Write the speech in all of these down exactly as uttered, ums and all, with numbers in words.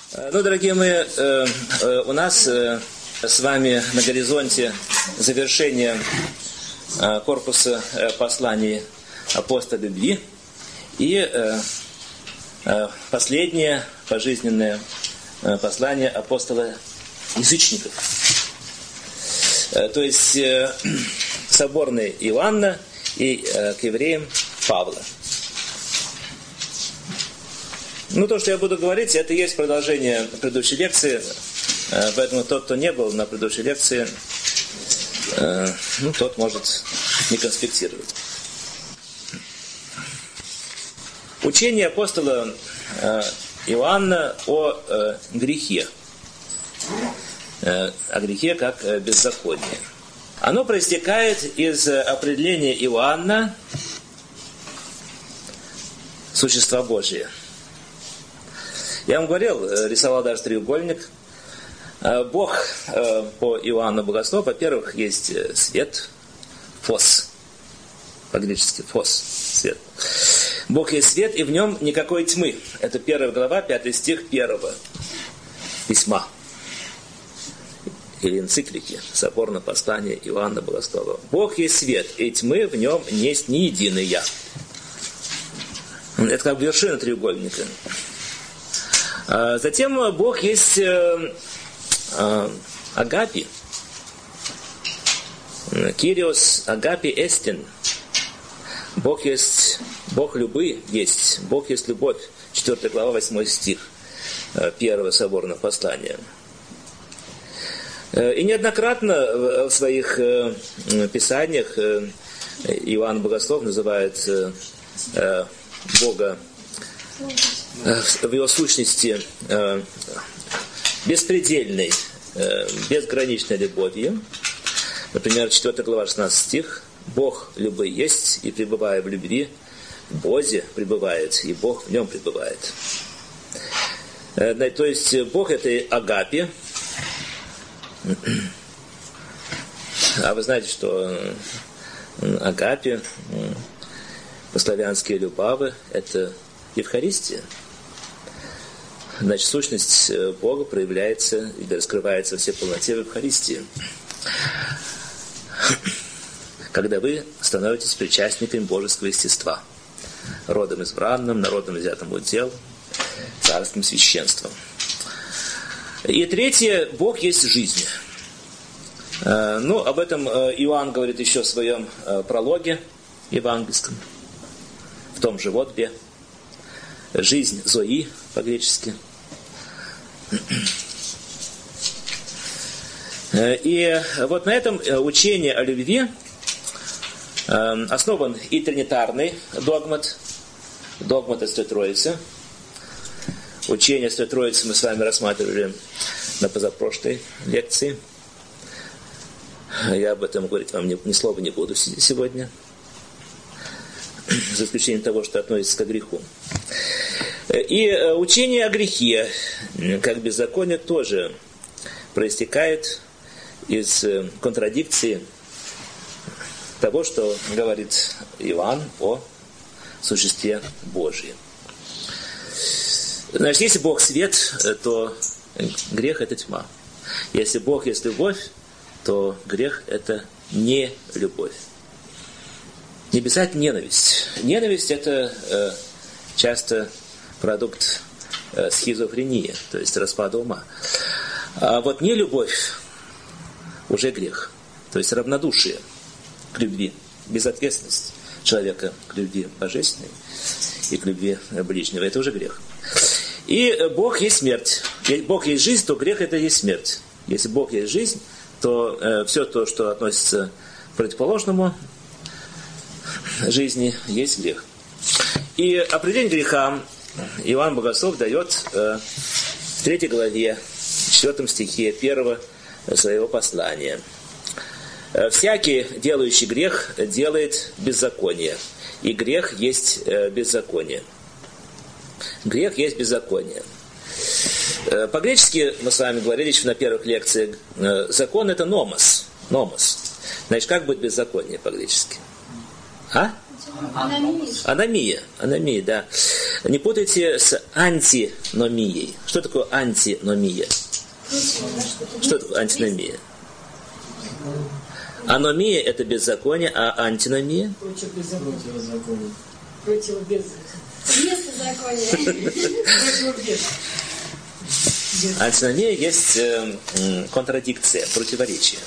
Ну, дорогие мои, у нас с вами на горизонте завершение корпуса посланий апостола любви и последнее пожизненное послание апостола язычников. То есть соборный Иоанна и к евреям Павла. Ну, то, что я буду говорить, это и есть продолжение предыдущей лекции. Поэтому тот, кто не был на предыдущей лекции, ну, тот может не конспектировать. Учение апостола Иоанна о грехе. О грехе как беззаконии. Оно проистекает из определения Иоанна существа Божия. Я вам говорил, рисовал даже треугольник. Бог по Иоанну Богослову, во-первых, есть свет, фос, по-гречески фос, свет. Бог есть свет, и в нем никакой тьмы. Это первая глава, пятый стих первого письма или энциклики, соборное послание Иоанна Богослова. Бог есть свет, и тьмы в нем есть не единая. Это как вершина треугольника. Затем Бог есть агапи. Кириос агапи эстин. Бог есть, Бог любви есть. Бог есть любовь. четвёртая глава, восьмой стих первого соборного послания. И неоднократно в своих писаниях Иоанн Богослов называет Бога в его сущности беспредельной, безграничной любовью. Например, четвёртая глава, шестнадцатый стих. Бог любви есть, и пребывая в любви, в Боге пребывает, и Бог в нем пребывает. То есть Бог это агапи. А вы знаете, что агапи, по-славянски любавы, это Евхаристия. Значит, сущность Бога проявляется или раскрывается во всей полноте в Евхаристии. Когда вы становитесь причастниками божеского естества, родом избранным, народом взятым в удел, царским священством. И третье, Бог есть жизнь. Ну, об этом Иоанн говорит еще в своем прологе евангельском, в том же Водбе. Жизнь Зои по-гречески. И вот на этом учение о любви основан и тринитарный догмат, догмат о Святой Троице. Учение о Святой Троице мы с вами рассматривали на позапрошлой лекции. Я об этом говорить вам ни, ни слова не буду сегодня, за исключением того, что относится к греху. И учение о грехе, как беззаконие, тоже проистекает из контрадикции того, что говорит Иоанн о существе Божьем. Значит, если Бог свет, то грех – это тьма. Если Бог есть любовь, то грех – это не любовь. Не обязательно ненависть. Ненависть – это э, часто продукт э, схизофрении, то есть распада ума. А вот не любовь уже грех, то есть равнодушие к любви, безответственность человека к любви божественной и к любви ближнего – это уже грех. И Бог есть смерть. Если Бог есть жизнь, то грех – это есть смерть. Если Бог есть жизнь, то э, все то, что относится к противоположному жизни, есть грех. И определение греха Иоанн Богослов дает э, в третьей главе, в четвёртом стихе первого своего послания. «Всякий, делающий грех, делает беззаконие, и грех есть э, беззаконие». Грех есть беззаконие. Э, по-гречески мы с вами говорили еще на первых лекциях, э, закон это номос. Номос. Значит, как будет беззаконие по-гречески? А? Аномия. Аномия, да. Не путайте с антиномией. Что такое антиномия? Что такое антиномия? Аномия – это беззаконие, а антиномия? Против беззакония. Против беззакония. Антиномия есть э, контрадикция, противоречие.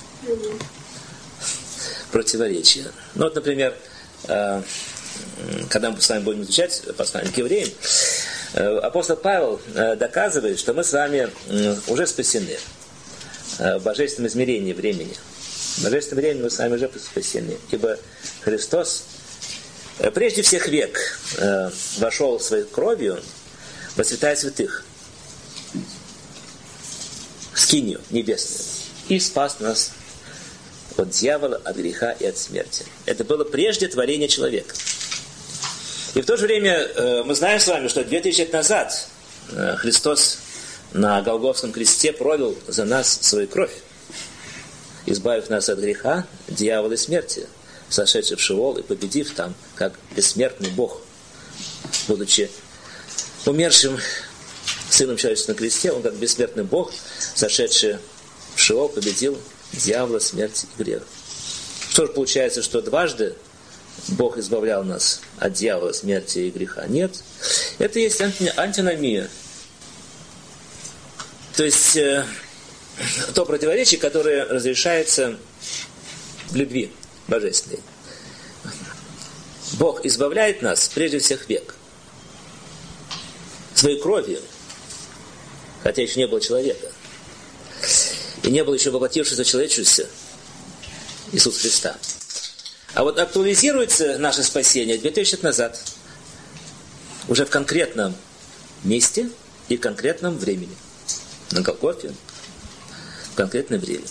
Противоречие. Ну вот, например, э, когда мы с вами будем изучать послание к евреям, э, апостол Павел э, доказывает, что мы с вами э, уже спасены э, в божественном измерении времени. В божественном времени мы с вами уже спасены, ибо Христос э, прежде всех век э, вошел своей кровью во святая святых, в скинию небесную, и спас нас от дьявола, от греха и от смерти. Это было прежде творения человека. И в то же время э, мы знаем с вами, что две тысячи лет назад э, Христос на Голгофском кресте пролил за нас свою кровь, избавив нас от греха, дьявола и смерти, сошедший в Шеол и победив там, как бессмертный Бог, будучи умершим Сыном Человеческого на кресте, он как бессмертный Бог, сошедший в Шеол, победил дьявола, смерть и грех. Что же получается, что дважды Бог избавлял нас от дьявола, смерти и греха? Нет. Это есть антиномия. То есть э, то противоречие, которое разрешается в любви божественной. Бог избавляет нас прежде всех век своей кровью, хотя еще не было человека. И не было еще воплотившегося человеческого Иисуса Христа. А вот актуализируется наше спасение две тысячи лет назад. Уже в конкретном месте и в конкретном времени. На Голгофе. В конкретное время.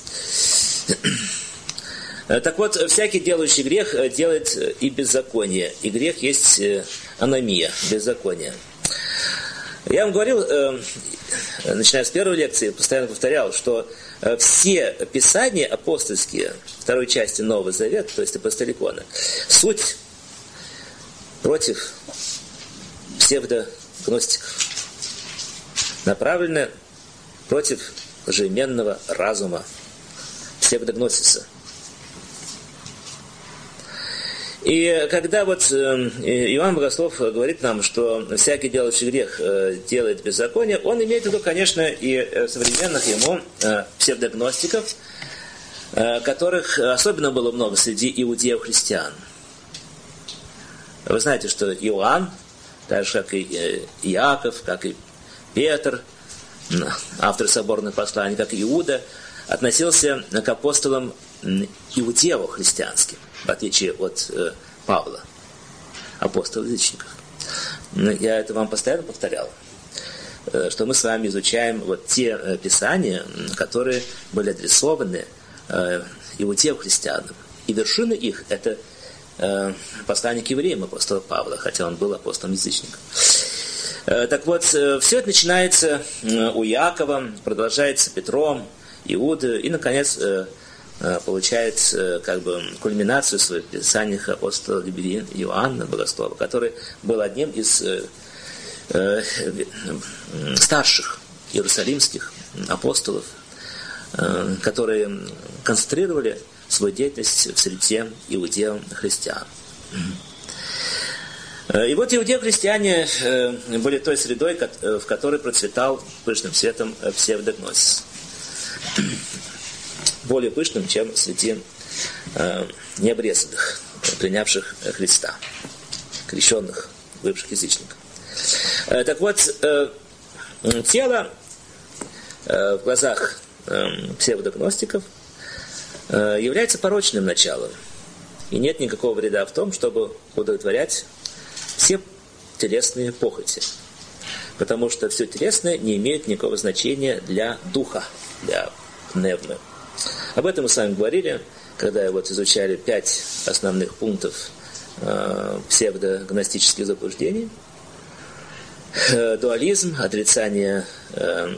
Так вот, всякий делающий грех делает и беззаконие. И грех есть аномия, беззаконие. Я вам говорил, начиная с первой лекции, постоянно повторял, что все писания апостольские, второй части Нового Завета, то есть апостоликона, суть против псевдогностиков, направлены против лжеименного разума, псевдогносиса. И когда вот Иоанн Богослов говорит нам, что всякий делающий грех делает беззаконие, он имеет в виду, конечно, и современных ему псевдогностиков, которых особенно было много среди иудеев-христиан. Вы знаете, что Иоанн, так же как и Иаков, как и Петр, автор соборных посланий, как и Иуда, относился к апостолам иудеев-христианским, в отличие от э, Павла, апостола язычников. Я это вам постоянно повторял, э, что мы с вами изучаем вот те э, писания, которые были адресованы э, иудеям-христианам. И вершина их – это э, послание к евреям апостола Павла, хотя он был апостолом язычников. Э, так вот, э, все это начинается э, у Иакова, продолжается Петром, Иудой, и, наконец, э, получает как бы кульминацию в своих писаниях апостола Иоанна Богослова, который был одним из э, э, старших иерусалимских апостолов, э, которые концентрировали свою деятельность в среде иудеев-христиан. И вот иудеи-христиане были той средой, в которой процветал пышным цветом псевдогносис. Более пышным, чем среди э, необрезанных, принявших Христа, крещенных, бывших язычников. Э, так вот, э, тело э, в глазах э, псевдогностиков э, является порочным началом. И нет никакого вреда в том, чтобы удовлетворять все телесные похоти. Потому что все телесное не имеет никакого значения для духа, для пневмы. Об этом мы с вами говорили, когда вот изучали пять основных пунктов э, псевдогностических заблуждений. Э, дуализм, отрицание э,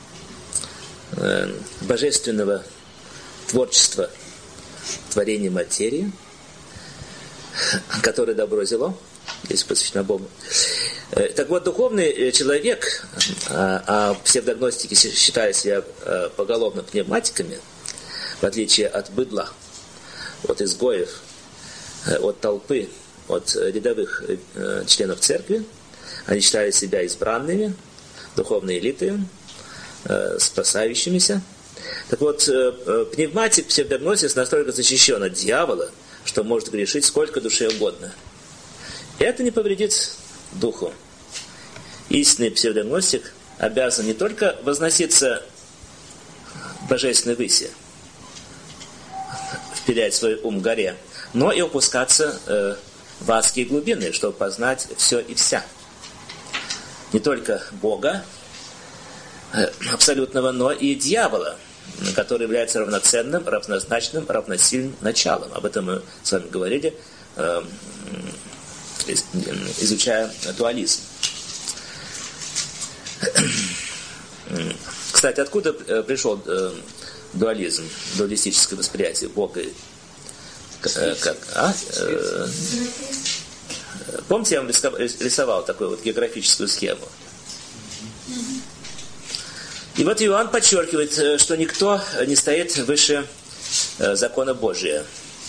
э, божественного творчества, творения материи, которое добро зело, здесь посвящено Богу. Так вот, духовный человек, а псевдогностики считают себя поголовно пневматиками, в отличие от быдла, от изгоев, от толпы, от рядовых членов церкви, они считали себя избранными, духовной элитой, спасающимися. Так вот, пневматик, псевдогносис настолько защищен от дьявола, что может грешить сколько душе угодно. И это не повредит духу. Истинный псевдогностик обязан не только возноситься в божественной выси, вперять свой ум к горе, но и опускаться э, в адские глубины, чтобы познать все и вся. Не только Бога э, абсолютного, но и дьявола, который является равноценным, равнозначным, равносильным началом. Об этом мы с вами говорили, э, изучая дуализм. Кстати, откуда пришел э, дуализм, дуалистическое восприятие Бога? Э, как, а? э, помните, я вам рисовал такую вот географическую схему? И вот Иоанн подчеркивает, что никто не стоит выше э, закона Божия.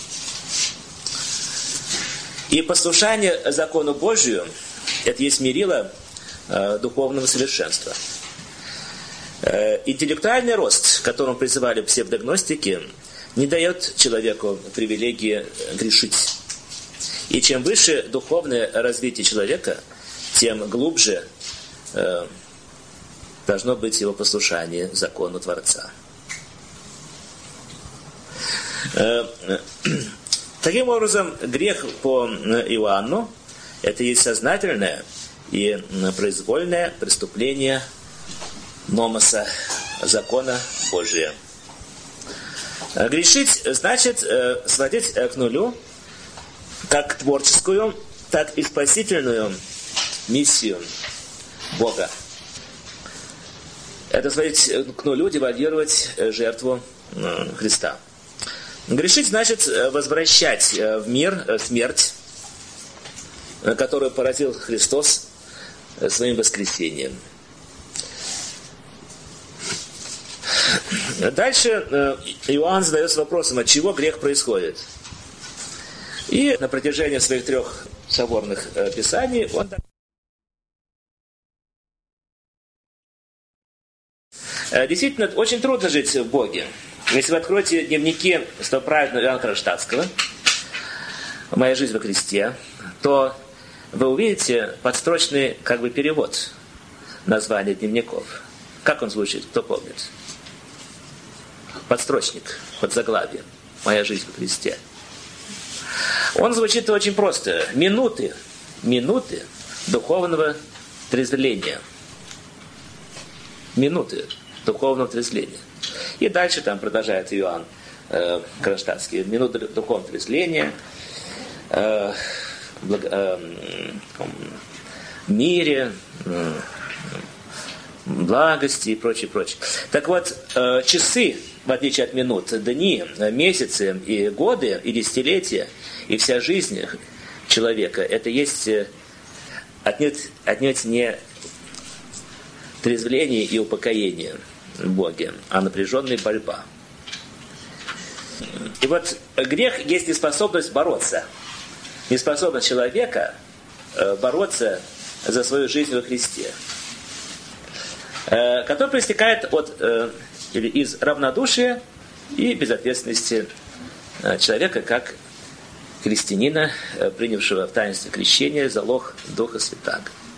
И послушание закону Божию – это есть мерило э, духовного совершенства. Э, интеллектуальный рост, к которому призывали псевдогностики, не дает человеку привилегии грешить. И чем выше духовное развитие человека, тем глубже э, должно быть его послушание закону Творца. Э, э, Таким образом, грех по Иоанну – это есть сознательное и произвольное преступление номоса, закона Божия. Грешить значит сводить к нулю как творческую, так и спасительную миссию Бога. Это сводить к нулю, девальвировать жертву Христа. Грешить значит возвращать в мир смерть, которую поразил Христос своим воскресением. Дальше Иоанн задается вопросом, от чего грех происходит. И на протяжении своих трех соборных писаний он действительно очень трудно жить в Боге. Если вы откроете дневники праведного Иоанна Кронштадтского «Моя жизнь во Христе», то вы увидите подстрочный как бы перевод названия дневников. Как он звучит, кто помнит? Подстрочник, подзаглавие «Моя жизнь во Христе». Он звучит очень просто. Минуты, минуты духовного трезвления. Минуты духовного трезвления. И дальше там продолжает Иоанн э, Кронштадтский. Минуты духовного трезвления, э, благо, э, мире, э, благости и прочее, прочее. Так вот, э, часы, в отличие от минут, дни, месяцы и годы, и десятилетия, и вся жизнь человека, это есть отнюдь, отнюдь не трезвление и упокоение в Боге, а напряженная борьба. И вот грех есть неспособность бороться. Неспособность человека бороться за свою жизнь во Христе, которая проистекает от, или из равнодушия и безответственности человека как христианина, принявшего в таинстве крещения залог Духа Святаго.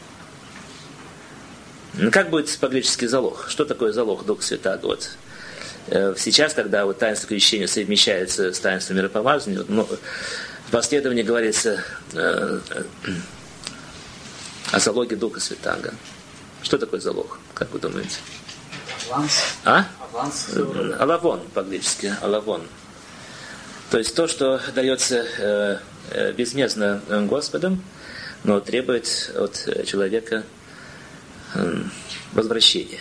Как будет по-гречески залог? Что такое залог Духа Святаго? Вот. Сейчас, когда вот таинство крещения совмещается с таинством миропомазания, ну, в последовании говорится э, о залоге Духа Святаго. Что такое залог? Как вы думаете? Аванс. А? Аванс. Алавон по-гречески. Алавон. То есть то, что дается э, э, безмездно Господом, но требует от человека э, возвращения.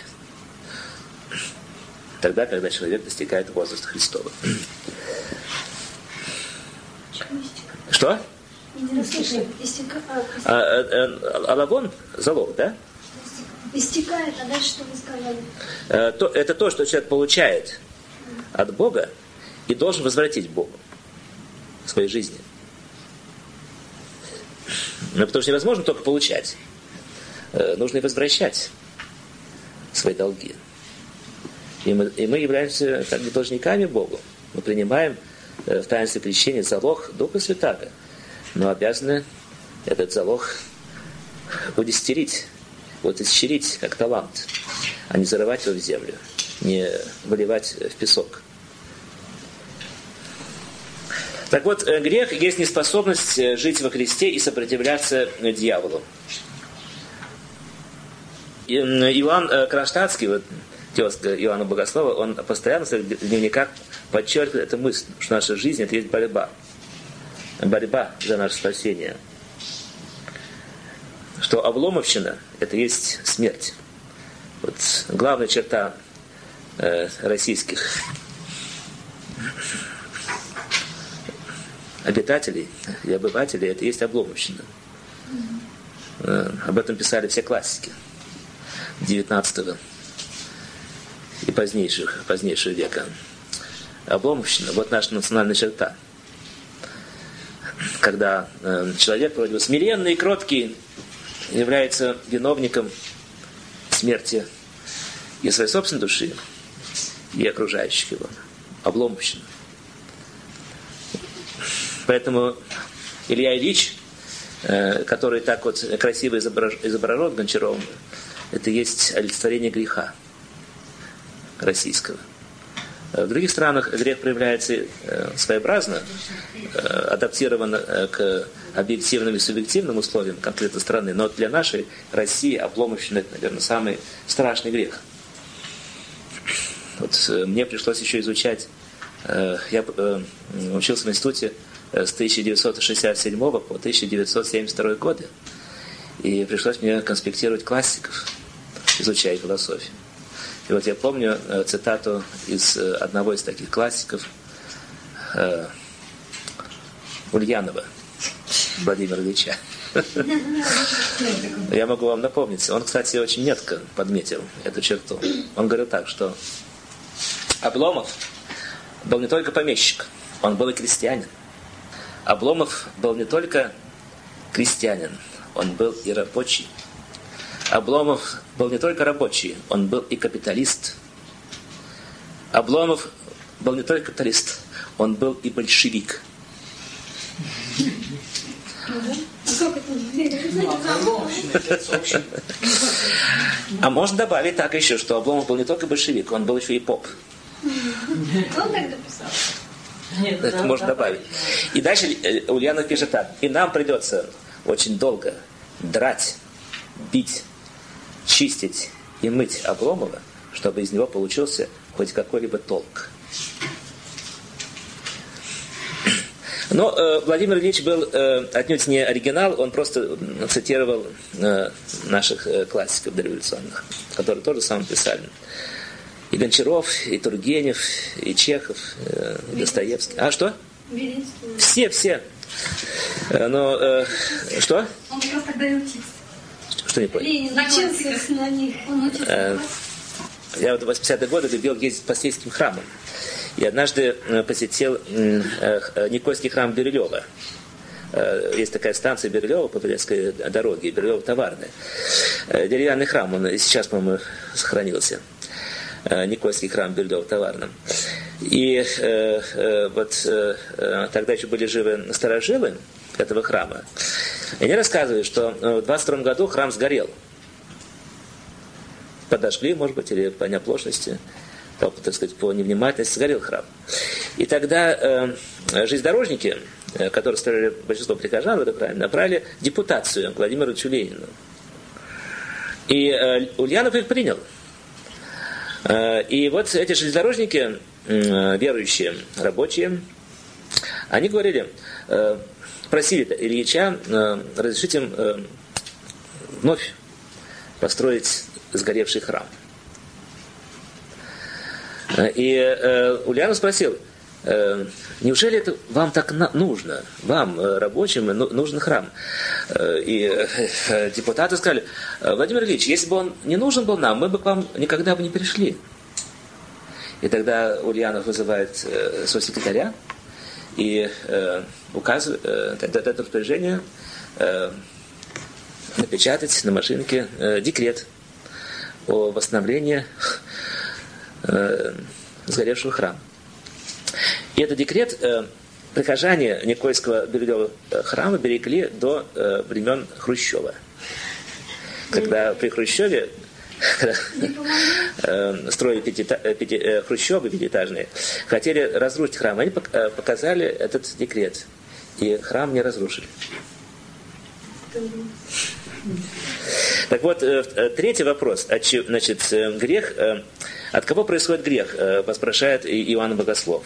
Тогда, когда человек достигает возраста Христова. Что? И не расслышали. Истека... А, а, алавон – залог, да? Истекает, а дальше что вы сказали? А, то, это то, что человек получает от Бога и должен возвратить Богу в своей жизни. Ну, потому что невозможно только получать. Нужно и возвращать свои долги. И мы, и мы являемся как бы должниками Богу. Мы принимаем в таинстве крещения залог Духа Святаго, но обязаны этот залог удестерить, вот исчерить как талант, а не зарывать его в землю, не выливать в песок. Так вот, грех есть неспособность жить во Христе и сопротивляться дьяволу. Иоанн Кронштадтский, вот, тезка Иоанна Богослова, он постоянно в своих дневниках подчеркивает эту мысль, что наша жизнь – это есть борьба. Борьба за наше спасение. Что обломовщина – это есть смерть. Вот главная черта э, российских обитателей и обывателей – это есть обломовщина. Э, об этом писали все классики девятнадцатого и позднейшего, позднейшего века. Обломовщина – вот наша национальная черта. Когда э, человек, вроде бы смиренный и кроткий, является виновником смерти и своей собственной души, и окружающих его. Обломовщина. Поэтому Илья Ильич, э, который так вот красиво изображ, изображен Гончаровым, это есть олицетворение греха российского. В других странах грех проявляется своеобразно, адаптирован к объективным и субъективным условиям конкретной страны, но для нашей России обломовщина – это, наверное, самый страшный грех. Вот мне пришлось еще изучать, я учился в институте с тысяча девятьсот шестьдесят седьмого по тысяча девятьсот семьдесят второй годы, и пришлось мне конспектировать классиков, изучая философию. И вот я помню э, цитату из э, одного из таких классиков, э, Ульянова, Владимира Ильича. Я могу вам напомнить. Он, кстати, очень метко подметил эту черту. Он говорил так, что Обломов был не только помещик, он был и крестьянин. Обломов был не только крестьянин, он был и рабочий. Обломов был не только рабочий, он был и капиталист. Обломов был не только капиталист, он был и большевик. А можно добавить так еще, что Обломов был не только большевик, он был еще и поп. Он так дописал. Это можно добавить. И дальше Ульянов пишет так. И нам придется очень долго драть, бить, чистить и мыть Обломова, чтобы из него получился хоть какой-либо толк. Но э, Владимир Ильич был э, отнюдь не оригинал, он просто цитировал э, наших э, классиков дореволюционных, которые тоже сам писали. И Гончаров, и Тургенев, и Чехов, э, и Достоевский. А что? Белинский. Все, все. Э, но э, что? Он как раз тогда и учился. Что не понял? Ленин учился на них. Он учился э, Я вот в восьмидесятые годы любил ездить по сельским храмам. И однажды посетил Никольский храм Бирюлева. Есть такая станция Бирюлева по Турецкой дороге, Бирюлево-Товарная. Деревянный храм, он и сейчас, по-моему, сохранился. Никольский храм Бирюлево-Товарном. И э, э, вот э, тогда еще были живы старожилы этого храма. И они рассказывают, что в двадцать втором году храм сгорел. Подожгли, может быть, или по неоплошности. По, так сказать, по невнимательности сгорел храм. И тогда э, железнодорожники, э, которые строили большинство прихожан в этом храме, направили депутацию к Владимиру Ильичу Ленину. И э, Ульянов их принял. Э, и вот эти железнодорожники, э, верующие, рабочие, они говорили, э, просили Ильича э, разрешить им э, вновь построить сгоревший храм. И э, Ульянов спросил, неужели это вам так нужно? Вам, рабочим, нужен храм. И депутаты сказали: Владимир Ильич, если бы он не нужен был нам, мы бы к вам никогда бы не пришли. И тогда Ульянов вызывает своего секретаря и указывает, дает это распоряжение напечатать на машинке декрет о восстановлении сгоревшего храма. И этот декрет э, прихожане Никольского Бирюлевого храма берегли до э, времен Хрущева. Когда при Хрущеве когда, э, строили пятиэта, пяти, э, Хрущевы пятиэтажные, хотели разрушить храм. Они показали этот декрет. И храм не разрушили. Так вот, третий вопрос. Значит, грех. От кого происходит грех? Воспрашивает Иоанн Богослов.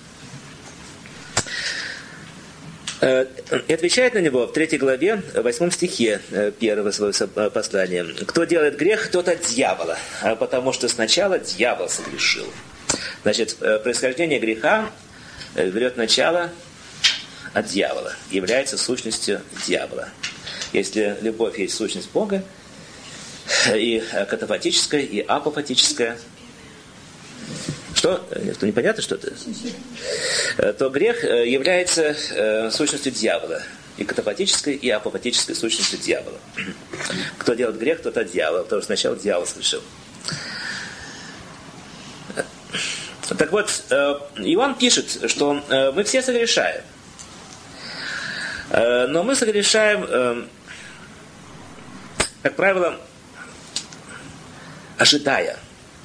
И отвечает на него в третьей главе, в восьмом стихе первого своего послания. Кто делает грех, тот от дьявола, потому что сначала дьявол согрешил. Значит, происхождение греха берет начало от дьявола, является сущностью дьявола. Если любовь есть сущность Бога, и катафатическая, и апофатическая, что? Что непонятно что-то? То грех является сущностью дьявола, и катафатической, и апофатической сущностью дьявола. Кто делает грех, тот от дьявола, потому что сначала дьявол совершил. Так вот, Иоанн пишет, что мы все согрешаем. Но мы согрешаем, как правило, ожидая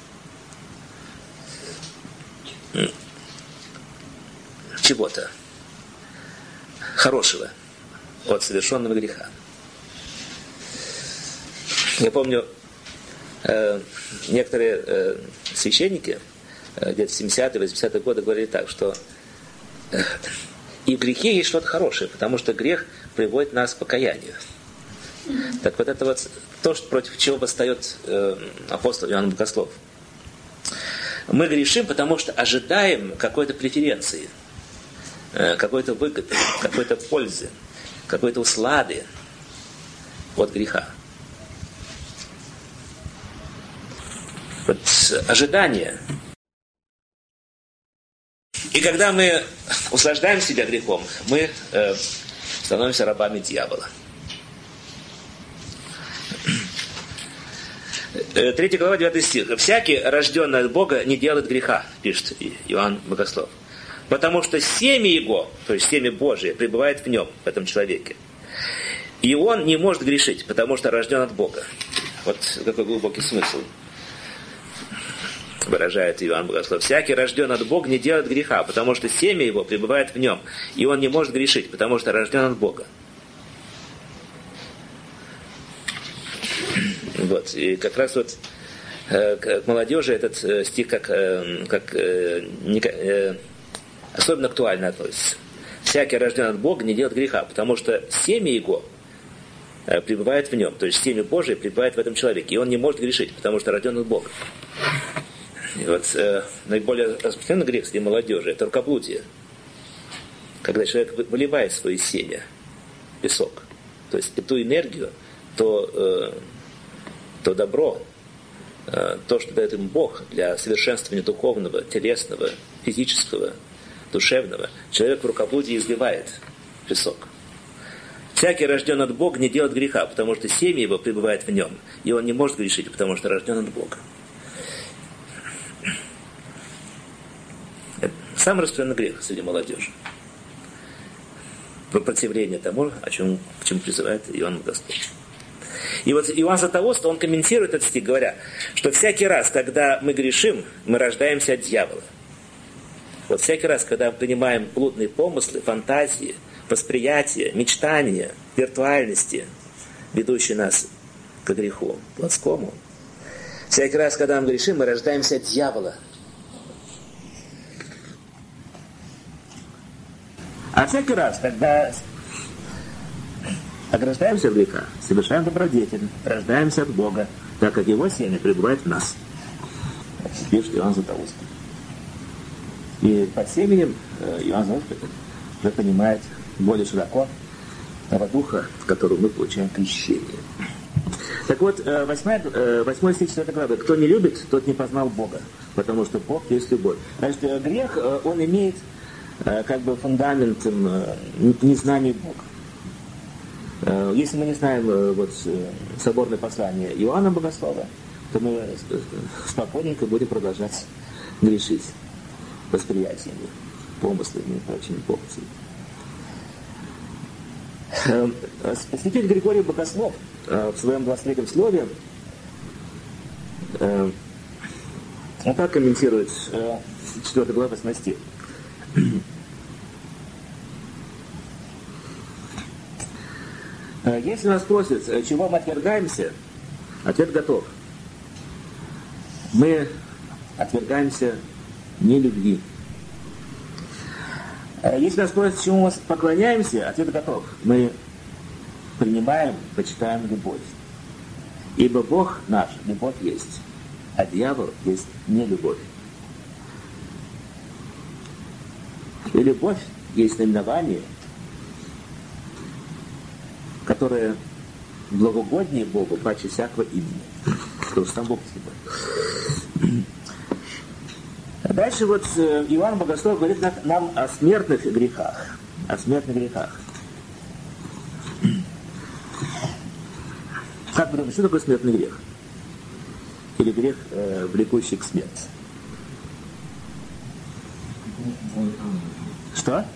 чего-то хорошего от совершенного греха. Я помню, некоторые священники где-то в семидесятые, восьмидесятые годы говорили так, что и в грехе есть что-то хорошее, потому что грех приводит нас к покаянию. Mm-hmm. Так вот это вот то, что, против чего восстает э, апостол Иоанн Богослов. Мы грешим, потому что ожидаем какой-то преференции, э, какой-то выгоды, какой-то пользы, какой-то услады от греха. Вот ожидание. И когда мы услаждаем себя грехом, мы э, становимся рабами дьявола. Третья глава, девятый стих. «Всякий, рожденный от Бога, не делает греха», пишет Иоанн Богослов. «Потому что семя его, то есть семя Божие, пребывает в нем, в этом человеке. И он не может грешить, потому что рожден от Бога». Вот какой глубокий смысл выражает Иоанн Богослов. «Всякий, рожден от Бога, не делает греха, потому что семя его пребывает в нем, и он не может грешить, потому что рожден от Бога». Вот. И как раз вот э, к молодежи этот э, стих как, э, как э, не, э, особенно актуально относится. «Всякий, рожден от Бога, не делает греха, потому что семя его э, пребывает в нем». То есть семя Божие пребывает в этом человеке, и он не может грешить, потому что рожден от Бога. И вот э, наиболее распространенный грех среди молодежи – это рукоблудие. Когда человек выливает свое семя, песок, то есть эту энергию, то, э, то добро, э, то, что дает им Бог для совершенствования духовного, телесного, физического, душевного, человек в рукоблудии изливает песок. «Всякий, рожден от Бога, не делает греха, потому что семя его пребывает в нем, и он не может грешить, потому что рожден от Бога». Самый распространенный грех среди молодежи. Противление тому, о чем, к чему призывает Иоанн Богослов. И вот Иоанн Златоуст, он комментирует этот стих, говоря, что всякий раз, когда мы грешим, мы рождаемся от дьявола. Вот всякий раз, когда мы принимаем блудные помыслы, фантазии, восприятия, мечтания, виртуальности, ведущие нас к греху плотскому, всякий раз, когда мы грешим, мы рождаемся от дьявола. А всякий раз, когда ограждаемся от греха, совершаем добродетель, рождаемся от Бога, так как Его семя пребывает в нас. Пишет Иоанн Златоуст. И под семенем Иоанн Златоуст уже понимает более широко того духа, в котором мы получаем крещение. Так вот, восьмой, восьмой стих четвёртой главы. Кто не любит, тот не познал Бога, потому что Бог есть любовь. Значит, грех, он имеет как бы фундаментом незнания Бога. Если мы не знаем вот, соборное послание Иоанна Богослова, то мы спокойненько будем продолжать грешить восприятиями, помыслами и прочими помыслами. Святитель Григорий Богослов в своем двадцать третьем слове он так комментирует четвёртую главу, восьмой стих. Если нас спросят, чего мы отвергаемся, ответ готов. Мы отвергаемся не любви. Если нас спросят, чему мы поклоняемся, ответ готов. Мы принимаем, почитаем любовь. Ибо Бог наш, любовь есть, а дьявол есть не любовь. И любовь есть наименование, которое благоугоднее Богу паче всякого имени. Потому что сам Бог с любовь. Дальше вот Иоанн Богослов говорит нам о смертных грехах. О смертных грехах. Как вы думаете, что такое смертный грех? Или грех, э, влекущий к смерти? Что?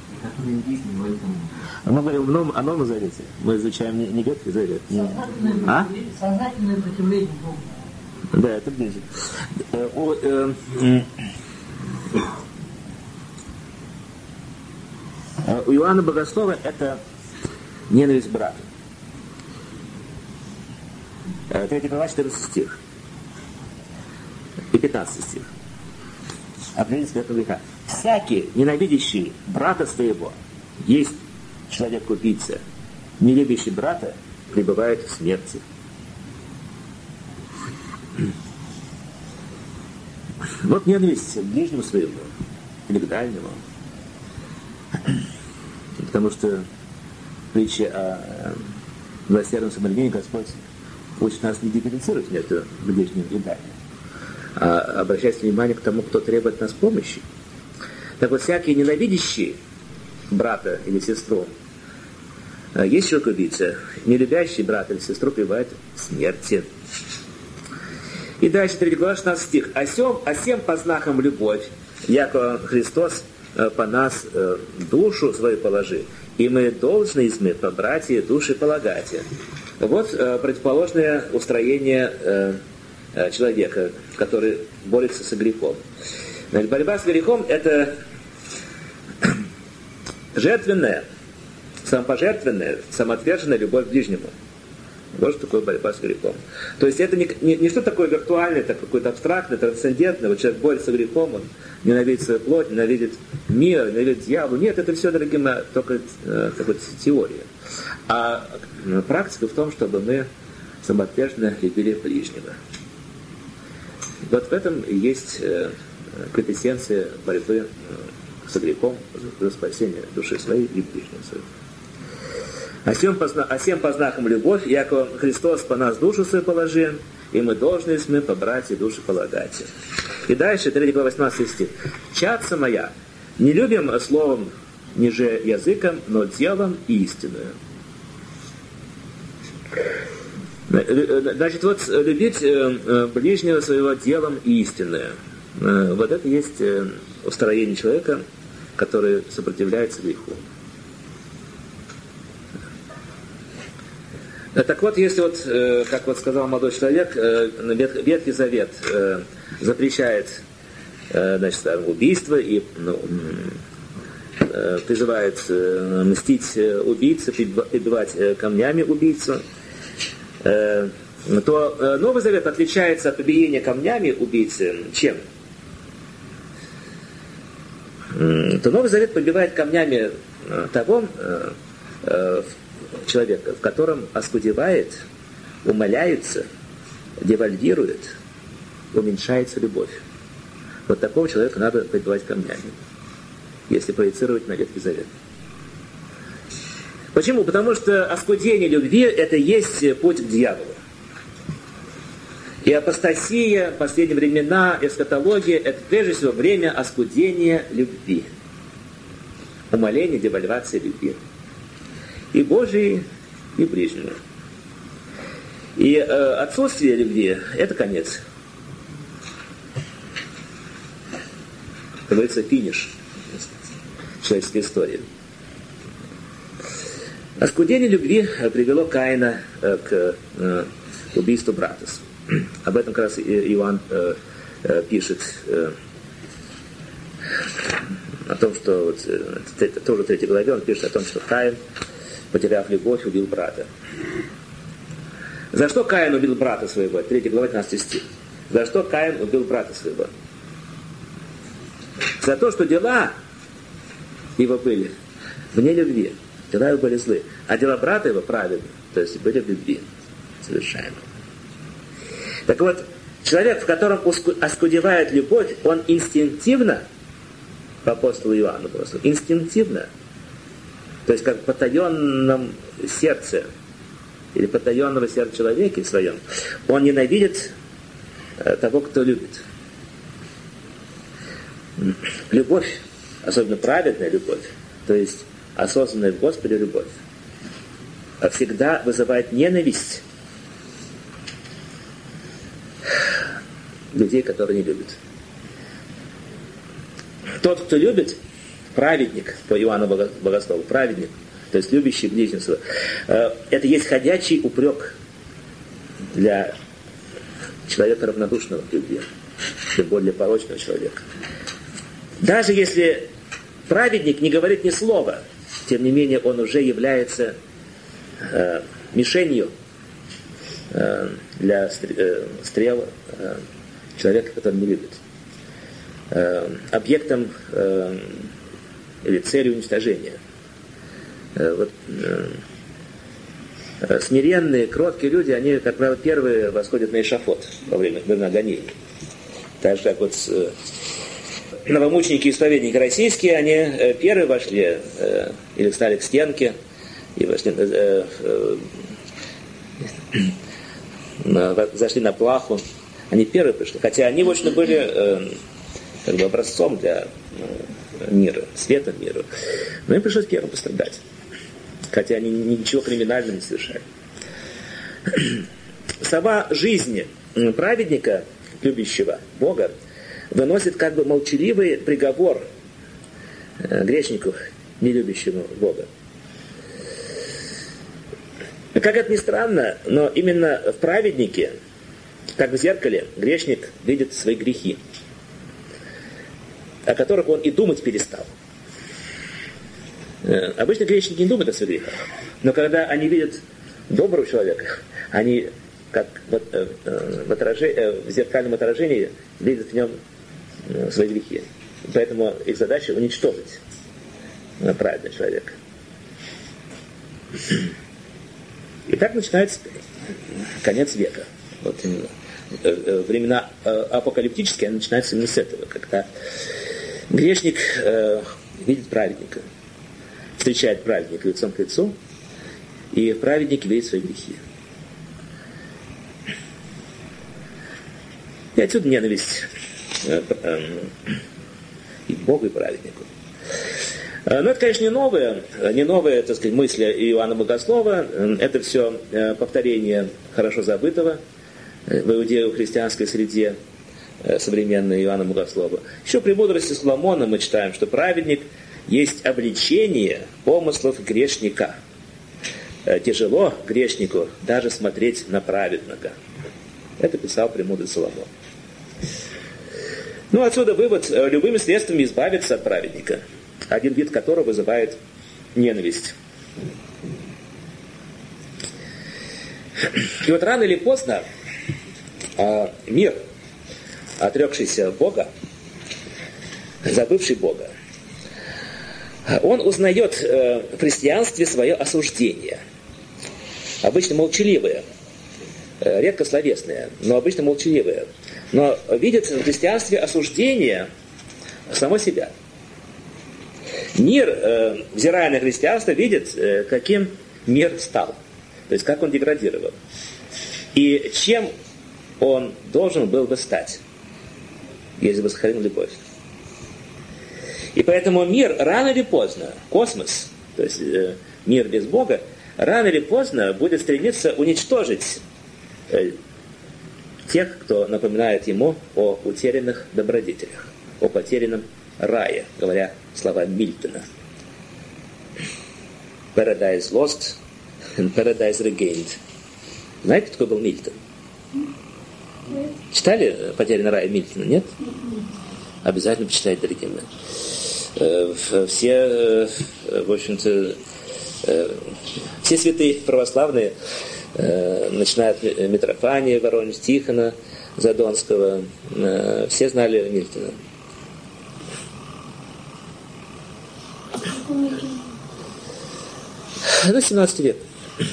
Мы говорим в новом, о Новом Завете. Мы изучаем не, не Ветхий Завет. Не... А? Сознательное противление Богу. Да, это ближе. У Иоанна Богослова это ненависть к брату. третья глава, четырнадцатый стих. И пятнадцатый стих. Определение смертного греха. Всякий, ненавидящий брата своего, есть человек-убийца. Не любящий брата пребывает в смерти. Вот ненависть к ближнему своему, или к дальнему. Потому что в притче о милосердном самарянина Господь учит нас не дифференцировать между ближним и дальним, а обращать внимание к тому, кто требует от нас помощи. Так вот, всякий ненавидящий брата или сестру, есть человек-убийца, не любящий брата или сестру пребывает в смерти. И дальше, третья глава, шестнадцатый стих. «О сем, о сем по знакам любовь, яко Христос по нас душу свою положи, и мы должны измы по братья души полагать». Вот противоположное устроение человека, который борется с грехом. Значит, борьба с грехом – это жертвенная, самопожертвенная, самоотверженная любовь к ближнему. Вот что такое борьба с грехом. То есть это не, не, не что такое виртуальное, это какое-то абстрактное, трансцендентное. Вот человек борется с грехом, он ненавидит свою плоть, ненавидит мир, ненавидит дьявола. Нет, это все, дорогие мои, только э, такая теория. А э, практика в том, чтобы мы самоотверженно любили ближнего. Вот в этом и есть э, квинтэссенция борьбы э, с грехом за спасение души своей и ближнего своего. «А сем по, а сем по знакам любовь, яко Христос по нас душу свою положи, и мы должны с мы по братья души полагать». И дальше, третья глава, восемнадцатый стих. «Чадца моя, не любим словом, ниже языком, но делом истинную». Значит, вот любить ближнего своего делом истинное. Вот это есть устроение человека, который сопротивляется греху. Так вот, если вот, как вот сказал молодой человек, Ветхий Завет запрещает, значит, убийство и ну, призывает мстить убийце, прибивать камнями убийцу, то Новый Завет отличается от побиения камнями убийцы чем? То Новый Завет побивает камнями того человека, в котором оскудевает, умаляется, девальвирует, уменьшается любовь. Вот такого человека надо побивать камнями, если проецировать на Ветхий Завет. Почему? Потому что оскудение любви – это есть путь к дьяволу. И апостасия, последние времена, эсхатология – это прежде всего время оскудения любви. Умаление, девальвация любви. И Божией, и ближнего. И э, отсутствие любви – это конец. Как говорится, финиш человеческой истории. Оскудение любви привело Каина э, к э, убийству брата. Об этом как раз Иоанн э, э, пишет э, о том, что вот, э, тоже в третьей главе он пишет о том, что Каин, потеряв любовь, убил брата. За что Каин убил брата своего? третья глава, пятнадцатый стих. За что Каин убил брата своего? За то, что дела его были вне любви. Дела его были злы. А дела брата его праведны. То есть были в любви. Совершаемо. Так вот, человек, в котором оскудевает любовь, он инстинктивно, по апостолу Иоанну просто, инстинктивно, то есть как в потаенном сердце, или потаенного сердца человека своем, он ненавидит того, кто любит. Любовь, особенно праведная любовь, то есть осознанная в Господе любовь, всегда вызывает ненависть людей, которые не любят. Тот, кто любит, праведник, по Иоанну Богослову, праведник, то есть любящий ближнего своего, это есть ходячий упрек для человека равнодушного к любви, тем более порочного человека. Даже если праведник не говорит ни слова, тем не менее он уже является э, мишенью э, для э, стрел э, человека, который не любит. Э, объектом э, или целью уничтожения. Э, вот, э, смиренные, кроткие люди, они, как правило, первые восходят на эшафот во время гонений. Так же, как вот э, новомученики и исповедники российские, они э, первые вошли э, или встали к стенке и вошли, э, э, э, зашли на плаху. Они первые пришли, хотя они, в общем, были э, как бы образцом для э, мира, светом мира. Но им пришлось первым пострадать, хотя они ничего криминального не совершали. Сама жизнь праведника, любящего Бога, выносит как бы молчаливый приговор э, грешнику, не любящему Бога. Как это ни странно, но именно в праведнике, как в зеркале, грешник видит свои грехи, о которых он и думать перестал. Э, обычно грешники не думают о своих грехах, но когда они видят доброго человека, они как в, э, э, в, отражении, э, в зеркальном отражении видят в нем свои грехи. Поэтому их задача уничтожить праведного человека. И так начинается конец века. Вот именно. Времена апокалиптические, они начинаются именно с этого, когда грешник э, видит праведника, встречает праведника лицом к лицу, и праведник видит свои грехи. И отсюда ненависть и к Богу, и праведнику. Но это, конечно, не новые, не новые, так сказать, мысли Иоанна Богослова. Это все повторение хорошо забытого в иудео-христианской среде современной Иоанна Богослова. Еще при мудрости Соломона мы читаем, что праведник есть обличение помыслов грешника. Тяжело грешнику даже смотреть на праведника. Это писал премудрый Соломон. Ну, отсюда вывод: любыми средствами избавиться от праведника, один вид которого вызывает ненависть. И вот рано или поздно мир, отрекшийся Бога, забывший Бога, он узнает в христианстве свое осуждение, обычно молчаливое, редко словесные, но обычно молчаливые. Но видят в христианстве осуждение самого себя. Мир, э, взирая на христианство, видит, э, каким мир стал. То есть, как он деградировал. И чем он должен был бы стать, если бы сохранил любовь. И поэтому мир рано или поздно, космос, то есть э, мир без Бога, рано или поздно будет стремиться уничтожить э, тех, кто напоминает ему о утерянных добродетелях, о потерянном рае, говоря слова Мильтона. Paradise lost and paradise regained. Знаете, кто был Мильтон? Читали «Потерянный рай» Мильтона, нет? Обязательно почитайте, дорогие мои. Все, в общем-то, все святые православные, начиная от Митрофания, Воронеж, Тихона, Задонского, все знали Мильтона. Ну, семнадцатый век.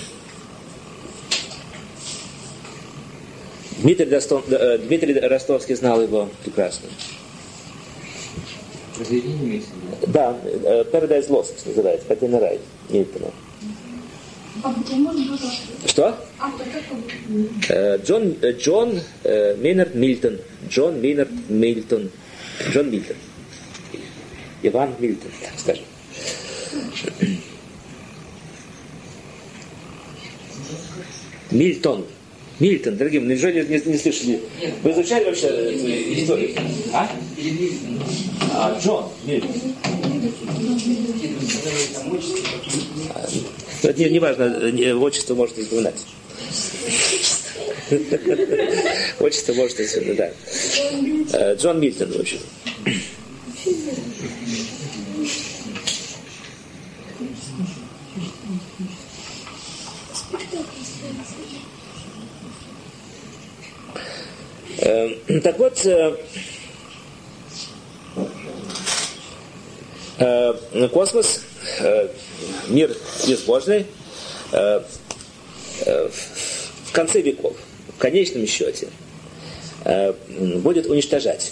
Дмитрий, Достон, Дмитрий Ростовский знал его прекрасно. Да, Paradise Lost называется, «Потерянный рай» Мильтона. Что? Джон, Джон Мейнард Мильтон. Джон Мейнард Мильтон. Джон Мильтон. Иван Мильтон, так скажем. Мильтон. Мильтон, дорогие, неужели не, не слышали? Вы изучали вообще историю? А? А, Джон Мильтон. Это не, не важно, отчество можете вспоминать. Отчество можете вспоминать, да. Джон Мильтон, в общем. Так вот, космос, мир безбожный, в конце веков, в конечном счете, будет уничтожать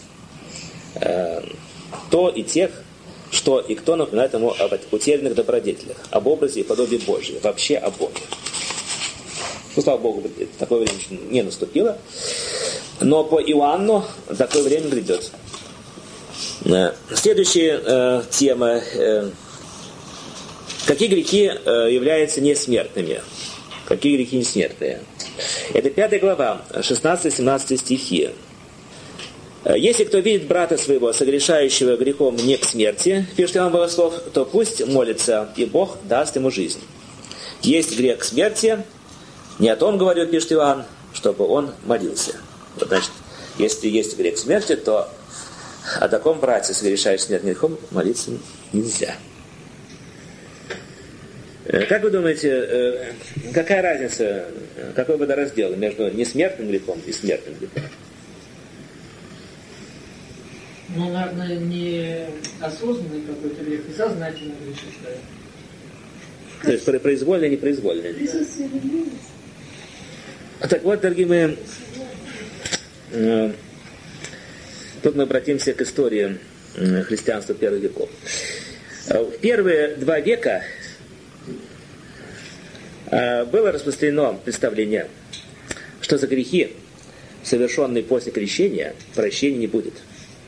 то и тех, что и кто напоминает ему об утерянных добродетелях, об образе и подобии Божьем, вообще о Боге. Ну, слава Богу, такое время еще не наступило. Но по Иоанну такое время грядет. Следующая э, тема. Э, какие грехи э, являются несмертными? Какие грехи несмертные? Это пятая глава, шестнадцатый-семнадцатый стихи. Если кто видит брата своего, согрешающего грехом не к смерти, пишет Иоанн Богослов, то пусть молится, и Бог даст ему жизнь. Есть грех к смерти, не о том говорю, пишет Иоанн, чтобы он молился. Вот, значит, если есть грех смерти, то о таком брате, согрешающем смертным грехом, молиться нельзя. Как вы думаете, какая разница, какой водораздел между несмертным грехом и смертным грехом? Ну, наверное, не осознанный какой-то грех, не сознательный грех, считаю. То есть произвольный и непроизвольный. Так вот, дорогие мои, тут мы обратимся к истории христианства первых веков. В первые два века было распространено представление, что за грехи, совершенные после крещения, прощения не будет.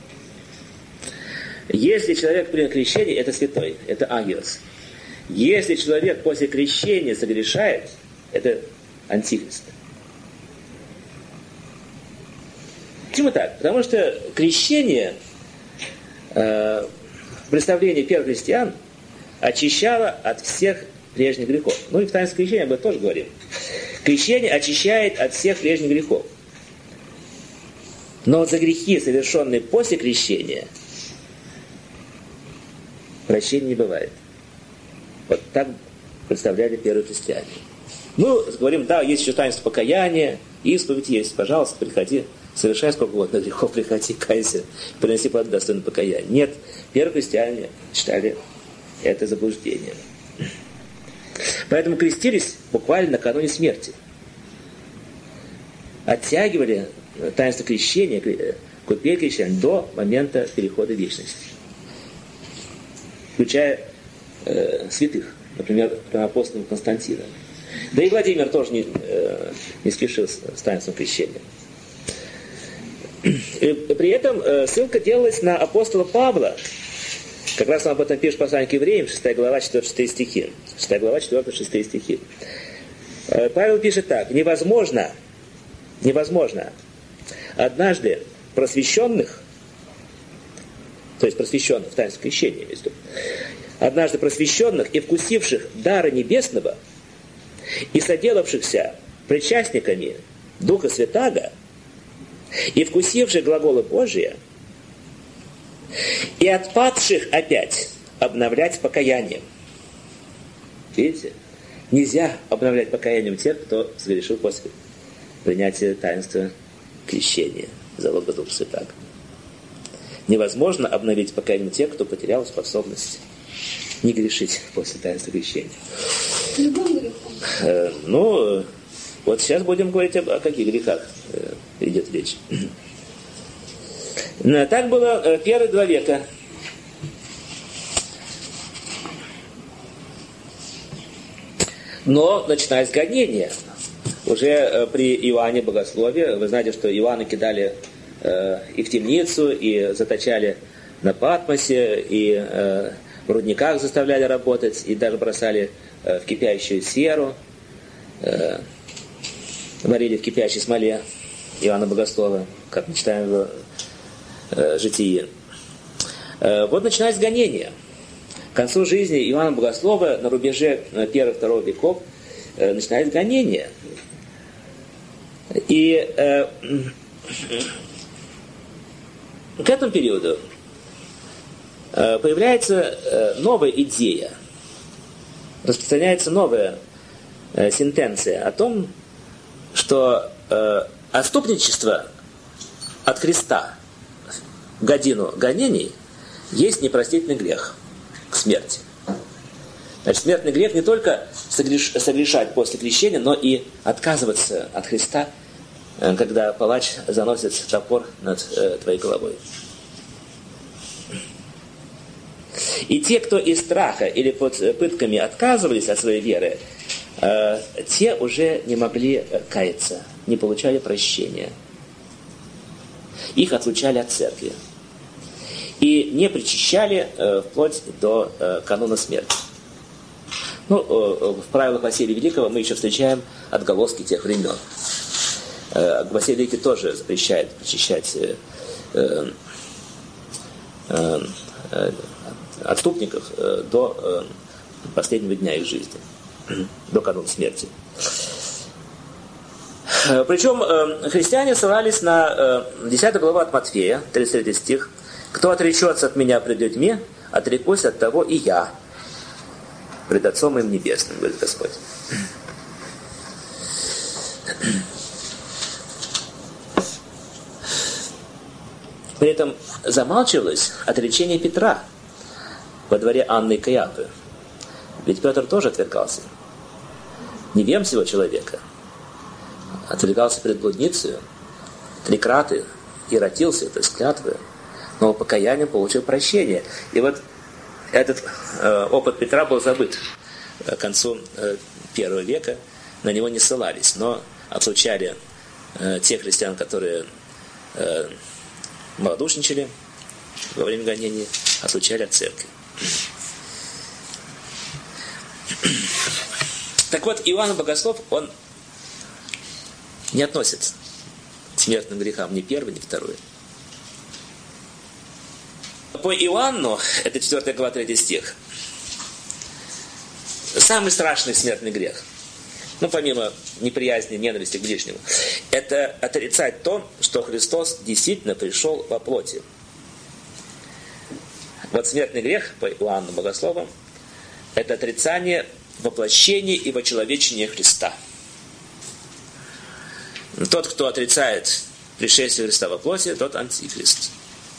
Если человек принял крещение, это святой, это ангелос. Если человек после крещения согрешает, это антихрист. Почему так? Потому что крещение, э, представление первых христиан, очищало от всех прежних грехов. Ну и в таинстве крещения об этом тоже говорим. Крещение очищает от всех прежних грехов. Но за грехи, совершенные после крещения, прощения не бывает. Вот так представляли первые христиане. Ну, говорим, да, есть еще таинство покаяния, исповедь есть, пожалуйста, приходи, совершай сколько угодно грехов, приходи, кайся, приноси плоды достойные покаяния. Нет, первые христиане считали это заблуждение. Поэтому крестились буквально накануне смерти. оттягивали таинство крещения, купель крещения до момента перехода в вечность. Включая э, святых, например, апостола Константина. Да и Владимир тоже не, э, не спешил с, с таинством крещения. И при этом э, ссылка делалась на апостола Павла. Как раз он об этом пишет послание к евреям, шестая глава, четвёртый стихи. шестая глава, четвёртый-шестой стихи. Э, Павел пишет так. Невозможно, невозможно однажды просвещенных, то есть просвещенных в таинстве крещения, однажды просвещенных и вкусивших дара небесного и соделавшихся причастниками Духа Святаго и вкусивших глагола Божия и отпадших опять обновлять покаянием. Видите? Нельзя обновлять покаянием тех, кто согрешил после принятия таинства крещения, залога Духа Святаго. Невозможно обновить покаянием тех, кто потерял способность не грешить после таинства крещения. Любым грехом. Э, ну, вот сейчас будем говорить об, о каких грехах э, идет речь. Так было э, первые два века. Но начинается гонение. Уже э, при Иоанне Богослове, вы знаете, что Иоанна кидали э, и в темницу, и заточали на Патмосе, и э, в рудниках заставляли работать, и даже бросали э, в кипящую серу, э, варили в кипящей смоле Иоанна Богослова, как мы читаем в э, Житии. Э, вот начинается гонение. К концу жизни Иоанна Богослова на рубеже первого-второго веков э, начинает гонение. И э, к этому периоду э, появляется э, новая идея, распространяется новая э, сентенция о том, что э, отступничество от Христа в годину гонений есть непростительный грех к смерти. Значит, смертный грех не только согреш, согрешать после крещения, но и отказываться от Христа, когда палач заносит топор над э, твоей головой. И те, кто из страха или под пытками отказывались от своей веры, э, те уже не могли каяться, не получали прощения. Их отлучали от церкви. И не причащали э, вплоть до э, кануна смерти. Ну, в правилах Василия Великого мы еще встречаем отголоски тех времен. Василий Великий тоже запрещает причащать отступников до последнего дня их жизни, до кануна смерти. Причем христиане ссылались на десятую главу от Матфея, тридцать третий стих. «Кто отречется от меня пред людьми, отрекусь от того и я, пред Отцом моим Небесным», говорит Господь. При этом замалчивалось отречение Петра во дворе Анны и Каиафы. Ведь Петр тоже отвергался. Невем всего человека. Отвергался пред блудницей, трикраты, и ротился, то есть клятвы, но покаянием получил прощение. И вот этот э, опыт Петра был забыт к концу э, первого века, на него не ссылались, но отлучали э, тех христиан, которые э, малодушничали во время гонений, отлучали от церкви. Так вот, Иоанн Богослов, он не относит к смертным грехам ни первый, ни второй. По Иоанну, это четвёртая глава, третий стих, самый страшный смертный грех, ну, помимо неприязни, ненависти к ближнему, это отрицать то, что Христос действительно пришел во плоти. Вот смертный грех, по Иоанну Богослову, это отрицание воплощения и вочеловечения Христа. Тот, кто отрицает пришествие Христа во плоти, тот антихрист.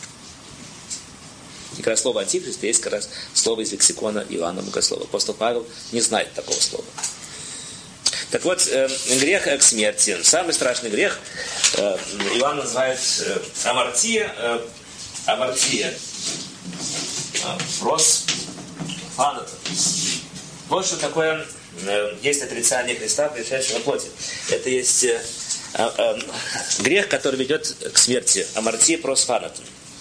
И как раз слово антихрист есть как раз слово из лексикона Иоанна Богослова. Апостол Павел не знает такого слова. Так вот, э, грех к смерти. Самый страшный грех э, Иоанн называет э, амартия, э, амартия, э, прос, фанат. Вот что такое э, есть отрицание Христа, пришедшего в плоти. Это есть э, э, э, грех, который ведет к смерти. Амартия, прос, фанат.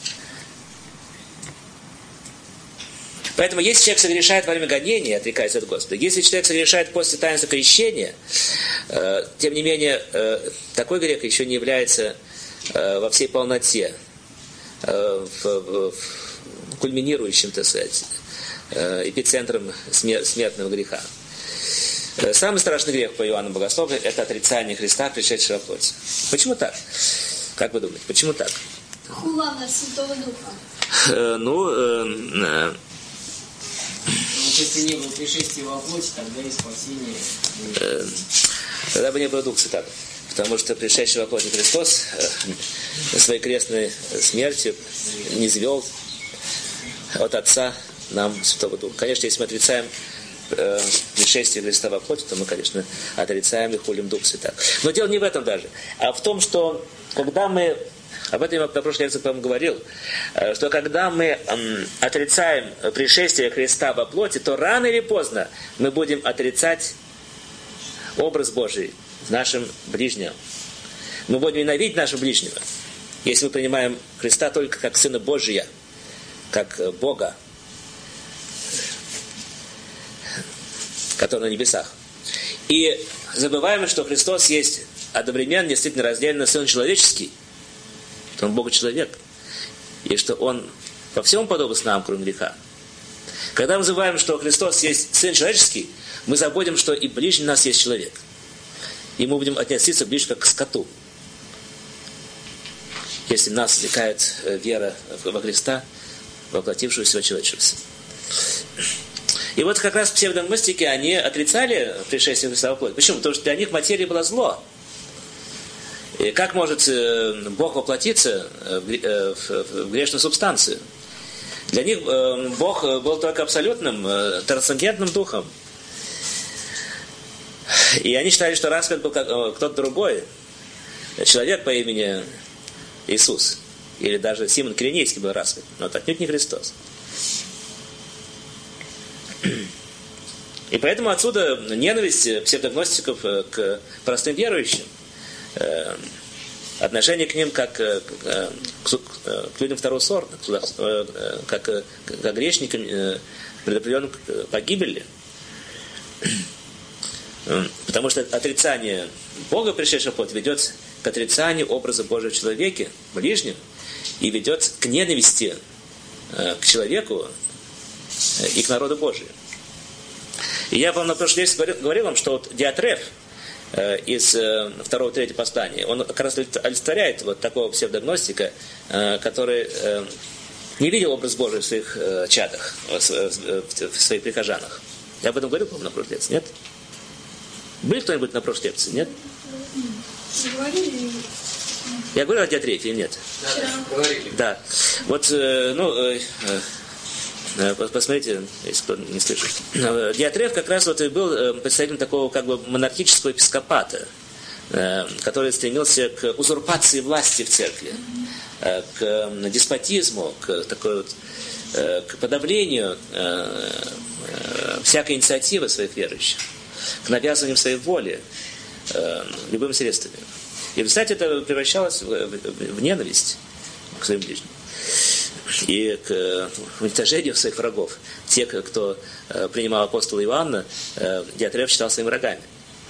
Поэтому, если человек согрешает во время гонения, отрекается от Господа, если человек согрешает после таинства крещения, э, тем не менее, э, такой грех еще не является э, во всей полноте, э, в, в, в кульминирующим, так сказать, э, эпицентром смер, смертного греха. Э, самый страшный грех по Иоанну Богослову – это отрицание Христа, пришедшего в плоть. Почему так? Как вы думаете, почему так? Хула на Святого Духа. Э, ну, э, Если не было пришествия во плоти, тогда и спасение. Э, тогда бы не было двух цитат. Потому что пришедший во плоти Христос э, своей крестной смертью низвел от Отца нам Святого Духа. Конечно, если мы отрицаем э, пришествие Христа во плоти, то мы, конечно, отрицаем и хулим Дух Святаго. Но дело не в этом даже, а в том, что когда мы... Об этом я на прошлой лекции, по-моему, говорил, что когда мы эм, отрицаем пришествие Христа во плоти, то рано или поздно мы будем отрицать образ Божий в нашем ближнем. Мы будем ненавидеть нашего ближнего, если мы принимаем Христа только как Сына Божия, как Бога, который на небесах. И забываем, что Христос есть одновременно, действительно раздельно Сын человеческий, Он Бог-человек, и что Он во всем подобен нам, кроме греха. Когда мы забываем, что Христос есть Сын человеческий, мы забудем, что и ближний нас есть человек. И мы будем относиться ближе как к скоту. Если нас отвлекает вера во Христа, воплотившегося, человечегося. И вот как раз псевдогностики, они отрицали пришествие Христа во плоть. Почему? Потому что для них материя была зло. И как может Бог воплотиться в грешную субстанцию? Для них Бог был только абсолютным, трансцендентным духом. И они считали, что распят был кто-то другой, человек по имени Иисус. Или даже Симон Киринейский был распят, но отнюдь не Христос. И поэтому отсюда ненависть псевдогностиков к простым верующим. Отношение к ним как к, к, к людям второго сорта, как к, к грешникам, предопределенным к погибели. Потому что отрицание Бога, пришедшего в плоть, ведет к отрицанию образа Божьего в человеке, ближнем, и ведет к ненависти к человеку и к народу Божию. И я вам на прошлой лекции говорил, говорил вам, что вот Диатреф из второго третьего послания, он как раз олицетворяет вот такого псевдогностика, который не видел образ Божий в своих чадах, в своих прихожанах. Я об этом говорил, по-моему, на прошлой лекции, нет? Были кто-нибудь на прошлой лекции, нет? Говорили. Я говорил о Диатрефе или нет? Да, говорили. Да. Вот, ну, посмотрите, если кто не слышит. Диатреф как раз вот и был представителем такого как бы монархического епископата, который стремился к узурпации власти в церкви, к деспотизму, к такой вот, к подавлению всякой инициативы своих верующих, к навязыванию своей воли любыми средствами. И, кстати, это превращалось в, в, в ненависть к своим ближним. И к уничтожению своих врагов. Те, кто принимал апостола Иоанна, Диатреф считал своими врагами.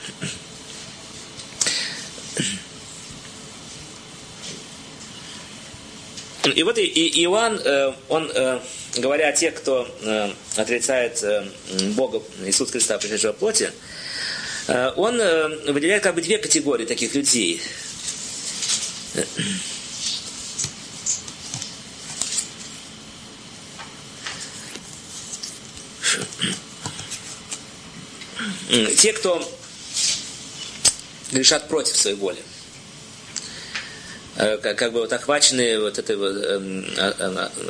И вот и, и Иоанн, он, говоря о тех, кто отрицает Бога Иисуса Христа, пришедшего в плоти, он выделяет как бы две категории таких людей. Те, кто грешат против своей воли, как бы вот охвачены вот этой вот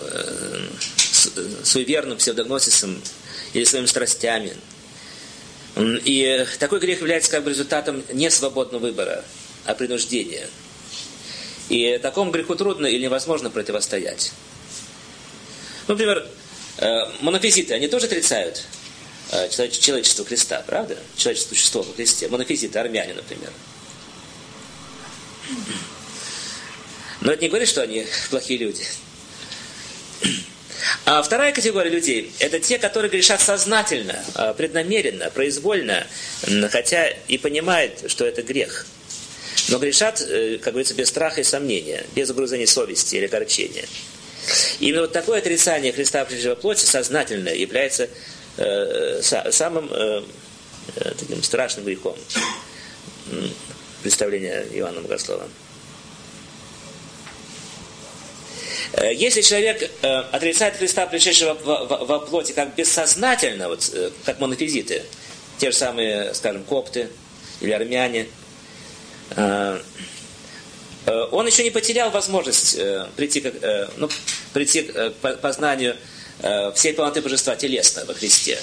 суеверным псевдогносисом или своими страстями, И такой грех является как бы результатом не свободного выбора, а принуждения. И такому греху трудно или невозможно противостоять. Ну, например, монофизиты, они тоже отрицают человечество Христа, правда? Человеческое существо во Христе. Монофизиты, армяне, например. Но это не говорит, что они плохие люди. А вторая категория людей – это те, которые грешат сознательно, преднамеренно, произвольно, хотя и понимают, что это грех. Но грешат, как говорится, без страха и сомнения, без угрызения совести или огорчения. И именно вот такое отрицание Христа, пришедшего в плоти, сознательно является э, самым э, таким страшным грехом представления Иоанна Богослова. Если человек э, отрицает Христа, пришедшего во, во, во плоти, как бессознательно, вот, э, как монофизиты, те же самые, скажем, копты или армяне, э, э, он еще не потерял возможность э, прийти, к, э, ну, прийти к познанию э, всей полноты божества телесно во Христе.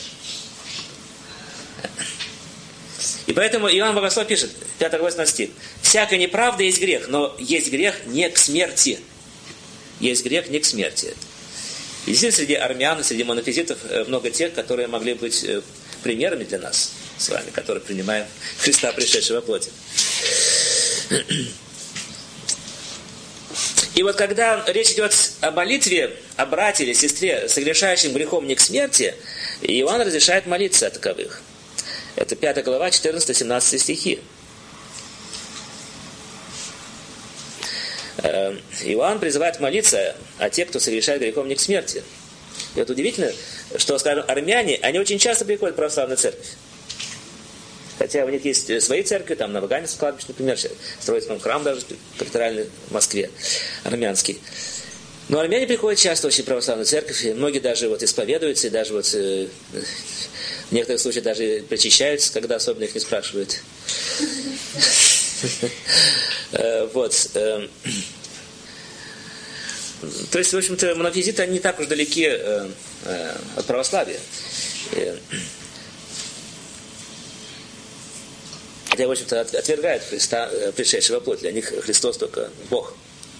И поэтому Иоанн Богослов пишет, пятый восьмой стих: «Всякая неправда есть грех, но есть грех не к смерти». Есть грех не к смерти. И здесь среди армян, среди монофизитов много тех, которые могли быть примерами для нас с вами, которые принимаем Христа, пришедшего в плоти. И вот когда речь идет о молитве, о брате или сестре, согрешающим грехом не к смерти, Иоанн разрешает молиться о таковых. Это пятая глава, четырнадцатый-семнадцатый стихи. Иоанн призывает молиться о тех, кто согрешает грехом не к смерти. И вот удивительно, что, скажем, армяне, они очень часто приходят в православную церковь. Хотя у них есть свои церкви, там на Ваганинском кладбище, например, строится там храм даже кафедральный в Москве, армянский. Но армяне приходят часто очень в православную церковь, и многие даже вот исповедуются, и даже вот э, в некоторых случаях даже причащаются, когда особенно их не спрашивают. Вот. То есть, в общем-то, монофизиты, они не так уж далеки от православия. Хотя, в общем-то, отвергают Христа, пришедшего в плоть. Для них Христос только Бог.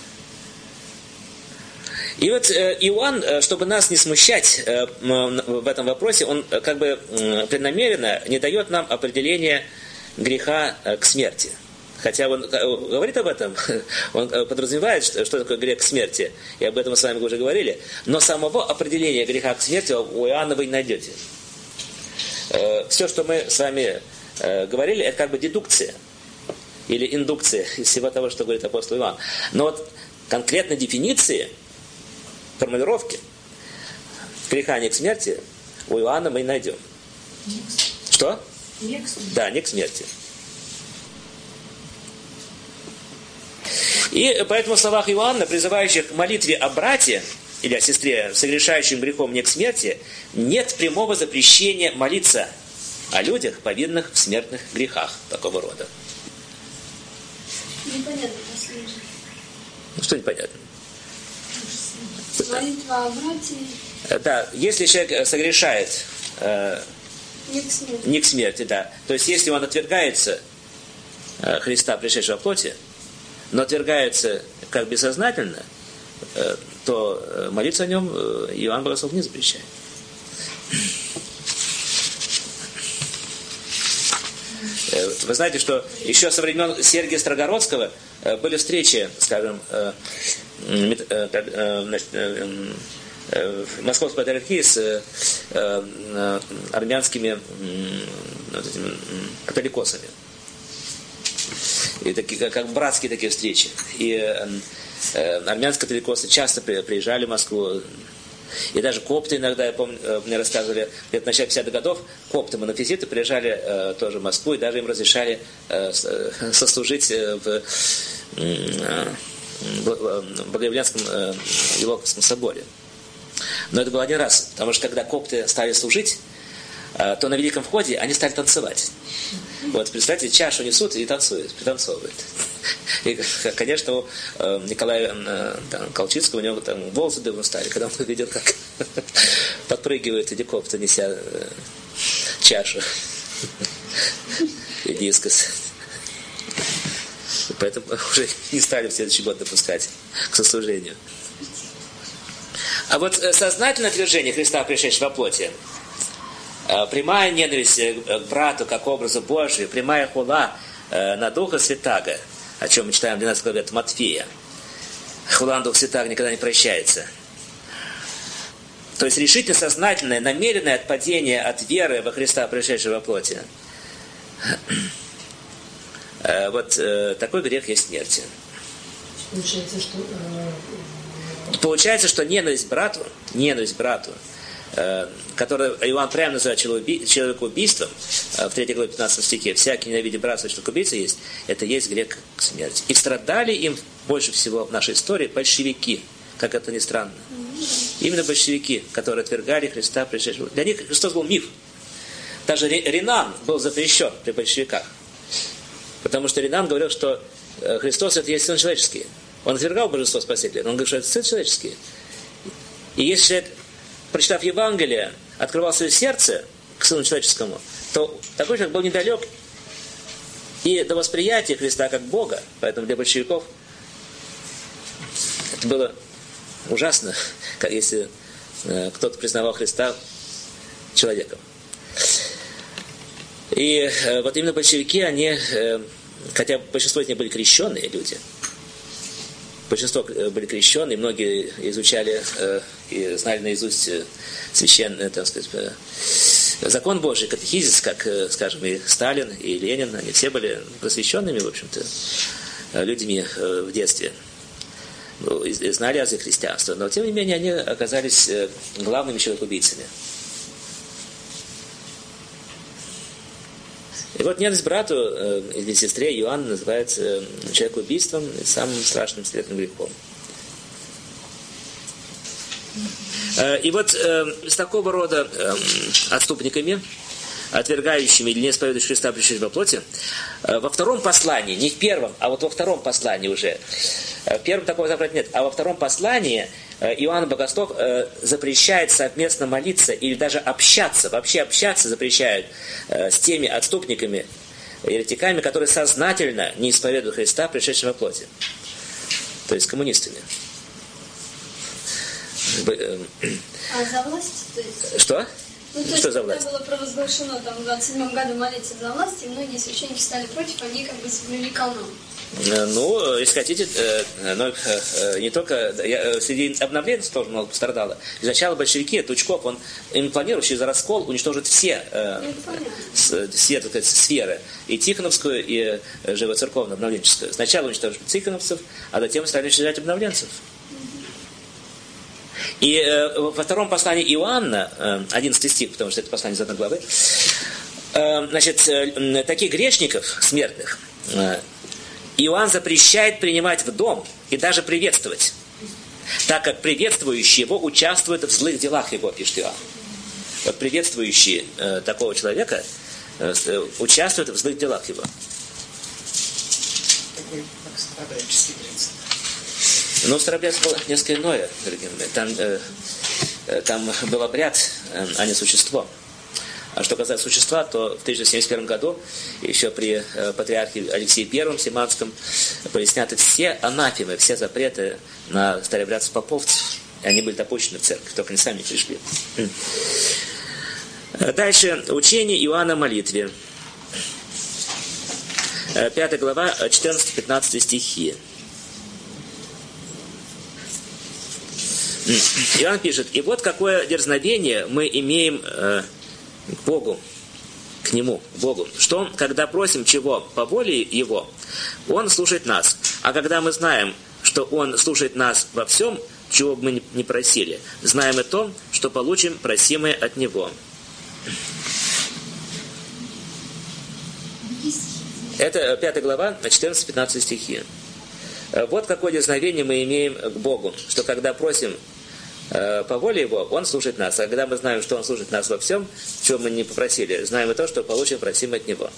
И вот Иоанн, чтобы нас не смущать в этом вопросе, он как бы преднамеренно не дает нам определения греха к смерти. Хотя он говорит об этом, он подразумевает, что такое грех к смерти, и об этом мы с вами уже говорили, но самого определения греха к смерти у Иоанна вы не найдете. Все, что мы с вами говорили, это как бы дедукция или индукция из всего того, что говорит апостол Иоанн. Но вот конкретной дефиниции, формулировки греха не к смерти у Иоанна мы не найдем. Что? Не к смерти. Да, не к смерти. И поэтому в словах Иоанна, призывающих к молитве о брате или о сестре, согрешающим грехом не к смерти, нет прямого запрещения молиться о людях, повинных в смертных грехах такого рода. Непонятно последнее. Ну что непонятно? Молитва о брате Да, если человек согрешает э, не к смерти. не к смерти, да. То есть если он отвергается э, Христа, пришедшего в плоти, но отвергается как бессознательно, э, то э, молиться о нем э, Иоанн Богослов не запрещает. э, Вы знаете, что еще со времен Сергия Строгородского э, были встречи, скажем, э, э, э, значит, э, э, в Московской патриархии с э, э, армянскими э, вот этими, э, католикосами. И такие, как, как братские такие встречи. И э, э, армянские католикосы часто при, приезжали в Москву. И даже копты иногда, я помню, мне рассказывали, где-то в начале пятидесятых годов, копты, монофизиты приезжали э, тоже в Москву, и даже им разрешали э, сослужить э, в, э, в Богоявленском э, Елоковском соборе. Но это был один раз, потому что когда копты стали служить, э, то на Великом входе они стали танцевать. Вот, представьте, чашу несут и танцуют, пританцовывают. И, конечно, у э, Николая э, там, Колчицкого, у него там волосы дыбом стали, когда он увидел, как подпрыгивают эти копты, неся э, чашу. И дискос. Поэтому уже не стали в следующий год допускать к сослужению. А вот сознательное отвержение Христа, пришедшего во плоти, прямая ненависть к брату как образу Божию, прямая хула на Духа Святаго, о чем мы читаем в двенадцатой главе от Матфея. Хула на Духа Святаго никогда не прощается. То есть решительно сознательное, намеренное отпадение от веры во Христа, пришедшего во плоти. Вот такой грех есть смерти. Получается, что... Получается, что ненависть брату, ненависть брату, которую Иоанн прямо называет человекоубийством, в третьей главе пятнадцатом стихе, всякий ненавидит брата, человекоубийца есть, это есть грех смерти. И страдали им больше всего в нашей истории большевики, как это ни странно. Именно большевики, которые отвергали Христа, пришедшего. Для них Христос был миф. Даже Ренан был запрещен при большевиках. Потому что Ренан говорил, что Христос это есть Сын Человеческий. Он отвергал божество Спасителя, но он говорит, что это Сын Человеческий. И если человек, прочитав Евангелие, открывал свое сердце к Сыну Человеческому, то такой человек был недалек и до восприятия Христа как Бога. Поэтому для большевиков это было ужасно, как если э, кто-то признавал Христа человеком. И э, вот именно большевики, они, э, хотя большинство из них были крещенные люди, большинство были крещенные, многие изучали э, и знали наизусть э, священный, так сказать, э, закон Божий, катехизис, как, э, скажем, и Сталин, и Ленин, они все были просвещенными, в общем-то, э, людьми э, в детстве. Ну, и знали азы христианства, но тем не менее они оказались э, главными человекоубийцами. И вот ненависть брату э, или сестре Иоанн называется э, человекоубийством и самым страшным смертным грехом. Э, и вот э, с такого рода э, отступниками, отвергающими или не исповедующими Христа, пришедшего во плоти, э, во втором послании, не в первом, а вот во втором послании уже, в первом такого запрета нет, а во втором послании Иоанн Богослов запрещает совместно молиться или даже общаться, вообще общаться запрещает с теми отступниками, еретиками, которые сознательно не исповедуют Христа, пришедшего во плоти. То есть коммунистами. А за власть? То есть... Что? Ну, то Что есть, за власть? когда было провозглашено там, в двадцать седьмом году молиться за власть, и многие священники стали против, они как бы соблюли канон. Ну, если хотите, но не только среди обновленцев тоже много пострадало. Изначально большевики, Тучков, он им планировал через раскол уничтожить все, все так сказать, сферы, и Тихоновскую, и живоцерковную, обновленческую. Сначала уничтожили тихоновцев, а затем стали уничтожать обновленцев. И э, во втором послании Иоанна, э, одиннадцатый стих, потому что это послание из одной главы, э, значит, э, таких грешников смертных э, Иоанн запрещает принимать в дом и даже приветствовать, так как приветствующие его участвуют в злых делах его, пишет Иоанн. Вот приветствующие э, такого человека э, участвуют в злых делах его. Такой старообрядческий принцип. Но в Старообрядстве было несколько иное, дорогие мои. Там, э, там был обряд, э, а не существо. А что касается существа, то в тысяча девятьсот семьдесят первом году, еще при э, патриархе Алексее Первом Семанском, были сняты все анафемы, все запреты на старообрядцев поповцев. И они были допущены в церковь, только они сами не пришли. Дальше. Учение Иоанна о молитве. Пятая глава, четырнадцатый-пятнадцатый стихи. Иоанн пишет: «И вот какое дерзновение мы имеем э, к Богу, к Нему, к Богу, что, когда просим чего по воле Его, Он слушает нас. А когда мы знаем, что Он слушает нас во всем, чего бы мы ни просили, знаем и то, что получим просимое от Него». Это пятая глава, четырнадцатый-пятнадцатый стихи. Вот какое дерзновение мы имеем к Богу, что когда просим э, по воле Его, Он слушает нас. А когда мы знаем, что Он слушает нас во всем, чего мы не попросили, знаем и то, что получим просимое от Него.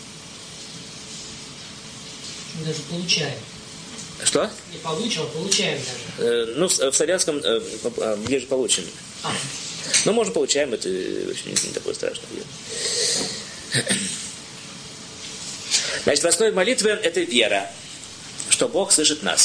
Мы даже получаем. Что? Не получим, а получаем даже. Э, ну, в, в славянском э, где же получим? А. Ну, можно получаем, это вообще не, не такое страшное. Значит, в основе молитвы это вера, что Бог слышит нас.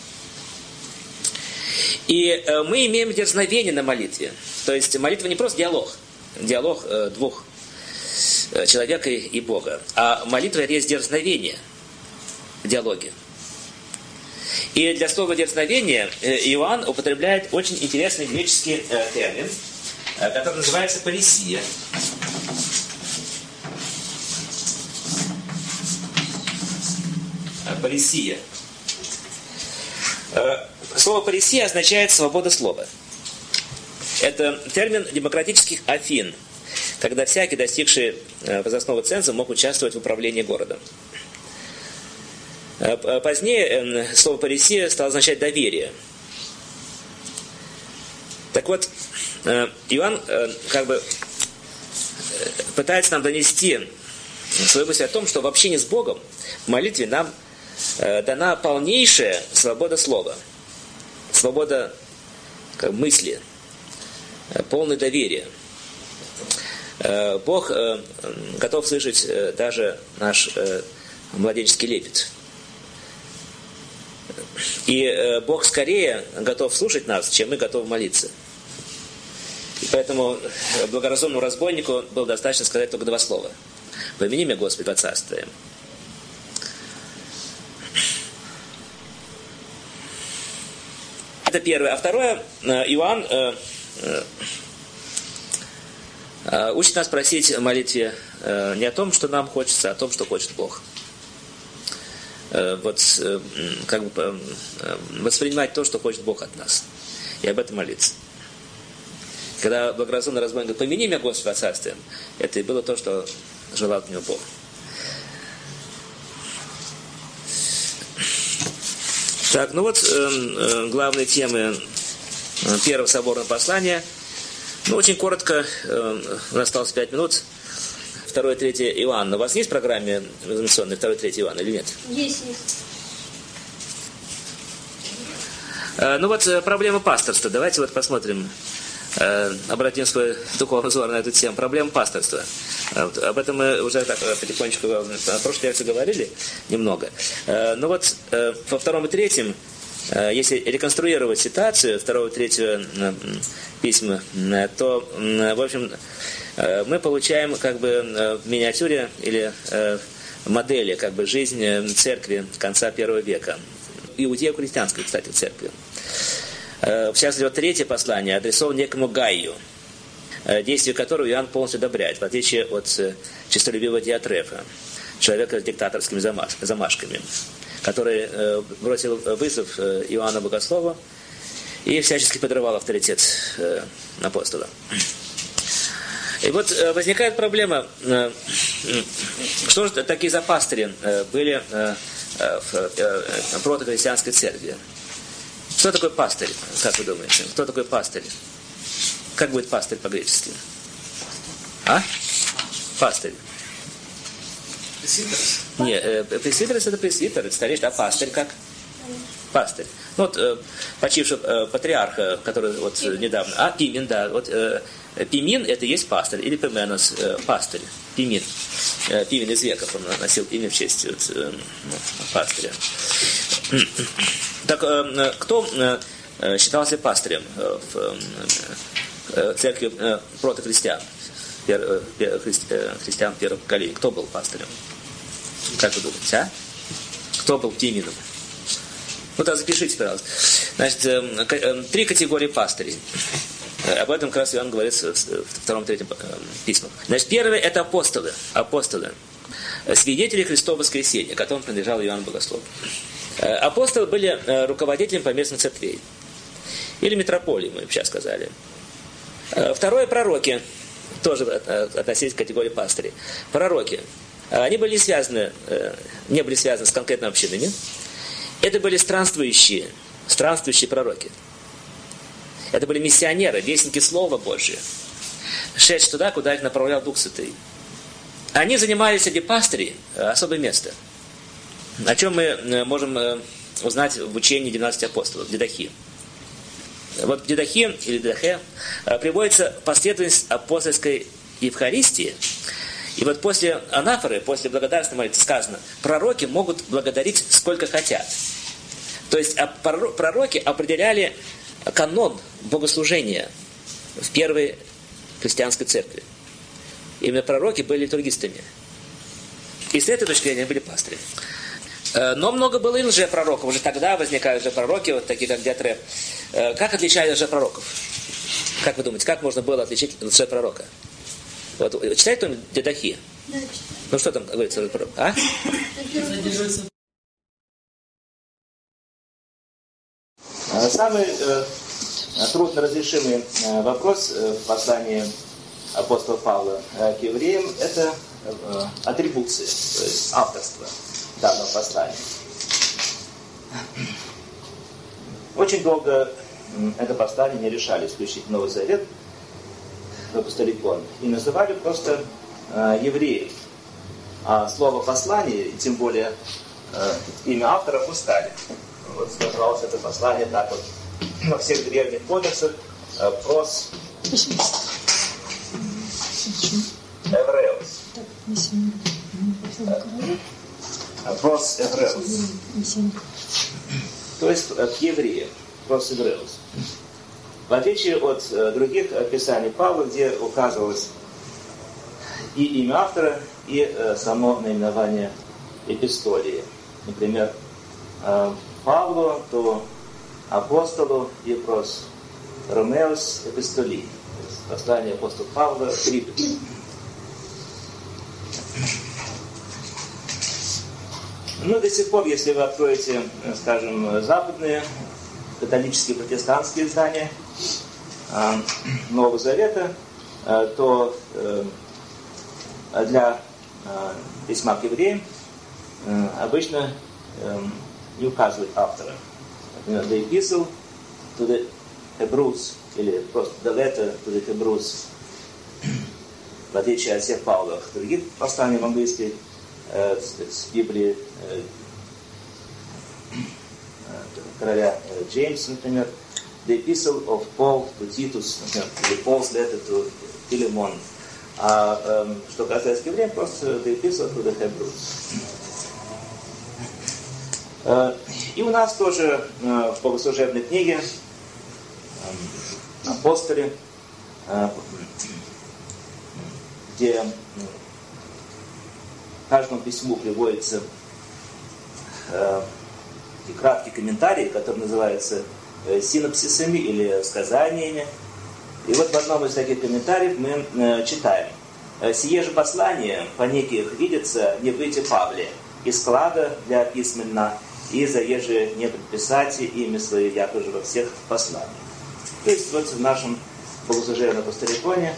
И мы имеем дерзновение на молитве. То есть молитва не просто диалог, диалог двух человека и Бога, а молитва это есть дерзновение в диалоге. И для слова дерзновение Иоанн употребляет очень интересный греческий термин, который называется паресия. Паресия. Слово паресия означает свобода слова. Это термин демократических Афин, когда всякий, достигший возрастного ценза, мог участвовать в управлении городом. Позднее слово паресия стало означать доверие. Так вот, Иоанн как бы пытается нам донести свою мысль о том, что в общении с Богом, в молитве нам дана полнейшая свобода слова, свобода как, мысли, полное доверие. Бог готов слышать даже наш младенческий лепет. И Бог скорее готов слушать нас, чем мы готовы молиться. И поэтому благоразумному разбойнику было достаточно сказать только два слова. «Помяни меня, Господи, во царстве Твоем». Это первое. А второе, Иоанн э, э, учит нас просить в молитве э, не о том, что нам хочется, а о том, что хочет Бог. Э, вот э, как бы э, воспринимать то, что хочет Бог от нас. И об этом молиться. Когда благоразумный разбойник говорит: «Помяни меня, Господи, во царстве», это и было то, что желал от него Бог. Так, ну вот э, э, главные темы э, первого соборного послания. Ну, очень коротко, э, у нас осталось пять минут. Второе, третье Иоанна. У вас есть в программе экзаменационной второе, третье Иоанна или нет? Есть, есть. Э, ну вот э, проблема пасторства. Давайте вот посмотрим, э, обратим свой духовный взор на эту тему. Проблема пасторства. Э, вот, об этом мы уже так потихонечку на прошлой лекции говорили немного. Э, ну вот э, во втором и третьем, э, если реконструировать ситуацию второго и третьего э, письма, э, то, э, в общем, э, мы получаем как бы э, в миниатюре или э, модели как бы жизнь церкви конца первого века. Иудео-христианской, кстати, церкви. Э, в частности, вот третье послание адресовано некому Гаю, действие которого Иоанн полностью одобряет, в отличие от честолюбивого Диатрефа, человека с диктаторскими замашками, который бросил вызов Иоанну Богослову и всячески подрывал авторитет апостола. И вот возникает проблема, что же такие за пастыри были в протохристианской церкви. Что такое пастырь, как вы думаете? Кто такой пастырь? Как будет пастырь по-гречески? А? Пастырь. Пресвитерс? Нет, э, пресвитерс это пресвитер, это старейшина, а пастырь как? Пастырь. Ну вот э, почивший э, патриарха, который вот э, недавно... А, Пимен, да. Вот э, Пимен это и есть пастырь, или Пименос, э, пастырь. Пимен. Э, Пимен из веков, он носил имя в честь вот, э, пастыря. Так, э, кто э, считался пастырем э, в э, церкви э, протохристиан, пер, пер, христи, э, христиан первого поколения? Кто был пастырем? Как вы думаете, а? Кто был Пименом? Вот так запишите, пожалуйста. Значит, э, э, три категории пастырей. Об этом как раз Иоанн говорит в втором-третьем письмах. Значит, первое это апостолы. Апостолы. Свидетели Христова воскресения, которым принадлежал Иоанн Богослов. Апостолы были руководителем поместных церквей. Или митрополии, мы сейчас сказали. Второе пророки. Тоже относились к категории пастырей. Пророки. Они были связаны, не были связаны с конкретными общинами. Это были странствующие, странствующие пророки. Это были миссионеры, вестники Слова Божия, шедшие туда, куда их направлял Дух Святый. Они занимали среди пастырей особое место, о чем мы можем узнать в учении двенадцати апостолов, Дидахи. Вот в Дидахи или Дидахе приводится последовательность апостольской Евхаристии И вот после анафоры, после благодарственной молитвы сказано, пророки могут благодарить сколько хотят. То есть пророки определяли канон богослужения в первой христианской церкви. Именно пророки были литургистами. И с этой точки зрения были пастыри. Но много было и лжепророков. Уже тогда возникают лжепророки, вот такие как Диатреф. Как отличали лжепророков? Как вы думаете, как можно было отличить лжепророка? Вот, читает кто-нибудь Дедахия? Да, читаю. Ну что там говорится? А? Самый э, трудно разрешимый э, вопрос э, в послании апостола Павла э, к евреям – это э, атрибуция, то есть авторство данного послания. Очень долго э, это послание не решали исключить Новый Завет в апостоликон и называли просто э, евреев. А слово «послание», и тем более э, имя автора пускали. Вот называлось это послание так вот во всех древних кодексах э, прос Эвреус. Э, прос Эвреус. То есть э, к евреям. Прос Эвреус. В отличие от э, других описаний Павла, где указывалось и имя автора, и э, само наименование эпистолии. Например, э, Павлу, то апостолу и прос Ромеус эпистоли. Послание апостола Павла Трипет. Ну, до сих пор, если вы откроете, скажем, западные католические протестантские издания э, Нового Завета, э, то э, для э, письма к евреям э, обычно э, не указывает автора. Например, the epistle to the Hebrews, или просто the letter to the Hebrews, в отличие от всех Павловых других посланий в английской, э, с Библии э, короля э, Джеймса, например, the epistle of Paul to Titus, например, или Paul's letter to Philemon. А э, что касается евреев, просто the epistle to the Hebrews. И у нас тоже в богослужебной книге апостолы, где каждому письму приводится краткий комментарий, который называется синопсисами или сказаниями. И вот в одном из таких комментариев мы читаем: «Сие же послание по неких видится не выйти Павле, и склада для письмена, и заеже не предписати имя свое, як уже во всех посланиях». То есть вот в нашем богослужебном апостоликоне,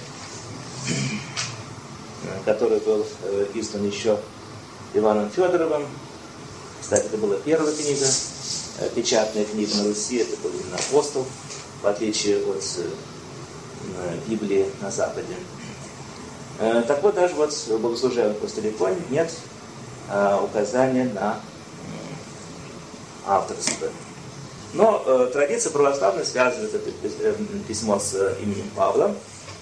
который был издан еще Иваном Федоровым, кстати, это была первая книга, печатная книга на Руси, это был именно апостол, в отличие от Библии на Западе. Так вот, даже вот в богослужебном апостоликоне нет указания на авторство. Но э, традиция православная связывает это письмо с э, именем Павла.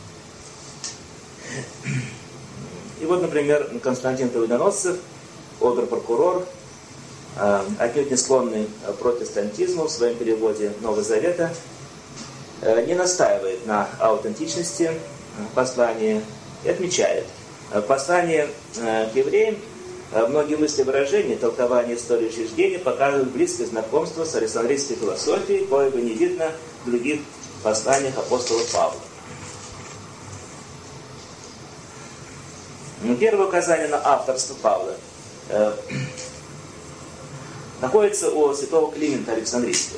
И вот, например, Константин Победоносцев, обер-прокурор, э, отнюдь не склонный к протестантизму в своем переводе Нового Завета, э, не настаивает на аутентичности э, послания и отмечает: э, послание э, к евреям, многие мысли, выражения, толкования истории учреждения показывают близкое знакомство с александрийской философией, коего не видно в других посланиях апостола Павла. Первое указание на авторство Павла э, находится у святого Климента Александрийского.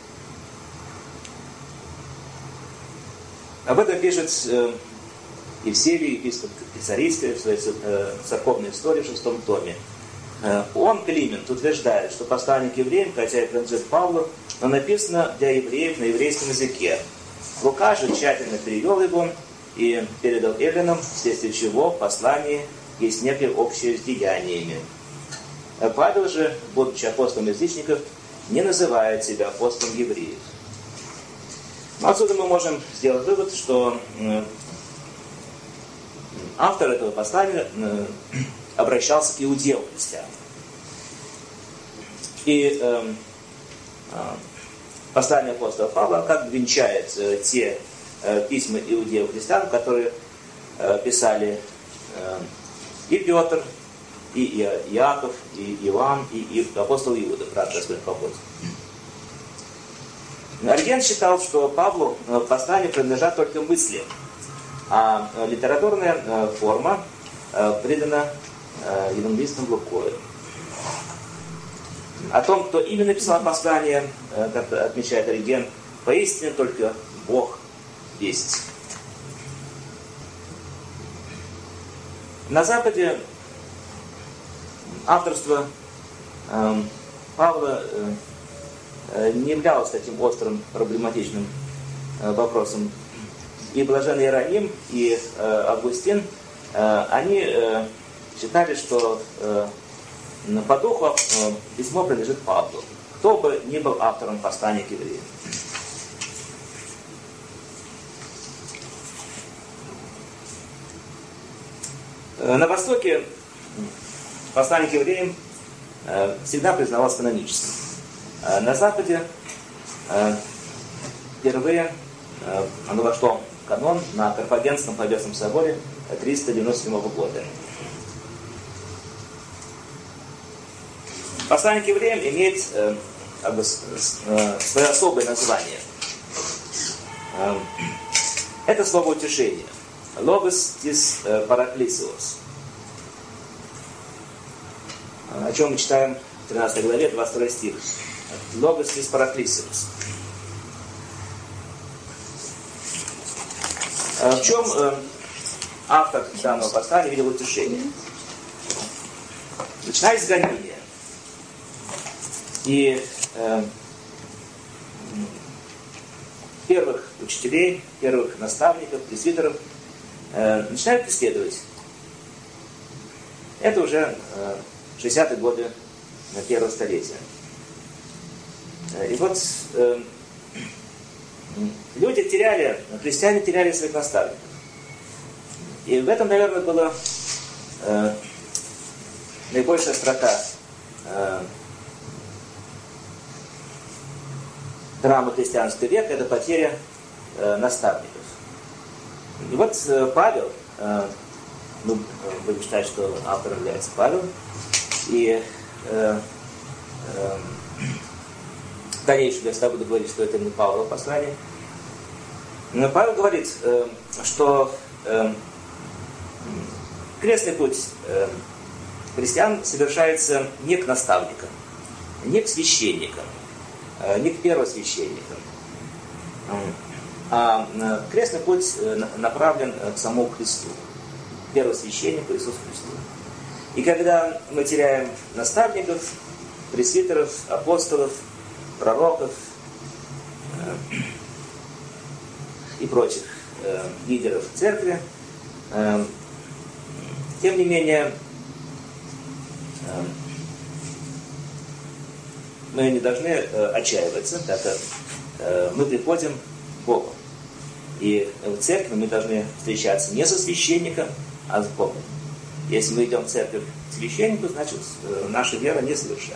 Об этом пишет э, Евсевий, епископ Кесарийский, в своей э, церковной истории в шестом томе. Э, он, Климент, утверждает, что послание к евреям, хотя и принадлежит Павлу, но написано для евреев на еврейском языке. Лука же тщательно перевел его и передал эллинам, вследствие чего в послании есть некое общее с деяниями. Павел же, будучи апостолом язычников, не называет себя апостолом евреев. Отсюда мы можем сделать вывод, что автор этого послания обращался к иудеям христианам. И э, э, послание апостола Павла как бы венчает э, те э, письма иудеев христиан, которые э, писали э, и Петр, и Иаков, и Иоанн, и, и апостол Иуда, брат Господень по плоти. Ориген считал, что Павлу послания принадлежат только мысли, а литературная форма придана евангелистам Лукою. О том, кто именно писал послание, как отмечает Ориген, поистине только Бог весть. На Западе авторство э, Павла э, не являлось таким острым, проблематичным э, вопросом. И блаженный Иероним, и э, Августин, э, они э, считали, что э, по духу э, письмо принадлежит Павлу, кто бы ни был автором послания к евреям. Э, на Востоке послание к евреям э, всегда признавалось каноническим. Э, на Западе э, впервые э, оно вошло в канон на Карфагенском Победном соборе триста девяносто седьмого года. Послание к евреям имеет э, э, свое особое название. Э, это слово утешения. Логос тис параклисиос. О чем мы читаем в тринадцатой главе, двадцать второй стих. Логос тис параклисиос. В чем э, автор данного послания видел утешение? Начиная с гонения. И э, первых учителей, первых наставников, пресвитеров э, начинают преследовать. Это уже э, шестидесятые годы первого столетия. И вот э, люди теряли, христиане теряли своих наставников. И в этом, наверное, была э, наибольшая строка э, драмы христианского века, это потеря э, наставников. И вот э, Павел, э, ну, будем считать, что автором является Павел, и э, э, в дальнейшем я всегда буду говорить, что это не Павлово послание. Но Павел говорит, э, что э, крестный путь э, христиан совершается не к наставникам, не к священникам, э, не к первосвященникам, а э, крестный путь э, направлен к самому Христу, первосвященнику Иисусу Христу. И когда мы теряем наставников, пресвитеров, апостолов, пророков э, и прочих э, лидеров церкви, э, тем не менее, э, мы не должны э, отчаиваться, так как э, мы приходим к Богу. И в церкви мы должны встречаться не со священником, а с Богом. Если мы идем в церковь к священнику, значит, э, наша вера несовершенна.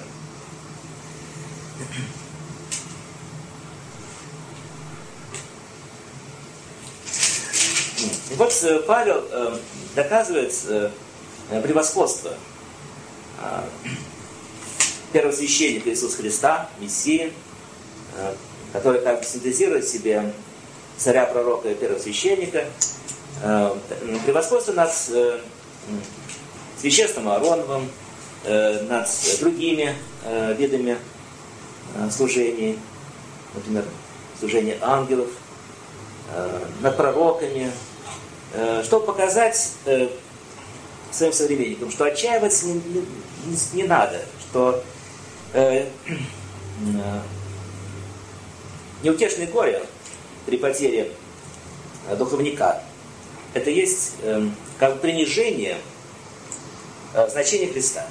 И вот э, Павел э, доказывает э, превосходство э, первосвященника Иисуса Христа, Мессии, э, который как бы синтезирует в себе царя, пророка и первосвященника, э, превосходство над э, священством Аароновым, э, над другими э, видами э, служений, например, служение ангелов, э, над пророками, э, чтобы показать э, своим современникам, что отчаиваться не, не, не надо, что э, э, неутешное горе при потере э, духовника это есть э, как бы принижение э, значения Христа.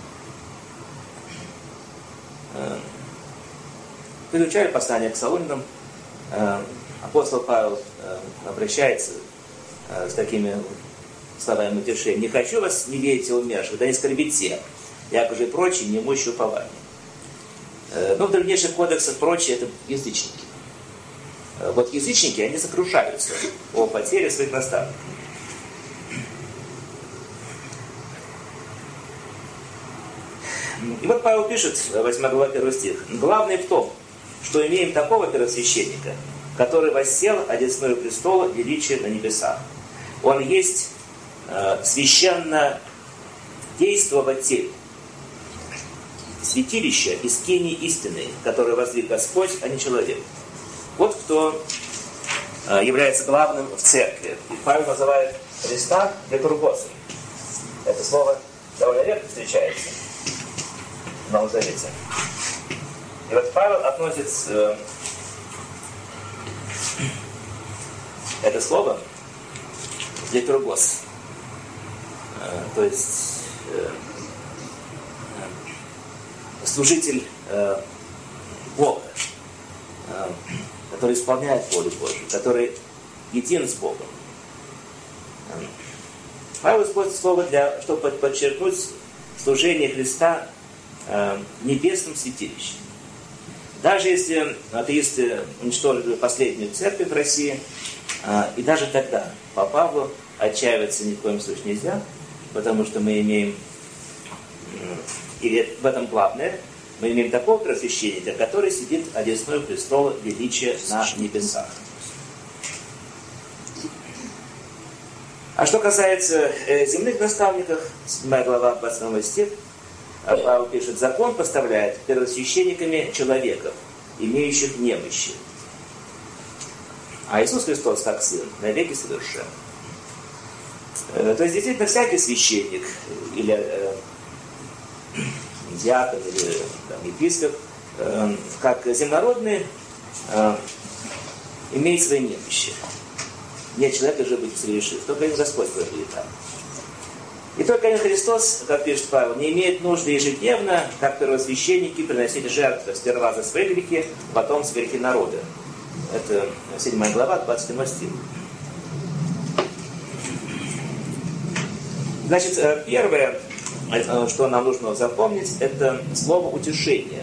Э, вы изучали послание к Солунянам, э, апостол Павел э, обращается э, с такими словами утешения: «Не хочу вас, не верите умерших, да не скорбите, як уже и прочие, не имущие упования». Но в древнейших кодексах прочие — это язычники. Вот язычники, они сокрушаются о потере своих наставников. И вот Павел пишет, восьмая глава, первый стих: «Главное в том, что имеем такого первосвященника, который воссел одесную престола величия на небесах. Он есть э, священно действователь, святилище из скинии истины, которое воздвиг Господь, а не человек». Вот кто э, является главным в церкви. И Павел называет Христа литургосом. Это слово довольно редко встречается в Новом Завете. И вот Павел относит э, это слово литургос, э, то есть э, э, служитель э, Бога, э, который исполняет волю Божию, который един с Богом. Э, Павел использует слово, для, чтобы подчеркнуть служение Христа э, в небесном святилище. Даже если атеисты уничтожили последнюю церковь в России, и даже тогда по Павлу отчаиваться ни в коем случае нельзя, потому что мы имеем, или в этом главное, мы имеем такого просвященника, который сидит одесную престола величия на небесах. А что касается земных наставников, седьмая глава, двадцать восьмой стих, Павел пишет: «Закон поставляет первосвященниками человеков, имеющих немощи. А Иисус Христос, как Сын, навеки совершен». То есть, действительно, всякий священник, или э, диакон, или там, епископ, э, как земнородный, э, имеет свои немощи. Нет человека же быть совершив, только один Господь проявит там. И только один Христос, как пишет Павел, не имеет нужды ежедневно, как первосвященники, приносить жертвы сперва за свои грехи, потом за грехи народа. Это седьмая глава, двадцать седьмой стих. Значит, первое, что нам нужно запомнить, это слово утешение.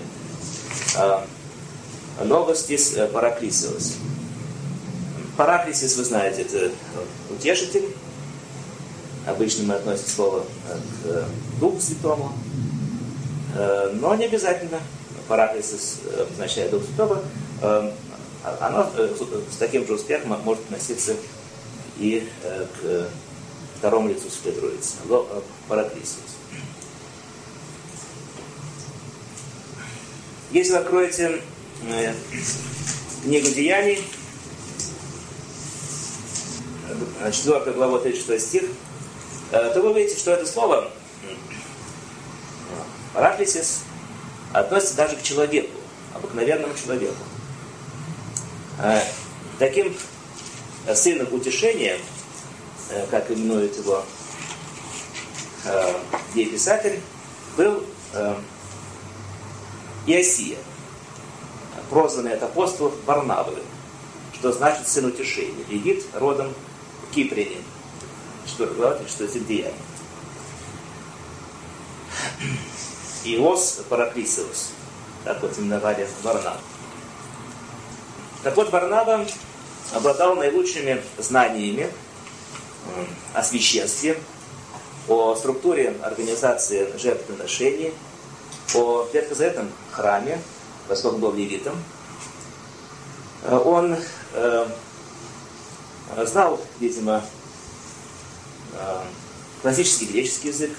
Логостис параклисиос. Параклисис, вы знаете, это утешитель. Обычно мы относим слово к Духу Святому, но не обязательно. Параклисис означает Дух Святого. Оно с таким же успехом может относиться и к второму лицу Святой Троицы. Параклисис. Если вы откроете книгу Деяний, четвёртая глава, тридцать шестой стих, то вы увидите, что это слово параклисис относится даже к человеку, обыкновенному человеку. Таким сыном утешения, как именует его дееписатель, был Иосия, прозванный от апостолов Варнавой, что значит сын утешения. Левит родом Кипрянин. четвёртая глава, тридцать шестой стих Деяний. Иос Параклисиос. Так вот именовали Варнаву. Так вот, Варнава обладал наилучшими знаниями о священстве, о структуре организации жертвоприношений, о ветхозаветном храме, поскольку был левитом. Он э, знал, видимо, э, классический греческий язык,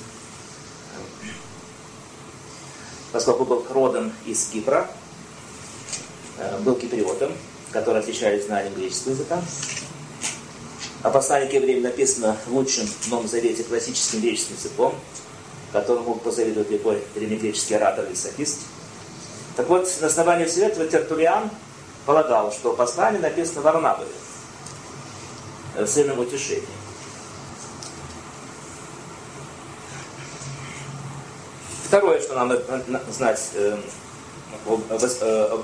поскольку был родом из Кипра, э, был киприотом, который отличались знанием греческого языка. А послание к евреям написано в лучшем Новом Завете классическим греческим языком, которому мог позавидовать любой древнегреческий оратор или софист. Так вот, на основании всего этого Тертуллиан полагал, что послание написано Варнавой, сыном утешения. Второе, что нам надо знать э, об, об, об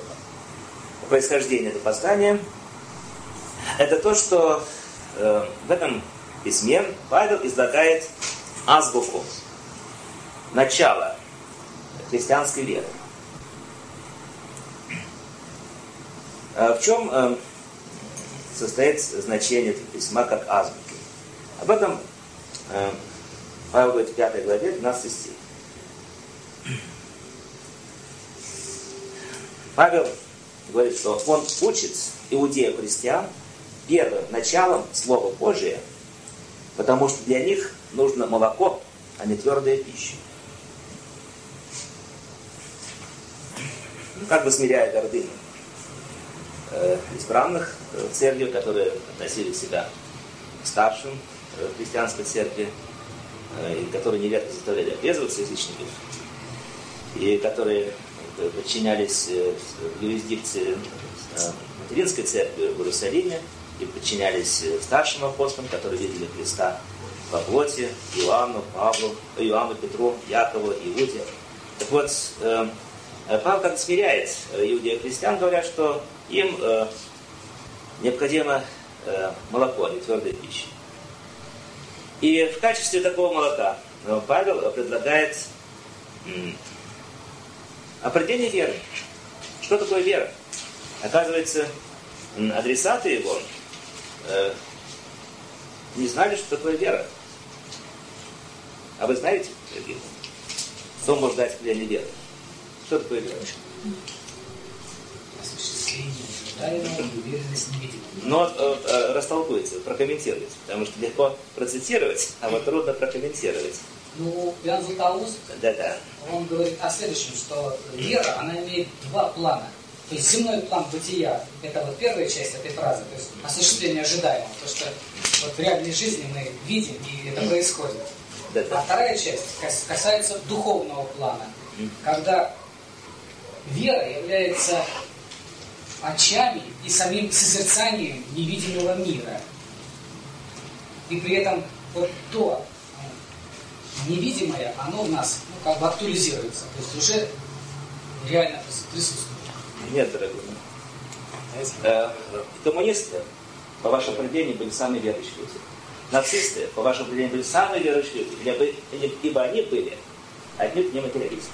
происхождении этого послания, это то, что э, в этом письме Павел излагает азбуку, начало христианской веры. В чем состоит значение этого письма как азбуки? Об этом Павел говорит в пятой главе, двенадцатый стих. Павел говорит, что он учит иудеев-христиан первым началом Слова Божия, потому что для них нужно молоко, а не твердая пища. Ну, как бы смиряя гордыню э, избранных э, в церкви, которые относили себя к старшим э, христианской церкви, э, и которые нередко заставляли обрезываться язычников, и которые э, подчинялись э, юрисдикции э, материнской церкви в Иерусалиме, и подчинялись э, старшим апостолам, которые видели Христа во плоти, Иоанну, Павлу, Иоанну, Петру, Якову, Иуде. Так вот, э, Павел как смиряет иудеев-христиан, говоря, что им э, необходимо э, молоко, а не твердая пища. И в качестве такого молока Павел предлагает м, определение веры. Что такое вера? Оказывается, адресаты его э, не знали, что такое вера. А вы знаете, дорогие? Кто может дать определение веры? Что такое вера? Осуществление ожидаемого и уверенность невидимого. Но э, э, растолкуйте, прокомментируйте, потому что легко процитировать, а вот трудно прокомментировать. Ну, Иоанн Златоуст, Да-да. он говорит о следующем, что вера, она имеет два плана. То есть земной план бытия, это вот первая часть этой фразы, то есть осуществление ожидаемого, то, что вот в реальной жизни мы видим, и это происходит. Да-да. А вторая часть касается духовного плана, когда вера является очами и самим созерцанием невидимого мира. И при этом вот то невидимое, оно в нас ну, как бы актуализируется. То есть уже реально присутствует. Нет, дорогой. Э, коммунисты, по вашему определению, были самые верующие люди. Нацисты, по вашему определению, были самые верующие люди, ибо, ибо они были отнюдь не материалисты.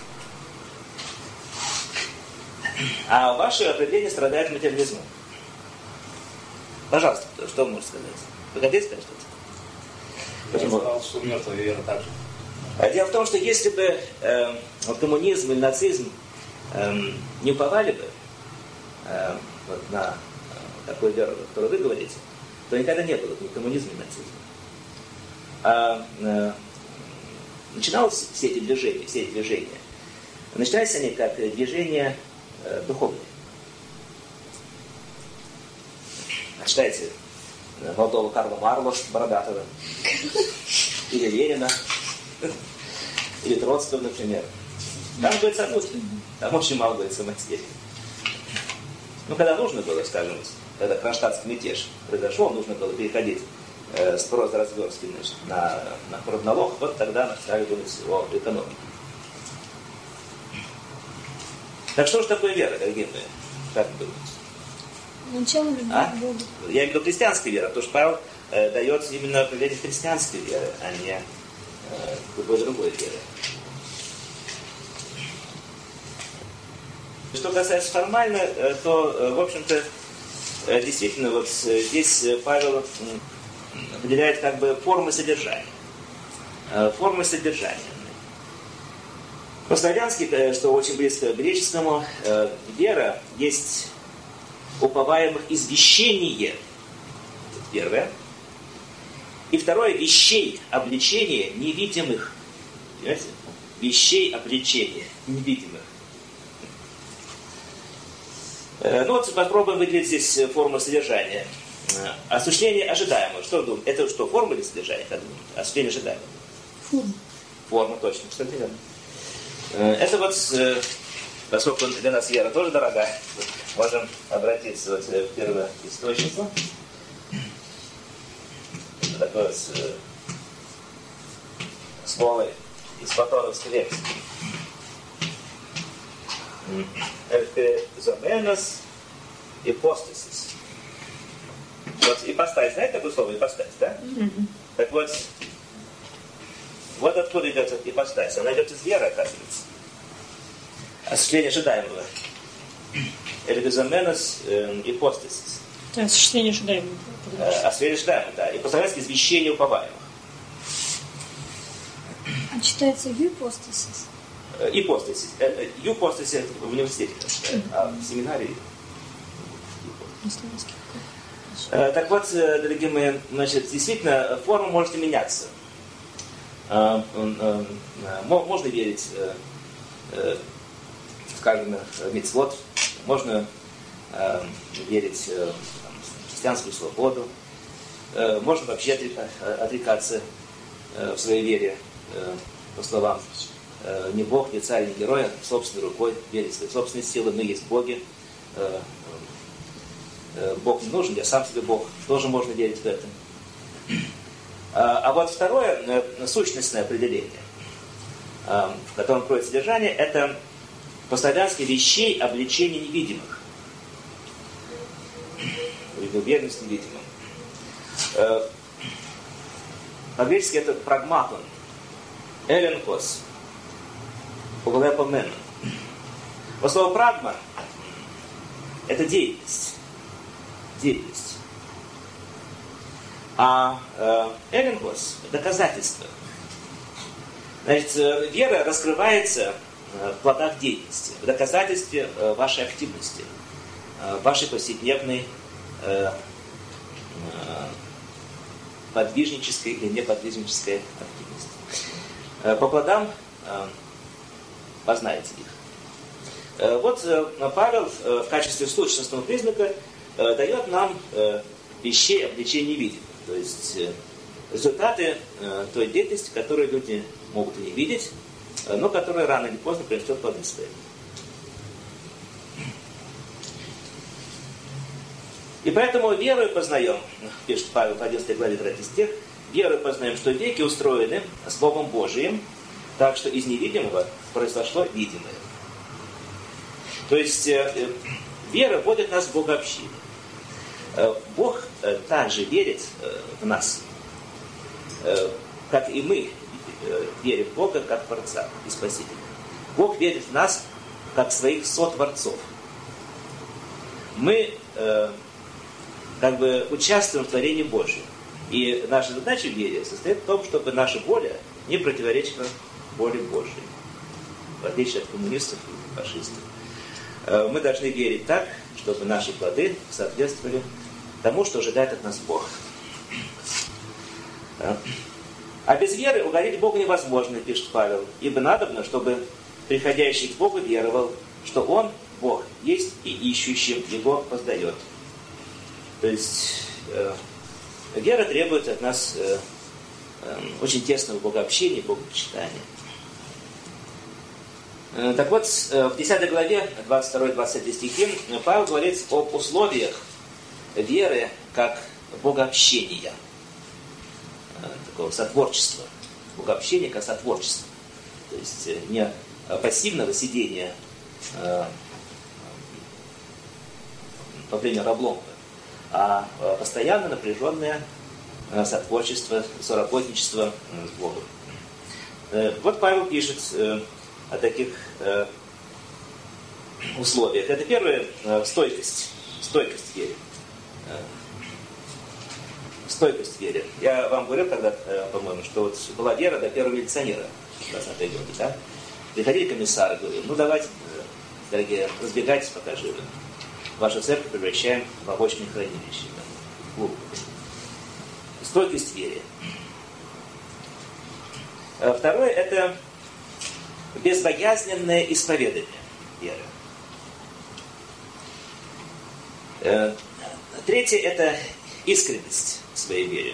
А ваше определение страдает материализмом. Пожалуйста, что вы можете сказать? Вы хотите сказать что-то? Я сказал, что мертвая вера также. Дело в том, что если бы э, коммунизм или нацизм э, не уповали бы э, вот на э, такую веру, о которой вы говорите, то никогда не было ни коммунизма, ни нацизма. А э, начиналось все эти движения, все эти движения. Начинались они как движения э, духовные. Читайте молодого Карла Марло, бородатого, или Ленина, или Троцкого, например. Там говорится о мысли, там очень мало говорится о материи. Ну, когда нужно было, скажем, когда кронштадтский мятеж произошел, нужно было переходить э, с прозы разверстки на, на продналог, вот тогда стали думать о экономике. Так что же такое вера, дорогие мои? Как вы думаете? Начало любви А? к Богу. Я имею в виду христианская вера, потому что Павел э, дает именно определение христианской веры, а не э, любой другой веры. Что касается формально, э, то, э, в общем-то, э, действительно, вот э, здесь Павел э, определяет как бы формы содержания. Э, формы содержания. По-славянски, э, что очень близко к греческому, э, вера есть уповаемых извещение. Первое. И второе, вещей обличения невидимых. Понимаете? Вещей обличения невидимых. Ну вот попробуем выделить здесь форму содержания. Осуществление ожидаемого. Что вы думаете? Это что, форма или содержание? Как думаете? Осуществление ожидаемого. Форма. Форма, точно. Кстати, верно. Это вот, поскольку для нас вера тоже дорогая, можем обратиться вот к первоисточнику. Это такое вот слово из платоновской лекции. Эрпезоменос ипостасис. Вот ипостась, знаете такое слово ипостась, да? Mm-hmm. Так вот, вот откуда идет ипостась. Она идет из веры, оказывается. Осуществление ожидаемого. Эргозоменос ипостасис. Осуществление ожидаемого. Осуществление ожидаемого, да. И по-словенски извещение уповаемых. А читается юпостасис? Ипостасис. Юпостасис в университете, а в семинарии. Так вот, дорогие мои, значит, действительно, форма может меняться. Можно верить, скажем, в мицвот, можно верить в христианскую свободу, можно вообще отрекаться в своей вере, по словам, не Бог, не царь, не герой, а собственной рукой верить в свои собственные силы. Мы есть боги. Бог не нужен, я сам себе Бог. Тоже можно верить в это. А вот второе, сущностное определение, в котором кроет содержание, это по-славянски вещей обличения невидимых. Уверенность невидимым. По-гречески это прагматон. Эленкос. Углепомен. По слову прагма это деятельность. Деятельность. А э, эленкос – доказательство. Значит, вера раскрывается в плодах деятельности, в доказательстве э, вашей активности, э, вашей повседневной э, э, подвижнической или неподвижнической активности. Э, по плодам э, познаете их. Э, вот э, Павел э, в качестве сущностного признака э, дает нам э, вещей обличения невидимых. То есть э, результаты э, той деятельности, которые люди могут и не видеть, э, но которая рано или поздно принесет плоды свои. И поэтому верою познаем, пишет Павел в одиннадцатой главе третий стих, верою познаем, что веки устроены Словом Божиим, так что из невидимого произошло видимое. То есть э, э, вера вводит нас в богообщение. Бог также верит в нас, как и мы верим в Бога, как Творца и Спасителя. Бог верит в нас, как своих сотворцов. Мы как бы участвуем в творении Божьем. И наша задача в вере состоит в том, чтобы наша воля не противоречила воле Божьей. В отличие от коммунистов и фашистов. Мы должны верить так, чтобы наши плоды соответствовали тому, что ожидает от нас Бог. А без веры угодить Богу невозможно, пишет Павел, ибо надобно, чтобы приходящий к Богу веровал, что Он, Бог, есть и ищущим Его поздает. То есть э, вера требует от нас э, э, очень тесного богообщения, богопочитания. Э, так вот, э, в десятой главе, двадцать второй двадцать третий стихи, Павел говорит об условиях веры как богообщения, э, такого сотворчества. Богообщение как сотворчество. То есть э, не пассивного сидения э, во время обломка, а постоянно напряженное сотворчество, соработничество с Богом. Вот Павел пишет о таких условиях. Это первое — стойкость. Стойкость вере. Стойкость вере. Я вам говорил тогда, по-моему, что вот была вера до первого милиционера в двадцатые годы, да? Приходили комиссары, говорили, ну давайте, дорогие, разбегайтесь, пока живы. Вашу церковь превращаем в овощное хранилище. Клуб. Стойкость вере. Второе — это безбоязненное исповедание веры. Третье — это искренность в своей вере.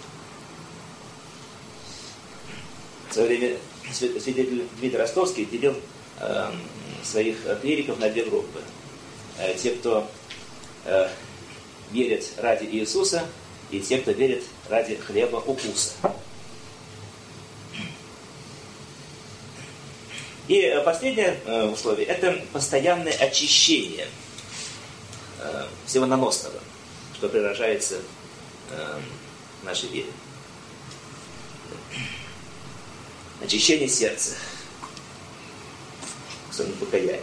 В свое время свидетель Дмитрий Ростовский делил э, своих клириков на две группы. Э, те, кто э, верит ради Иисуса, и те, кто верит ради хлеба укуса. И последнее э, условие — это постоянное очищение э, всего наносного, что приражается э, нашей вере. очищение сердца, особенно покаяние.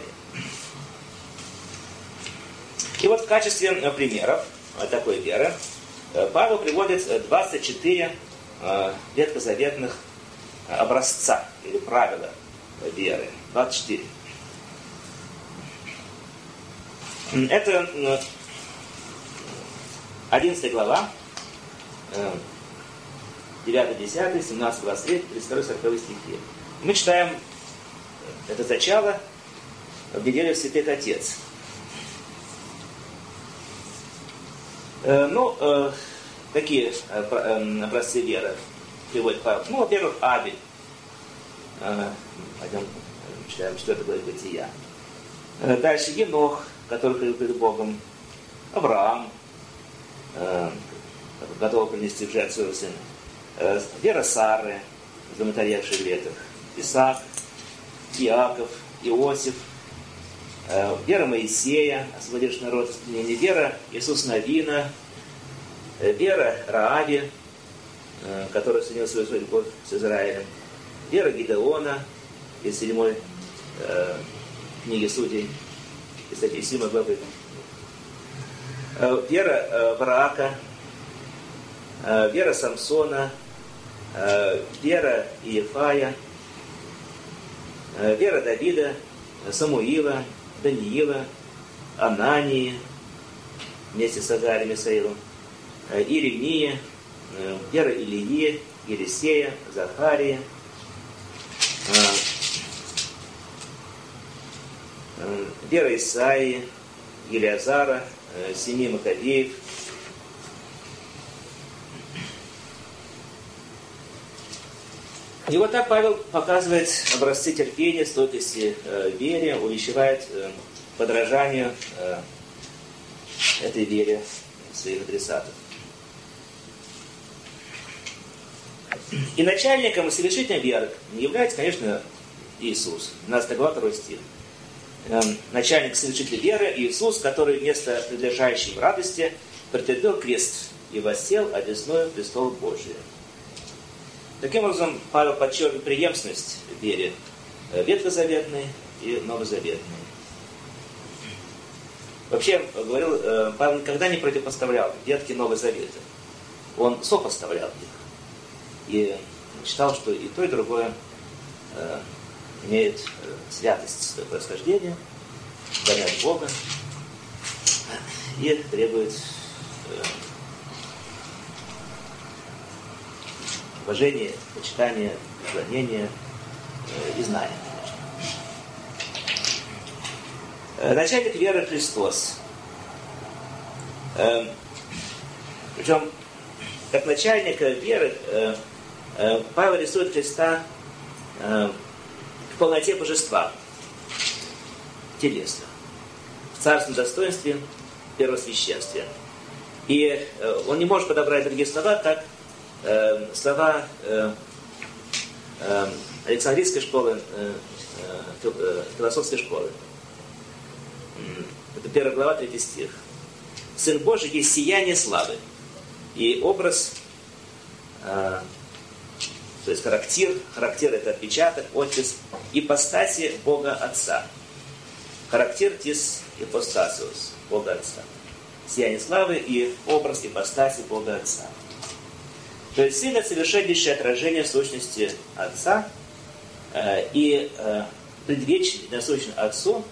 И вот в качестве примеров такой веры Павел приводит двадцать четыре ветхозаветных образца или правила веры. двадцать четыре. Это одиннадцатая глава, девятый, десятый, семнадцатый, двадцать третий, тридцать второй, сороковой стихи. Мы читаем это начало в неделе Святых Отец. Ну, какие образцы веры приводит Павел? Ну, во-первых, Авель. Пойдем, читаем четвёртую главу Бытия. Дальше Енох, который ходил перед Богом. Авраам, готов принести в жертву своего сына. Вера Сары, замоторевший в летах. Исаак, Иаков, Иосиф. Вера Моисея, освободивший народ из пленения. Вера Иисуса Навина. Вера Рааби, которая соединила свою судьбу с Израилем. Вера Гидеона из седьмой э, книги Судей, кстати, из седьмой главы. Э, вера э, Враака, э, вера Самсона, э, вера Иефая, э, вера Давида, Самуила, Даниила, Анании, вместе с Азарием и Мисаилом, э, Иеремия, э, вера Илии, Елисея, Захария, вера Исаии, Елиазара, семи Маккабеев. И вот так Павел показывает образцы терпения, стойкости, вере, увещевает подражанию этой вере своих адресатов. И начальником и совершителем веры является, конечно, Иисус. двенадцатая глава, второй стих. Начальник совершителя веры Иисус, который вместо предлежащей радости претерпел крест и воссел одесную престола Божия. Таким образом, Павел подчеркивает преемственность в вере ветхозаветной и новозаветной. Вообще, говорил, Павел никогда не противопоставлял Ветхий и Новый Заветы. Он сопоставлял их. И считал, что и то, и другое э, имеет э, святость своего происхождения, хранят Бога и требует э, уважения, почитания, поклонения э, и знания. Э, начальник веры Христос. Э, причем, как начальника веры, э, э, Павел рисует Христа э, в полноте божества, телесно, в царственном достоинстве, первосвященстве. И э, он не может подобрать другие слова, как э, слова э, э, Александрийской школы, э, э, философской школы. Это первая глава, третий стих. Сын Божий есть сияние славы. И образ, э, то есть характер, характер это отпечаток, оттиск, ипостаси Бога Отца. Характер тис ипостасиус Бога Отца. Сияние славы и образ ипостаси Бога Отца. То есть Сын — это совершеннейшее отражение сущности Отца э, и э, предвечный, насущный Отцу.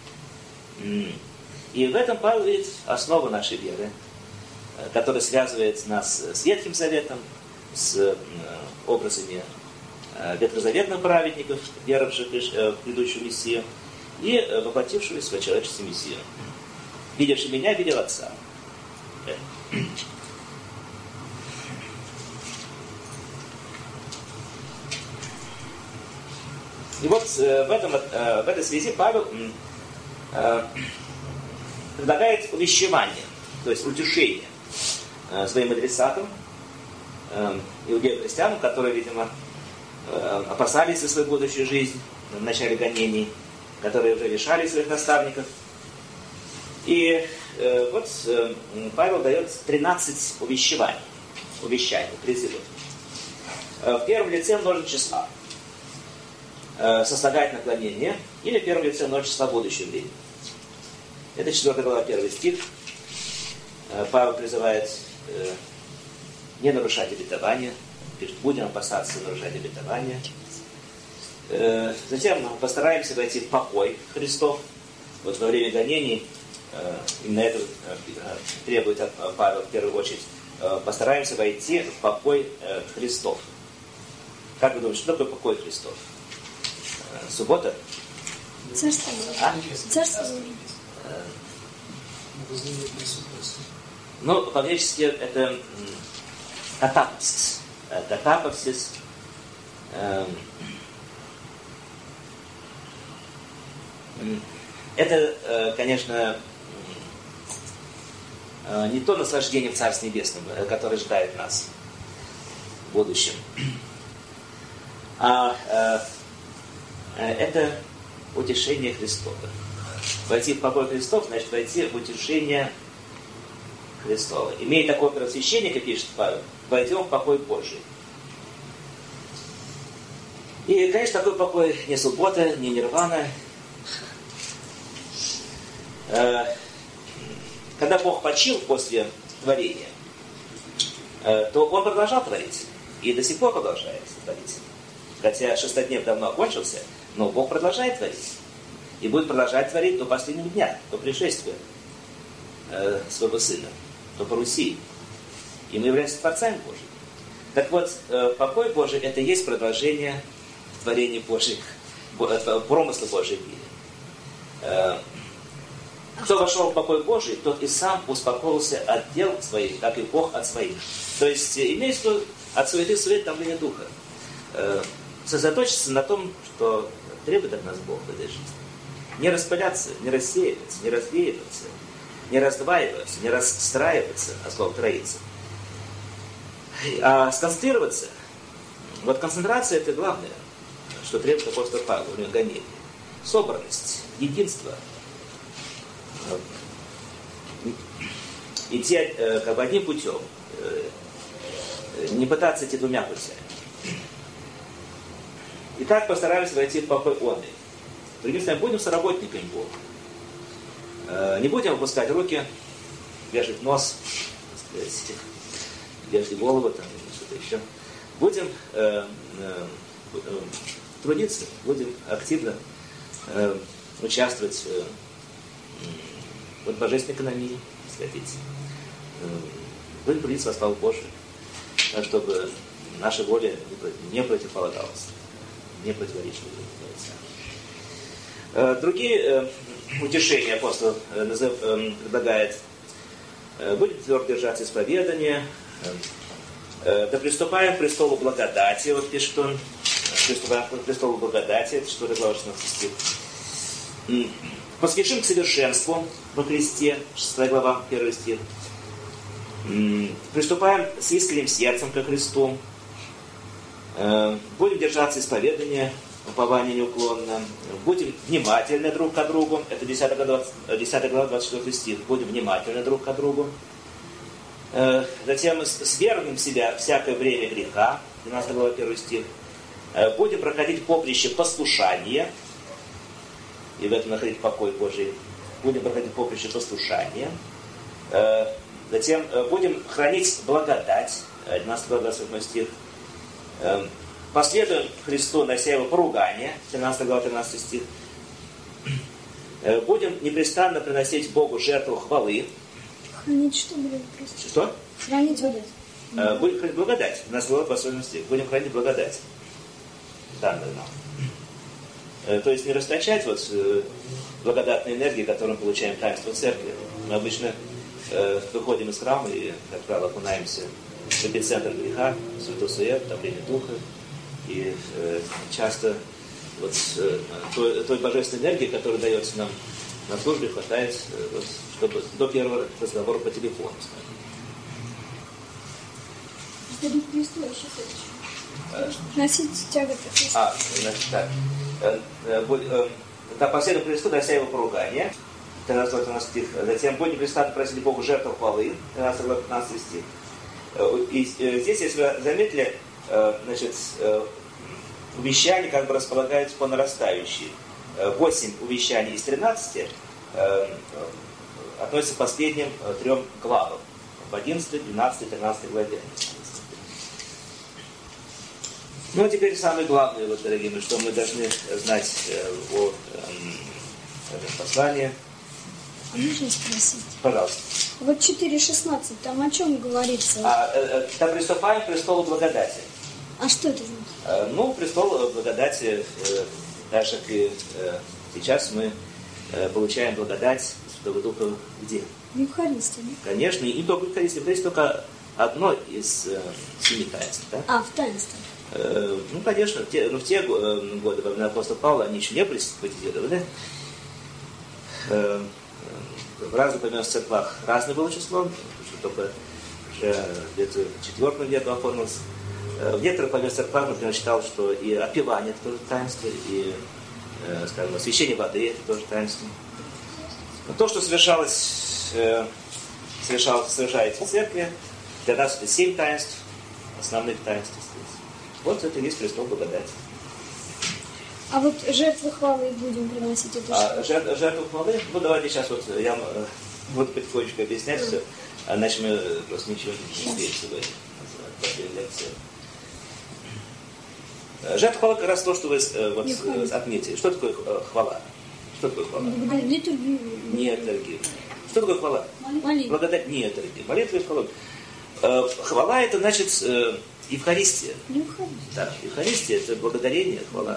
И в этом Павел видит основу нашей веры, который связывает нас с Ветхим Заветом, с образами ветхозаветных праведников, веровавших в предыдущую Мессию, и воплотившегося в человеческую Мессию. Видевший меня, видел Отца. И вот в, этом, в этой связи Павел предлагает увещевание, то есть утешение своим адресатам, иудеям-христианам, которые, видимо, опасались за свою будущую жизнь в начале гонений, которые уже лишали своих наставников. И вот Павел дает тринадцать увещеваний, увещаний, призывов. в первом лице множество числа. Сослагательное наклонение или в первом лице множество числа в будущем времени. Это четвёртая глава, первый стих. Павел призывает не нарушать обетование. Пишет, будем опасаться нарушать обетование. Затем постараемся войти в покой Христов. Вот во время гонений именно это требует от Павла в первую очередь. Постараемся войти в покой Христов. Как вы думаете, что такое покой Христов? Суббота? Царство Божие. А? Царство Божие. Ну, по-гречески это катапсис. Катапсис. Это, конечно, не то наслаждение в Царстве Небесном, которое ждает нас в будущем, а это утешение Христово. Войти в покой Христов, значит войти в утешение Христово. Имея такое просвещение, как пишет Павел, войдем в покой Божий. И, конечно, такой покой не суббота, не нирвана. Когда Бог почил после творения, то Он продолжал творить. И до сих пор продолжает творить. Хотя шестоднев давно окончился, но Бог продолжает творить. И будет продолжать творить до последнего дня, до пришествия э, своего Сына, до Парусии. И мы являемся Творцами Божьими. Так вот, э, покой Божий – это и есть продолжение творения Божьих, промысла Божьей в мире. Э, кто вошел в покой Божий, тот и сам успокоился от дел своих, как и Бог от своих. То есть, имеется в виду от суеты сует томления духа. Э, сосредоточиться на том, что требует от нас Бог в этой жизни. Не распыляться, не рассеиваться, не развеиваться, не раздваиваться, не расстраиваться, а слово троица. А сконцентрироваться. Вот концентрация – это главное, что требует апостол Павел в гонении. Собранность, единство. Идти как бы одним путем. Не пытаться идти двумя путями. Итак, постараемся войти в покой он. Другими словами, будем соработниками Бога. Не будем опускать руки, вешать нос, вешать голову, там, или что-то еще. Будем э, э, трудиться, будем активно э, участвовать э, в божественной экономии, если хотите. Э, будем трудиться во славу Божию, чтобы наша воля не противополагалась, не противоречила. Другие утешения апостол предлагает. Будем твердо держаться исповедания. Да приступаем к престолу благодати. Вот пишет он. Приступаем к престолу благодати. Это четвёртая глава, шестнадцатый стих. Поспешим к совершенству во Христе. шестая глава, первый стих. Приступаем с искренним сердцем ко Христу. Будем держаться исповедания. Упование неуклонно. Будем внимательны друг к другу. Это десятая глава, двадцать четвёртый стих. Будем внимательны друг к другу. Затем свергнем себя всякое время греха. двенадцатая глава, первый стих. Будем проходить поприще послушания. И в этом находить покой Божий. Будем проходить поприще послушания. Затем будем хранить благодать. двенадцатая глава, двадцать восьмой стих. Последуем Христу, нося его поругание, тринадцатая глава, тринадцатый стих. Будем непрестанно приносить Богу жертву хвалы. Хранить что будет? Что? Хранить благодать. Будем хранить благодать. тринадцатая глава, двадцать восьмой стих. Будем хранить благодать. Данную нам. То есть не расточать вот благодатные энергии, которые мы получаем в таинстве церкви. Мы обычно выходим из храма и, как правило, окунаемся в эпицентр греха, святой сует, давление духа. И э, часто вот, э, той, той божественной энергии, которая дается нам на службе, хватает, э, вот, чтобы до первого разговора по телефону. Носить тяготы. А, значит так. Э, э, э, да, последнему Христу, нося его поругание, тринадцатый стих. Затем будем непрестанно просить Богу жертву хвалы, тринадцатый пятнадцатый стих. И э, здесь, если вы заметили, значит, увещания как бы располагаются по нарастающей. Восемь увещаний из тринадцати относятся к последним трем главам. В одиннадцатой, двенадцатой, тринадцатой главе. Ну, а теперь самое главное, вот, дорогие мои, что мы должны знать о этом послании. А можно спросить? Пожалуйста. Вот четыре шестнадцать, там о чем говорится? А, э, там приступаем к престолу благодати. А что это значит? Э, ну, престол благодати, э, так же, как и э, сейчас мы э, получаем благодать Святого Духа где? В Евхаристии, да? Конечно, и только в Евхаристии. То есть только одно из э, семи таинств. Да? А, в таинстве. Э, ну, конечно, в те, ну, в те годы, во времена апостола Павла, они еще не были святителями. Э, в разных племенных церквах разное было число, что только уже где-то в четвёртом веке оформилось. В некоторых племенных церквах, например, считал, что и опевание это тоже таинство, и, скажем, освящение воды это тоже таинство. Но то, что совершалось, совершалось, совершается в церкви, для нас это семь таинств, основных таинств. Вот это и есть престол благодати. А вот жертвы хвалы будем приносить, это а, что? Жертв, жертвы хвалы? Ну, давайте сейчас вот я буду потихонечку объяснять mm. все, а иначе мы просто ничего не успеем сегодня в этой лекции. Жертва хвалы как раз то, что вы вот, отметили. Что такое хвала? Что такое хвала? Нет торги. Нет торги. Что такое хвала? Молитва. Благодать. Нет торги. Молитва и хвала. Хвала это значит Евхаристия. Евхаристия. Да, Евхаристия это благодарение, хвала.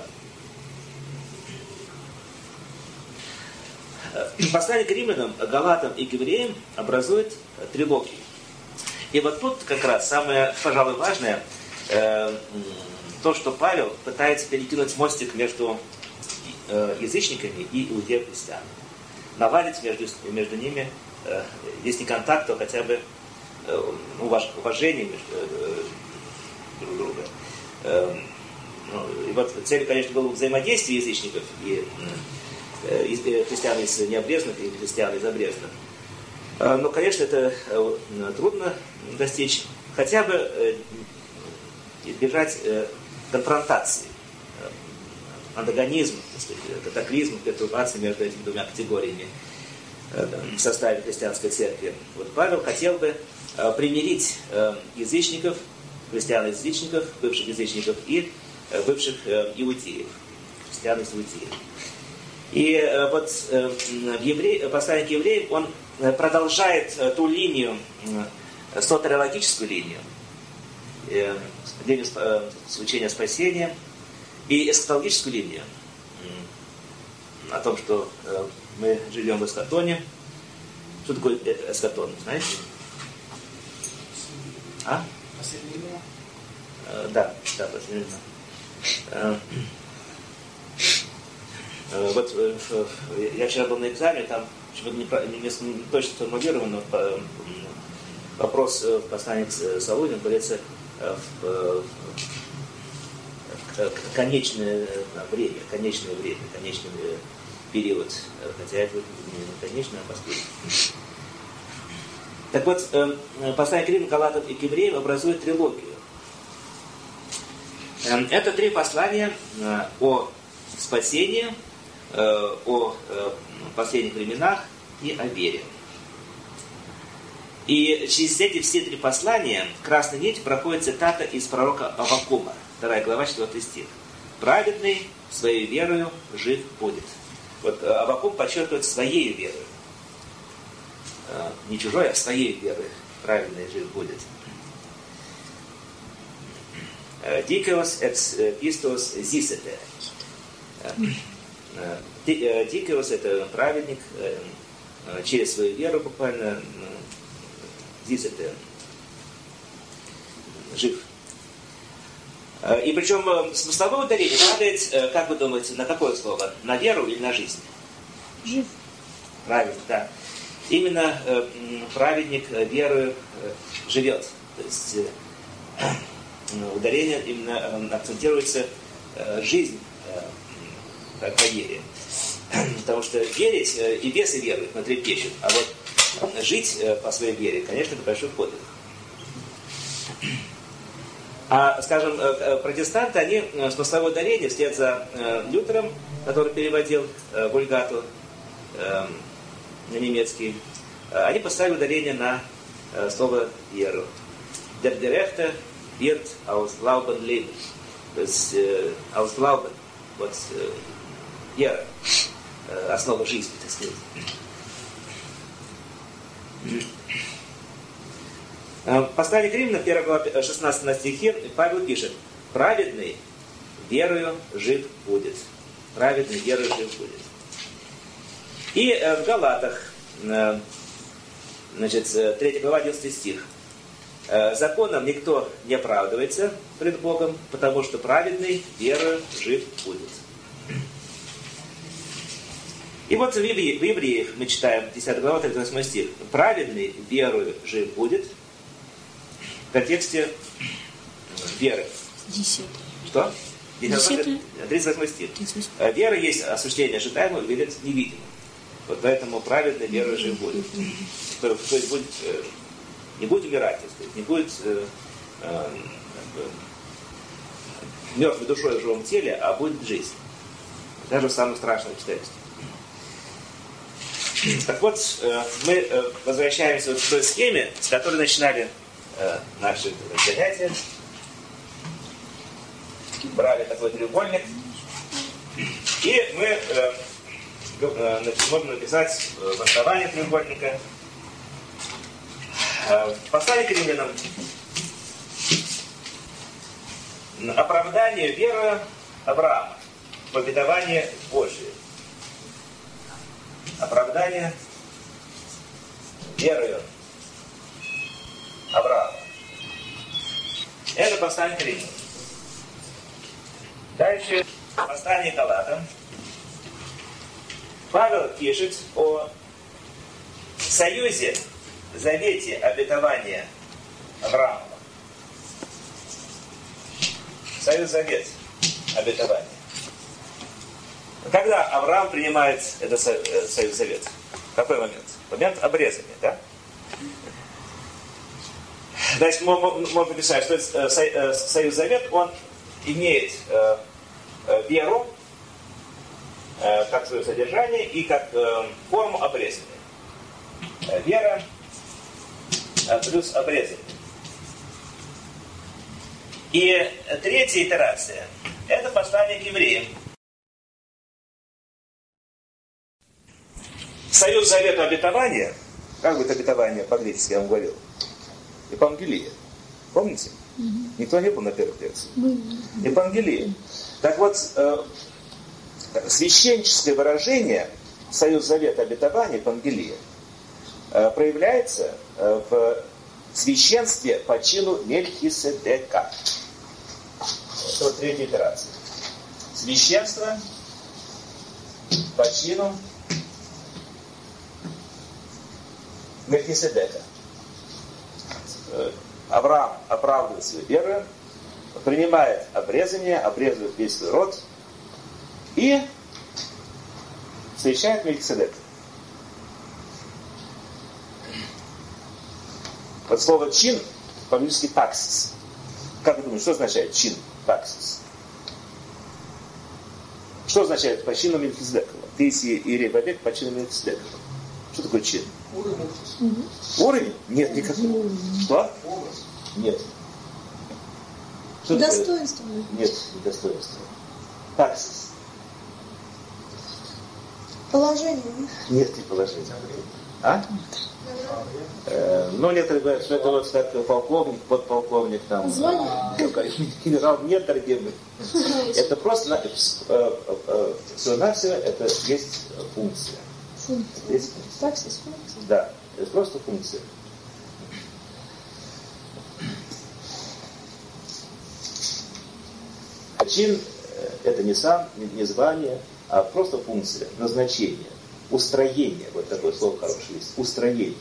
Послание к римлянам, галатам и к евреям образует трилогию. И вот тут как раз самое, пожалуй, важное, э, то, что Павел пытается перекинуть мостик между э, язычниками и иудео-христианами. Наладить между, между ними, э, если не контакт, то хотя бы э, уваж, уважение между э, друг друга. Э, ну, и вот цель, конечно, была взаимодействие язычников и христиан из необрезанных и христиан из обрезанных. Но, конечно, это трудно достичь. Хотя бы избежать конфронтации, антагонизма, катаклизма, пертурбации между этими двумя категориями в составе христианской церкви. Вот Павел хотел бы примирить язычников, христиан-язычников, бывших язычников и бывших иудеев, христиан из иудеев. И э, вот э, в евре... послании к евреям он продолжает э, ту линию, э, сотериологическую линию, э, линию э, учения спасения, и эсхатологическую линию э, о том, что э, мы живем в эсхатоне. Что такое эсхатон, знаете? А? Последнее. Э, да, да, последнее. Э, Вот я вчера был на экзамене, там не, не, не точно сформулирован, но вопрос в послании к Солунину говорится в, в, в конечное время, конечное время, конечный период, хотя это не конечное, а последнее. Так вот, послание к римлянам, галатам и к евреям образует трилогию. Это три послания о спасении, о последних временах и о вере. И через эти все три послания красной нить проходит цитата из пророка Аввакума, вторая глава, четвёртый стих. «Праведный своей верою жив будет». Вот Аввакум подчеркивает своей верой. Не чужой, а своей верой праведный жив будет. «Дикеос экс пистос зисете». Дикеос — это праведник, через свою веру буквально, здесь это жив. И причем смысловое ударение падает, как вы думаете, на какое слово? На веру или на жизнь? Жив. Правильно, да. Именно праведник верою живет. То есть ударение именно акцентируется жизнь по вере. Потому что верить и бесы веруют, но трепещут. А вот жить по своей вере, конечно, это большой подвиг. А, скажем, протестанты, они смысловое ударение вслед за Лютером, который переводил Вульгату на немецкий, они поставили ударение на слово «веру». Der Gerechte wird aus Glauben leben. То есть aus Glauben, вот вера, основа жизни, так сказать. Послание к Римлянам, первая глава, шестнадцатом стихе, Павел пишет: праведный верою жив будет. Праведный верою жив будет. И в Галатах, значит, третья глава, одиннадцатый стих. Законом никто не оправдывается пред Богом, потому что праведный верою жив будет. И вот в Евреях, в Евреях мы читаем десятая глава, тридцать восьмой стих. Праведный верою жив будет. В контексте веры. Десятый. Что? Десятый. тридцать восьмой стих. Вера есть осуществление ожидаемого, верит невидимого. Вот поэтому праведный верою жив будет. То, то есть будет, не будет умирать, так сказать, не будет э, э, мертвой душой в живом теле, а будет жизнь. Даже в самых страшных обстоятельствах. Так вот, мы возвращаемся вот к той схеме, с которой начинали наши занятия. Брали такой треугольник. И мы можем написать в основании треугольника. Послание к Римлянам. Оправдание веры Авраама. Обетование Божие. Оправдание верою Авраама. Это послание к Римлянам. Дальше послание к Галатам. Павел пишет о союзе, завете обетования Авраама. Союз, завет, обетования. Когда Авраам принимает этот союз завет? Какой момент? Момент обрезания, да? Значит, мы можем написать, что этот союз завет, он имеет э, веру э, как свое содержание и как э, форму обрезания. Вера э, плюс обрезание. И третья итерация – это послание к евреям. Союз завета обетования, как будет обетование по-гречески, я вам говорил, Евангелие. Помните? Mm-hmm. Никто не был на первых лекциях. Mm-hmm. Евангелие. Так вот, э, священническое выражение Союз завета обетования, Евангелие, э, проявляется э, в священстве по чину Мельхиседека. Это вот третья итерация. Священство по чину Мельхиседека. Авраам оправдывает свою веру, принимает обрезание, обрезывает весь свой род и встречает Мельхиседека. Вот слово чин по-английски таксис. Как вы думаете, что означает чин, таксис? Что означает по чину Мельхиседекова? Ты если иерей вовек по чину Мельхиседекова. Что такое чин? Уровень. Уровень? Нет, никакого. Что? Нет. Что достоинство. Такое? Нет, не достоинство. Таксис. Положение. Нет, не положение. А? Э, ну, некоторые говорят, что это вот как полковник, подполковник, там. Звание? Генерал, нет, дорогие мои. Это просто, всего-навсего, это есть функция. Функция. Таксис, функция. Да, это просто функция. А чин это не сам, не звание, а просто функция, назначение, устроение. Вот такое слово хорошее есть. Устроение.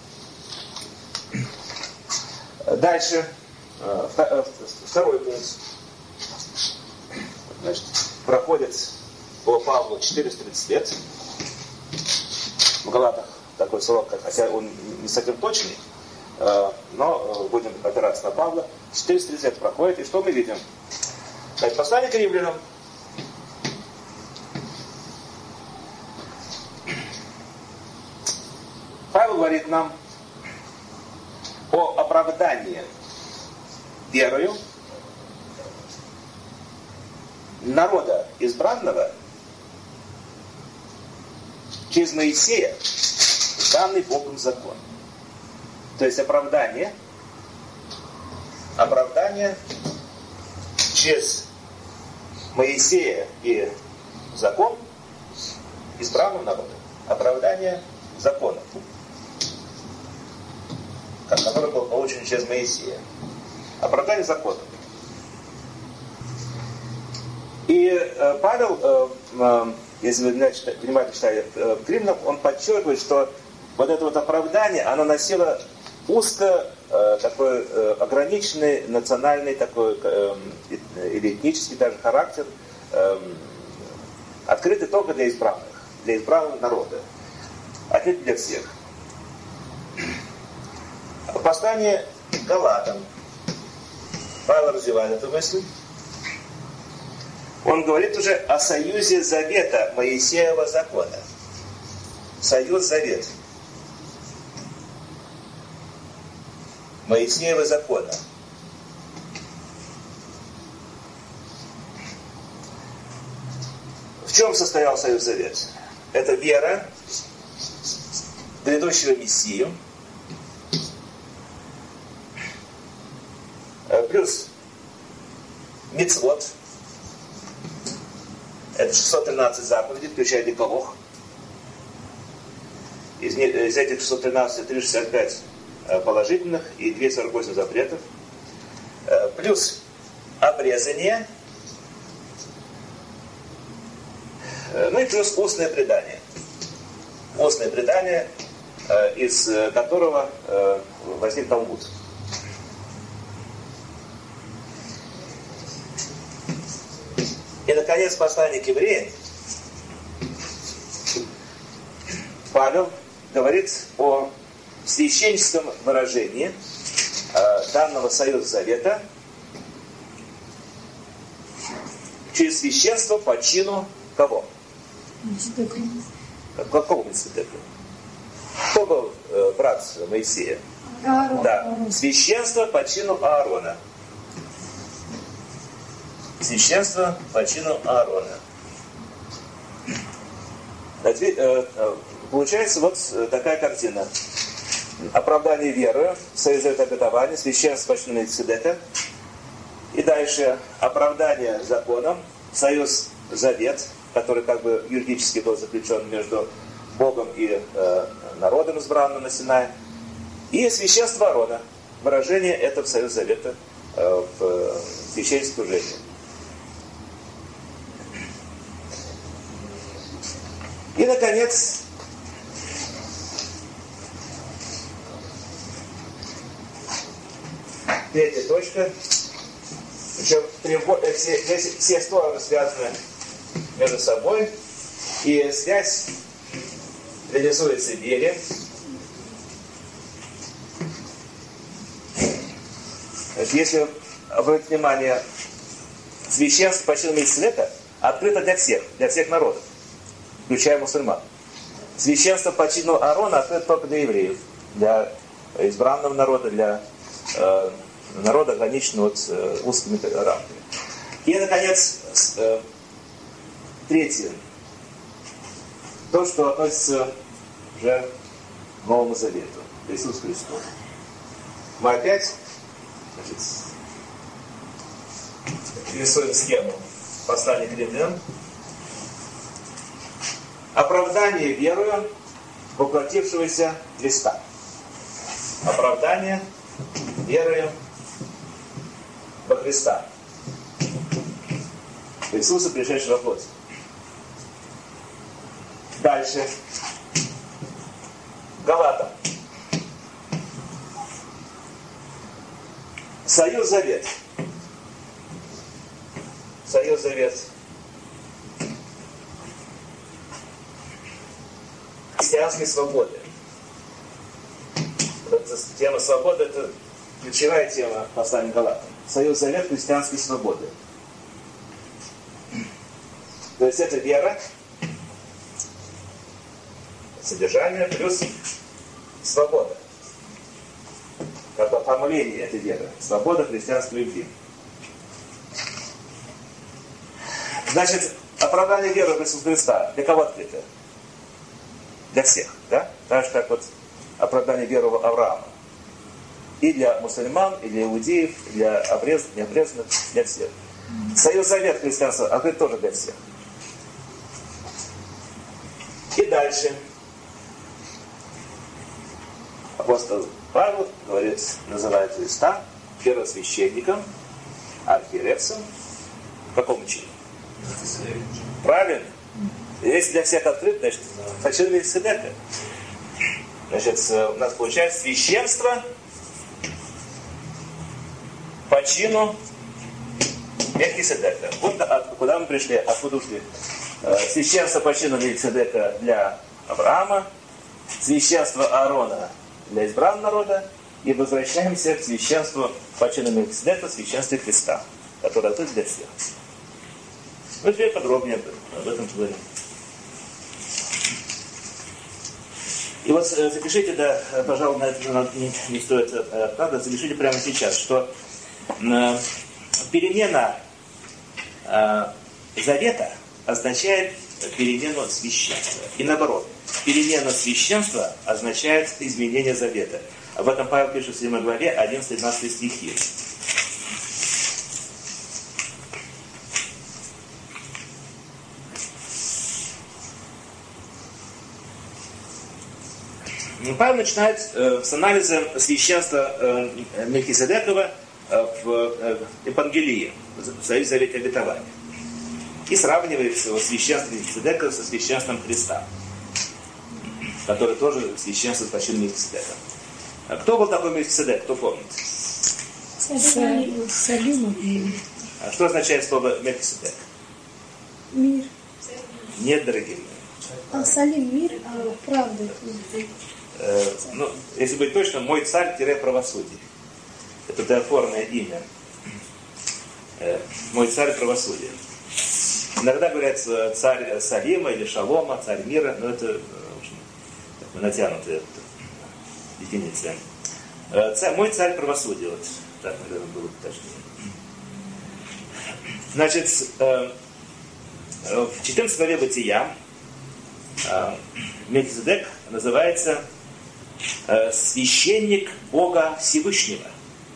Дальше. Второй пункт. Значит, проходит по Павлу четыреста тридцать лет. В Галатах такой срок, хотя он не совсем точный, но но будем опираться на Павла. четыреста тридцать лет проходит, и что мы видим? Значит, послание к римлянам. Павел говорит нам о оправдании верою народа избранного через Моисея, данный Богом закон. То есть оправдание, оправдание через Моисея и закон избранного народа. Оправдание закона, который был получен через Моисея. Оправдание закона. И э, Павел, э, э, если вы внимательно читали э, Римлянам, он подчеркивает, что вот это вот оправдание, оно носило узко э, такой э, ограниченный национальный такой э, или этнический даже характер, э, открытый только для избранных, для избранного народа, отнюдь для всех. Послание к Галатам. Павел развивает эту мысль. Он говорит уже о союзе завета Моисеева закона. Союз завет. Моисеева закона. В чем состоял союз завет? Это вера в грядущего Мессию, плюс мицвот. Это шестьсот тринадцать заповедей, включая Декалог. Из, них, из этих шестьсот тринадцать триста шестьдесят пять положительных и двести сорок восемь запретов. Плюс обрезание. Ну и плюс устное предание. Устное предание, из которого возник Талмуд. И, наконец, послание к евреям. Павел говорит о священническом выражении э, данного союза завета через священство по чину кого? Какого Мецедека? Кто был э, брат Моисея? Аарон. Да, священство по чину Аарона. Священство по чину Аарона. Получается вот такая картина. Оправдание веры, союз завета обетования, священство по чину Мельхиседека. И дальше оправдание законом, союз завет, который как бы юридически был заключен между Богом и э, народом, избранным на Синае. И священство Аарона. Выражение этого союза завета э, в э, священническом служении. И, наконец, третья точка. Причем все, здесь все стороны связаны между собой. И связь реализуется в вере. Если обратить внимание, священство по чину Мельхиседека открыто для всех, для всех народов, включая мусульман. Священство по чину Аарона открыто только для евреев, для избранного народа, для э, народа, ограниченного вот, э, узкими рамками. И, наконец, э, третье. То, что относится уже к Новому Завету, к Иисусу Христу. Мы опять, значит, рисуем схему послания к римлянам. Оправдание верою воплотившегося Христа. Оправдание верою во Христа. Иисуса, пришедшего во плоти. Дальше. Галатам. Союз завет. Союз завет. Христианской свободы. Эта тема свободы — это ключевая тема послания Галатам. Союз завет христианской свободы. То есть это вера, содержание плюс свобода. Как оформление этой веры. Свобода христианской любви. Значит, оправдание веры в Иисуса Христа для кого открыто? Для всех, да? Так же, как вот оправдание веры в Авраама. И для мусульман, и для иудеев, и для обрезанных, необрезанных, для всех. Союз завет христианства открыт тоже для всех. И дальше. Апостол Павел говорит, называет Христа первосвященником, архиерейцем. В каком чине? Правильно. Если для всех открыт, значит, хочу Мельхиседека. Значит, у нас получается священство по чину Мельхиседека. Вот куда мы пришли, откуда ушли. Священство по чину Мельхиседека для Авраама, священство Аарона для избранного народа, и возвращаемся к священству по чину Мельхиседека, священству Христа, которое открыто для всех. Ну, теперь подробнее об этом поговорим. И вот запишите, да, пожалуй, на это не, не стоит правда, запишите прямо сейчас, что э, перемена э, завета означает перемену священства. И наоборот, перемена священства означает изменение завета. Об этом Павел пишет в седьмой главе, одиннадцатый-двенадцатый стихи. Павел начинает э, с анализа священства э, Мельхиседекова э, в э, Евангелии, в Союзе Завета Обетования. И сравнивает священство Мельхиседека со священством Христа, который тоже священство по чину Мельхиседека. А кто был такой Мельхиседек, кто помнит? Салим. А что означает слово Мельхиседек? Мир. Нет, дорогие мои. А Салим мир, а правда. Э, ну, если быть точным, мой царь-правосудие. Это теофорное имя. Э, мой царь правосудия. Иногда говорят царь Салима или Шалома, царь мира, но это, в общем, натянутая дефиниция. Э, царь, мой царь правосудия, вот так, наверное, было точнее. Значит, э, в четырнадцатой главе Бытия э, Мельхиседек называется э, священник Бога Всевышнего.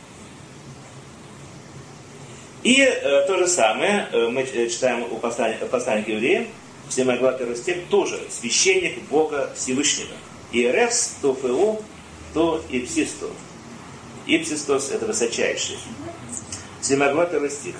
И э, то же самое э, мы читаем у послания, послания к евреям, седьмая глава, первый стих, тоже священник Бога Всевышнего. Иеревс, то феу, то ипсистос. Ипсистос — это высочайший. седьмая глава, первый стих.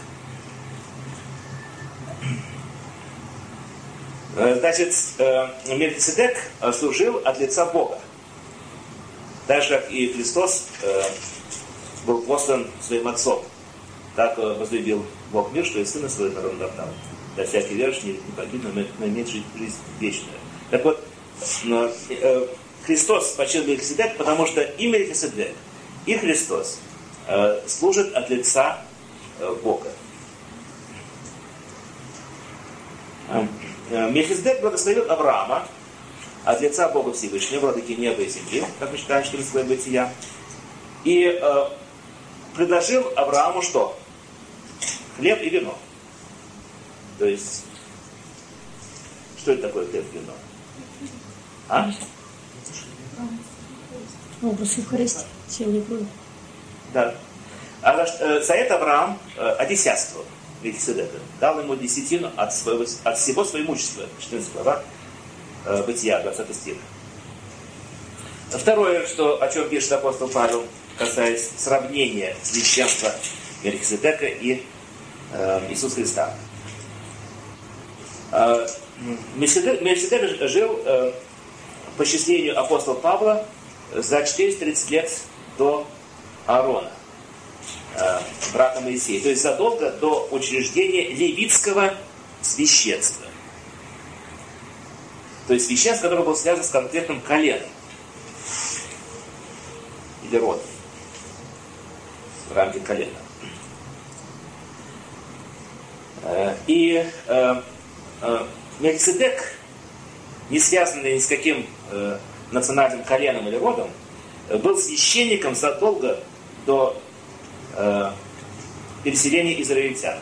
Значит, Мельхиседек служил от лица Бога. Так же, как и Христос был послан своим отцом. Так возлюбил Бог мир, что и Сына Своего народа отдал. Да всякий верующий не погиб, но имеет жизнь вечную. Так вот, Христос почил Мельхиседек, потому что и Мельхиседек, и Христос служат от лица Бога. Мельхиседек благословил Авраама от лица Бога Всевышнего, владыки неба и земли, как мы читаем в четырнадцатой главе Бытия, и э, предложил Аврааму что? Хлеб и вино. То есть, что это такое хлеб и вино? А? Образ Евхаристии, тело и кровь. Да. А за, э, за это Авраам э, одесятствовал Мельхиседека, дал ему десятину от, своего, от всего своего имущества. четырнадцатая глава э, Бытия, двадцатый стих. Второе, что, о чем пишет апостол Павел, касаясь сравнения священства Мельхиседека и э, Иисуса Христа. Э, Мельхиседек, Мельхиседек жил э, по счислению апостола Павла за четыреста тридцать лет до Аарона, э, брата Моисея. То есть задолго до учреждения левитского священства. То есть священство, которое было связано с конкретным коленом или родом. в рамки колена. И э, э, Мельхиседек, не связанный ни с каким э, национальным коленом или родом, был священником задолго до э, переселения израильтян.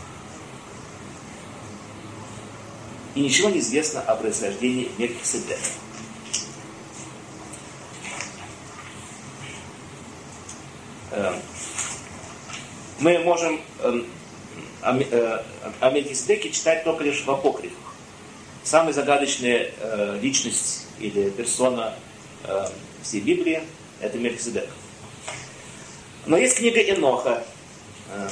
И ничего не известно о происхождении Мельхиседека. Э, мы можем э, о, э, о Мельхиседеке читать только лишь в апокрифах. Самая загадочная э, личность или персона э, всей Библии – это Мельхиседек. Но есть книга Еноха, э,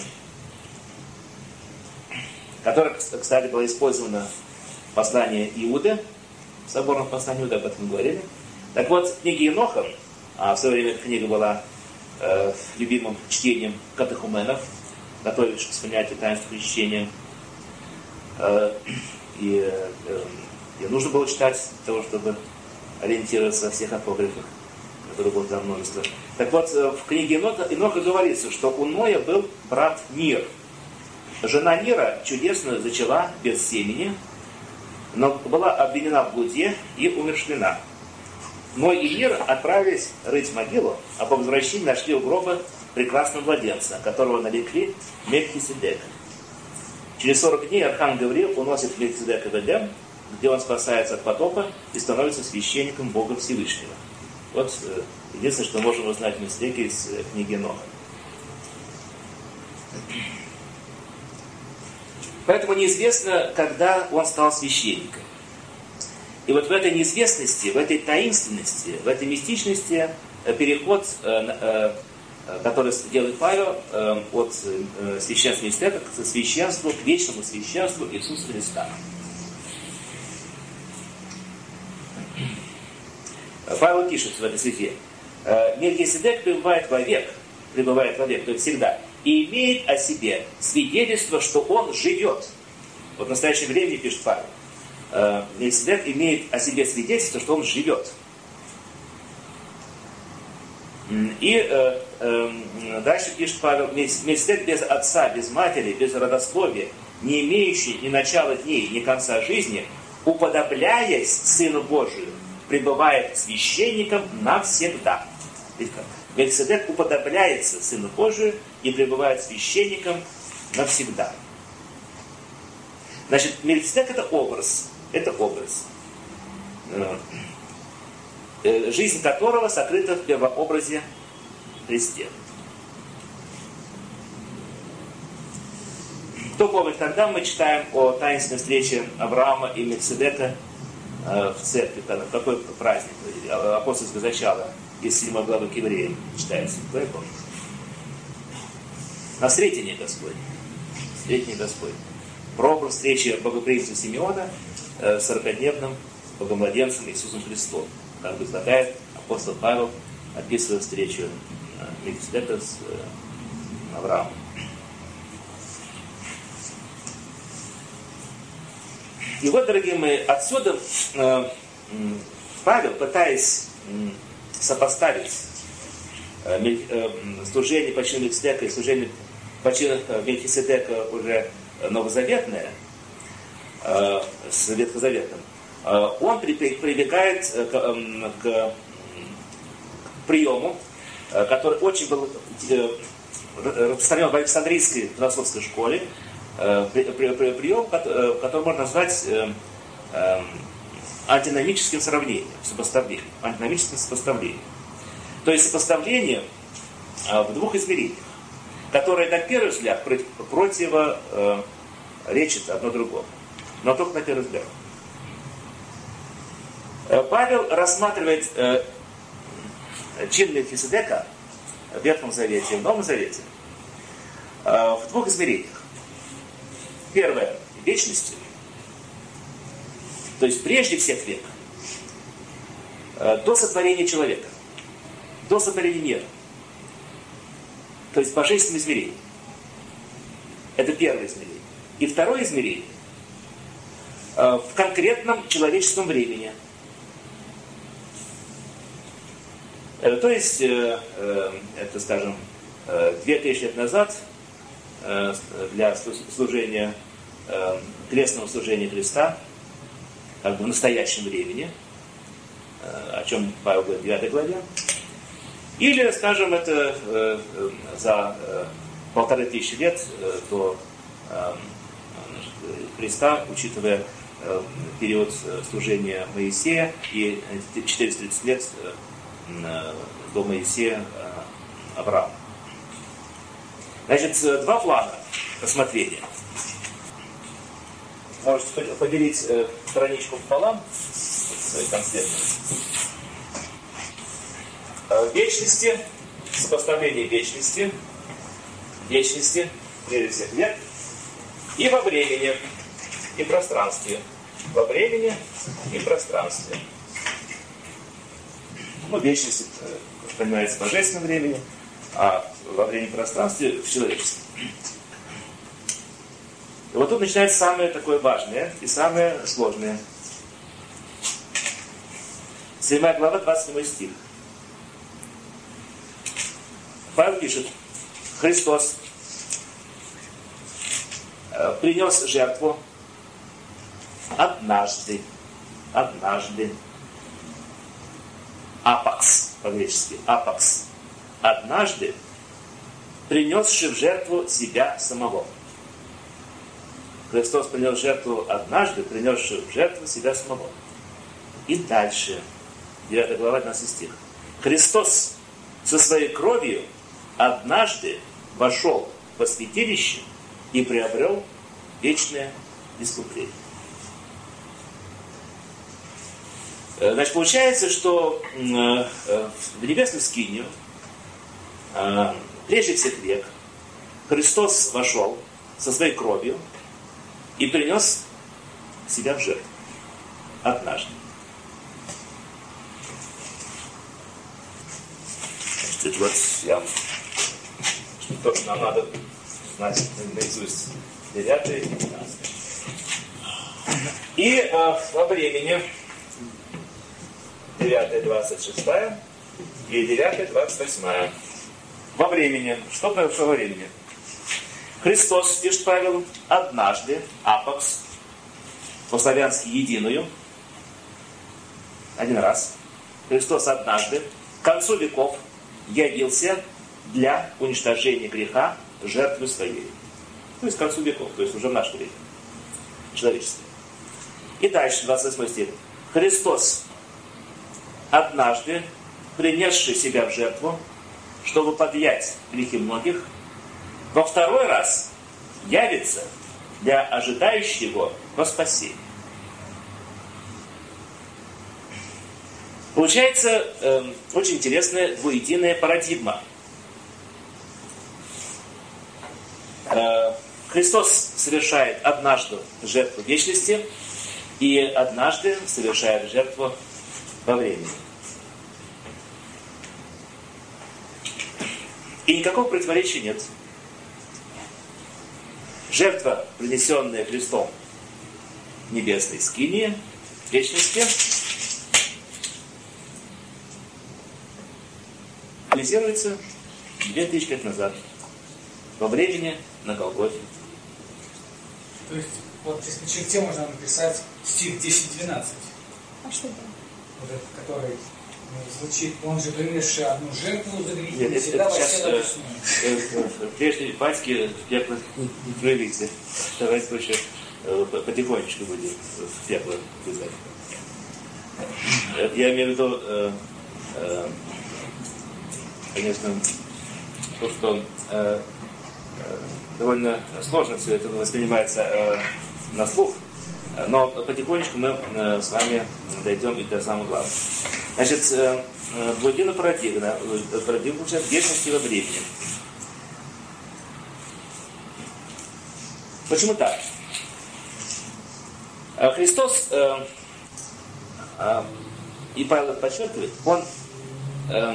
которая, кстати, была использована в послании Иуды, в соборном послании Иуды, об этом говорили. Так вот, в книге Еноха, а в свое время эта книга была э, любимым чтением катехуменов, готовивших к принятию таинства крещения, э, И, э, и нужно было читать для того, чтобы ориентироваться во всех апокрифах, которые было там множество. Так вот, в книге Еноха, Еноха говорится, что у Ноя был брат Нир. Жена Нира чудесно зачала без семени, но была обвинена в блуде и умерщвлена. Ной и Нир отправились рыть могилу, а по возвращении нашли у гроба прекрасного младенца, которого нарекли Мельхиседек. Через сорок дней архангел Гавриил уносит Мельхиседека в Эдем, где он спасается от потопа и становится священником Бога Всевышнего. Вот единственное, что можем узнать в Мельхиседеке из книги Еноха. Поэтому неизвестно, когда он стал священником. И вот в этой неизвестности, в этой таинственности, в этой мистичности переход, который делает Павел, от священства Мельхиседека к священству, к вечному священству Иисуса Христа. Павел пишет в этой стихе: Мельхиседек пребывает вовек, пребывает вовек, то есть всегда, и имеет о себе свидетельство, что он живет. Вот в настоящее время пишет Павел. Мельхиседек имеет о себе свидетельство, что он живет. И э, э, дальше пишет Павел: Мельхиседек без отца, без матери, без родословия, не имеющий ни начала дней, ни конца жизни, уподобляясь Сыну Божию, пребывает священником навсегда. Мельхиседек уподобляется Сыну Божию и пребывает священником навсегда. Значит, Мельхиседек это образ. Это образ, жизнь которого сокрыта в первообразе Христе. Кто помнит, тогда мы читаем о таинственной встрече Авраама и Мельхиседека в церкви, в какой праздник, апостольское зачало, из седьмой главы к Евреям читается. Кто я помню? На Сретение Господне. Сретение Господне. Прообраз встречи богоприимства Симеона с сорокадневным богомладенцем Иисусом Христом. Как бы излагает апостол Павел, описывая встречу Мельхиседека с Авраамом. И вот, дорогие мои, отсюда Павел, пытаясь сопоставить служение по чину Мельхиседека и служение по чину Мельхиседека уже новозаветное с ветхозаветным, он прибегает к, к приему, который очень был распространен в Александрийской философской школе, прием, который можно назвать антиномическим сравнением, сопоставлением, антиномическим сопоставлением. То есть сопоставление в двух измерениях, которые на первый взгляд противоречат одно другому, но только на первый взгляд. Павел рассматривает э, чин Мельхиседека в Ветхом Завете и в Новом Завете э, в двух измерениях. Первое – вечностью, то есть прежде всех век, э, до сотворения человека, до сотворения мира, то есть божественное измерение. Это первое измерение. И второе измерение э, в конкретном человеческом времени. То есть, это, скажем, две тысячи лет назад для служения, крестного служения Христа, как бы в настоящем времени, о чем Павел говорит в девятой главе, или, скажем, это за полторы тысячи лет до Христа, учитывая период служения Моисея и четыреста тридцать лет до Моисея Авраама. Значит, два плана рассмотрения. Можете поделить страничку пополам, свои конспекты. В вечности, сопоставление вечности, вечности, прежде всех век, и во времени, и пространстве. Во времени и пространстве. Ну, вечность понимается в божественном времени, а во времени и пространстве в человеческом. И вот тут начинается самое такое важное и самое сложное. седьмая глава, двадцать седьмой стих. Павел пишет: Христос принес жертву однажды, однажды, апакс по-гречески, апакс, однажды, принесший в жертву себя самого. Христос принес жертву однажды, принесший в жертву себя самого. И дальше, девятая глава, одиннадцатый стих. Христос со своей кровью однажды вошел во святилище и приобрел вечное искупление. Значит, получается, что в небесную скинию прежде всех век Христос вошел со своей кровью и принес себя в жертву однажды. Значит, вот я, что нам надо знать наизусть девятый и пятнадцатый. И э, во времени девятая, двадцать шестая и девятая, двадцать восьмая. Во времени. Что такое во времени? Христос, пишет Павел, однажды, апокс, по-славянски единую, один раз, Христос однажды, к концу веков явился для уничтожения греха жертвы своей. То есть к концу веков, то есть уже в наше время, человеческое. И дальше, двадцать восьмой стих. Христос однажды, принесший себя в жертву, чтобы подъять грехи многих, во второй раз явится для ожидающих его во спасение. Получается э, очень интересная двуединая парадигма. Э, Христос совершает однажды жертву вечности и однажды совершает жертву во времени. И никакого противоречия нет. Жертва, принесенная Христом в небесной скинии, в вечности, реализируется две тысячи лет назад, во времени на Голгофе. То есть, вот здесь на черте можно написать стих десять-двенадцать. А что там? Вот этот, который ну, звучит, он же принесший одну жертву за грехи, Нет, всегда это сейчас, восел э, э, прежде батьки пекло не пролиться. Давайте лучше э, потихонечку будем в пекло вязать. Я имею в виду, э, э, конечно, то, что э, э, довольно сложно все это воспринимается э, на слух, но потихонечку мы э, с вами дойдем и до самого главного. Значит, э, э, двуединая парадигма, парадигма получает вечности во времени. Почему так? Христос, э, э, и Павел подчеркивает, он э,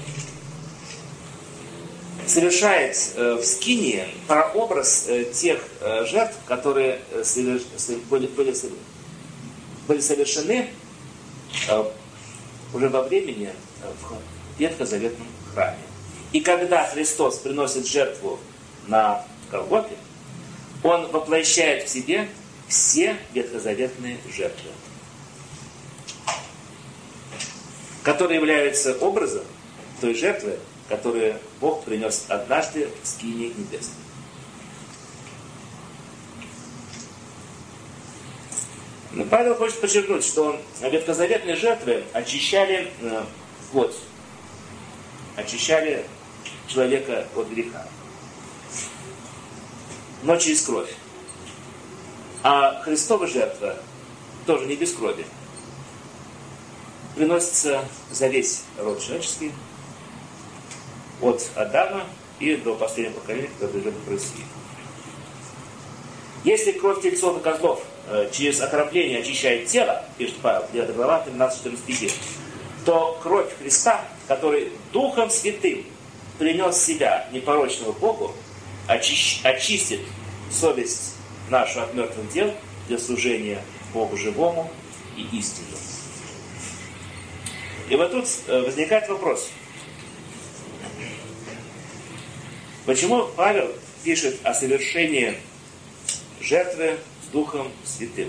совершает э, в скинии прообраз э, тех э, жертв, которые э, соверш... были, были, были совершены э, уже во времени э, в ветхозаветном храме. И когда Христос приносит жертву на Голгофе, Он воплощает в себе все ветхозаветные жертвы, которые являются образом той жертвы, которую Бог принес однажды в скинии небесной. Но Павел хочет подчеркнуть, что ветхозаветные жертвы очищали э, плоть, очищали человека от греха, но через кровь. А Христова жертва тоже не без крови. Приносится за весь род человеческий, от Адама и до последнего поколения, которое живет в России. Если кровь тельцов и козлов э, через окропление очищает тело, пишет Павел, девятая глава, тринадцать-четырнадцать стихи, то кровь Христа, который Духом Святым принес себя непорочного Богу, очищ, очистит совесть нашу от мертвых дел для служения Богу живому и истинному. И вот тут возникает вопрос. Почему Павел пишет о совершении жертвы с Духом Святым?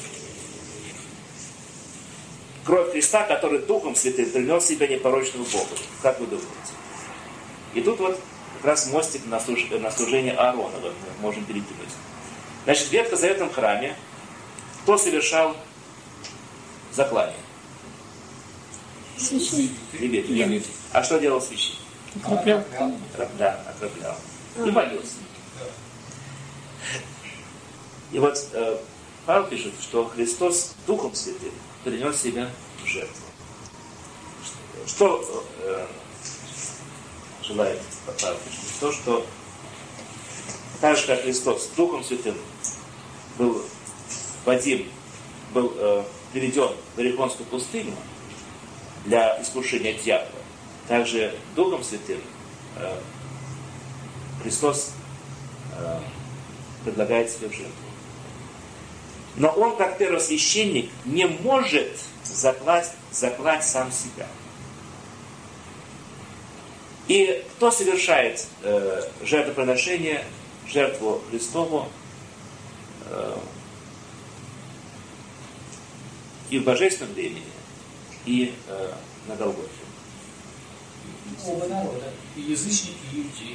Кровь Христа, который Духом Святым принес себя непорочного Богу. Как вы думаете? И тут вот как раз мостик на, служ... на служение Аарона вот, мы можем перекинуть. Значит, в Ветхозаветном храме кто совершал заклание? Священник. Левит. А что делал священник? Окроплял. Да, окроплял. И молился. И вот э, Павел пишет, что Христос Духом Святым принес себя в жертву. Что э, желает Павел пишет? То, что так же, как Христос Духом Святым был Вадим, был э, приведен в Иерихонскую пустыню для искушения дьявола, также Духом Святым э, Христос э, предлагает себе в жертву. Но он, как первосвященник, не может закласть, закласть сам себя. И кто совершает э, жертвоприношение, жертву Христову э, и в божественном времени, и э, на Голгофе? Оба народа, и язычники, и иудеи.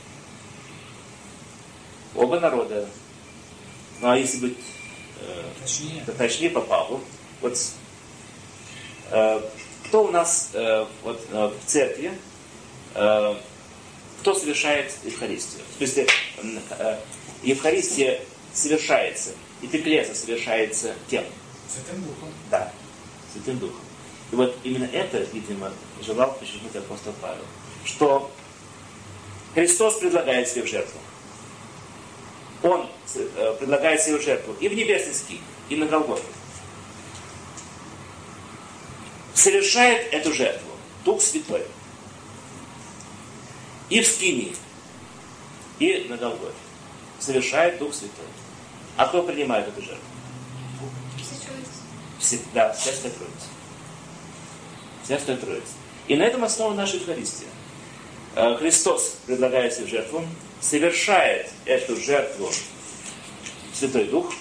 Оба народа. Ну а если быть э, Точнее. точнее по Павлу, вот э, кто у нас э, вот, э, в церкви, э, кто совершает Евхаристию? То есть э, Евхаристия совершается, эпиклеза совершается кем? Святым Духом. Да, Святым Духом. И вот именно это, видимо, желал подчеркнуть апостол Павел, что Христос предлагает себе в жертву. Он э, предлагает себе в жертву и в небесный скинии, и на Голгофе. Совершает эту жертву Дух Святой. И в скинии, и на Голгофе. Совершает Дух Святой. А кто принимает эту жертву? Все, да, вся Святая Троица. Вся Святая Троица. И на этом основа наша Евхаристия. Христос предлагает себе жертву, совершает эту жертву Святой Дух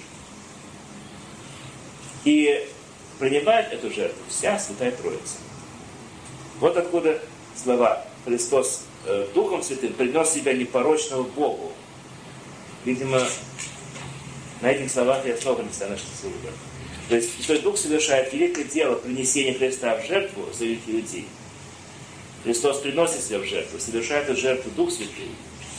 и принимает эту жертву вся Святая Троица. Вот откуда слова «Христос э, Духом Святым принес себя непорочного Богу». Видимо, на этих словах и основывается наша служба. То есть Святой Дух совершает великое дело принесения Христа в жертву за великих людей. Христос приносит себя в жертву, совершает эту жертву Дух Святый.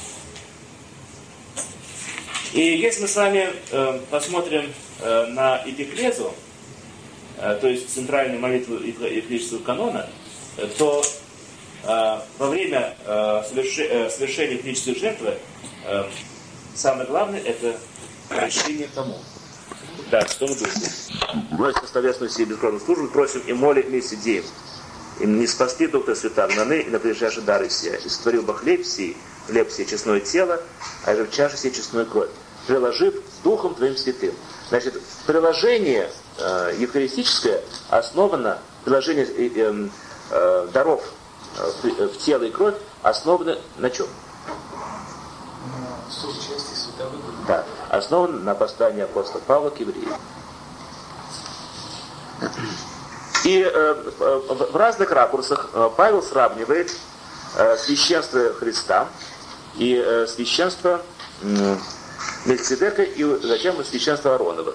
И если мы с вами э, посмотрим э, на эпиклезу, э, то есть центральную молитву евхаристического канона, э, то э, во время э, соверши, э, совершения евхаристической жертвы э, самое главное это прощение кому? Да, Святому Духу. Бросим словесную себе бескровную службу, просим и молим вместе деем. Им не спасли Духа Святаго наны и на прилежащие дары все. И сотворил бы хлеб сей, хлеб сей честное тело, а же в чаше сей честную кровь. Приложив с Духом Твоим Святым. Значит, приложение э, евхаристическое основано, приложение э, э, даров э, в тело и кровь основаны на чем? Сущности световых. Да, основаны на послании апостола Павла к евреям. И э, в разных ракурсах Павел сравнивает э, священство Христа и э, священство э, Мельхиседека и затем священство Ааронова.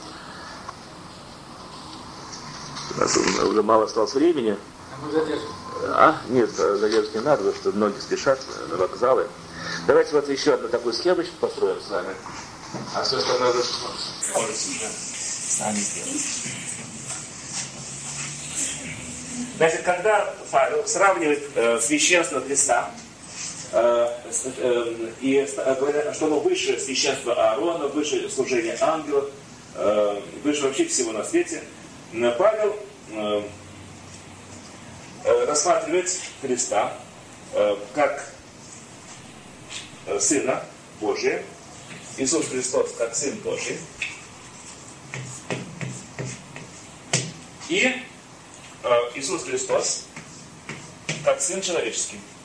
У нас уже мало осталось времени. А, нет, задержать не надо, потому что многие спешат на вокзалы. Давайте вот еще одну такую схемочку построим с вами. А все остальное уже сами сделаем. Значит, когда Павел сравнивает э, священство Христа э, э, и говорят, что оно выше священства Аарона, выше служения ангелов, э, выше вообще всего на свете, Павел э, э, рассматривает Христа э, как э, Сына Божия, Иисус Христос как Сын Божий, и Иисус Христос как Сын человеческий.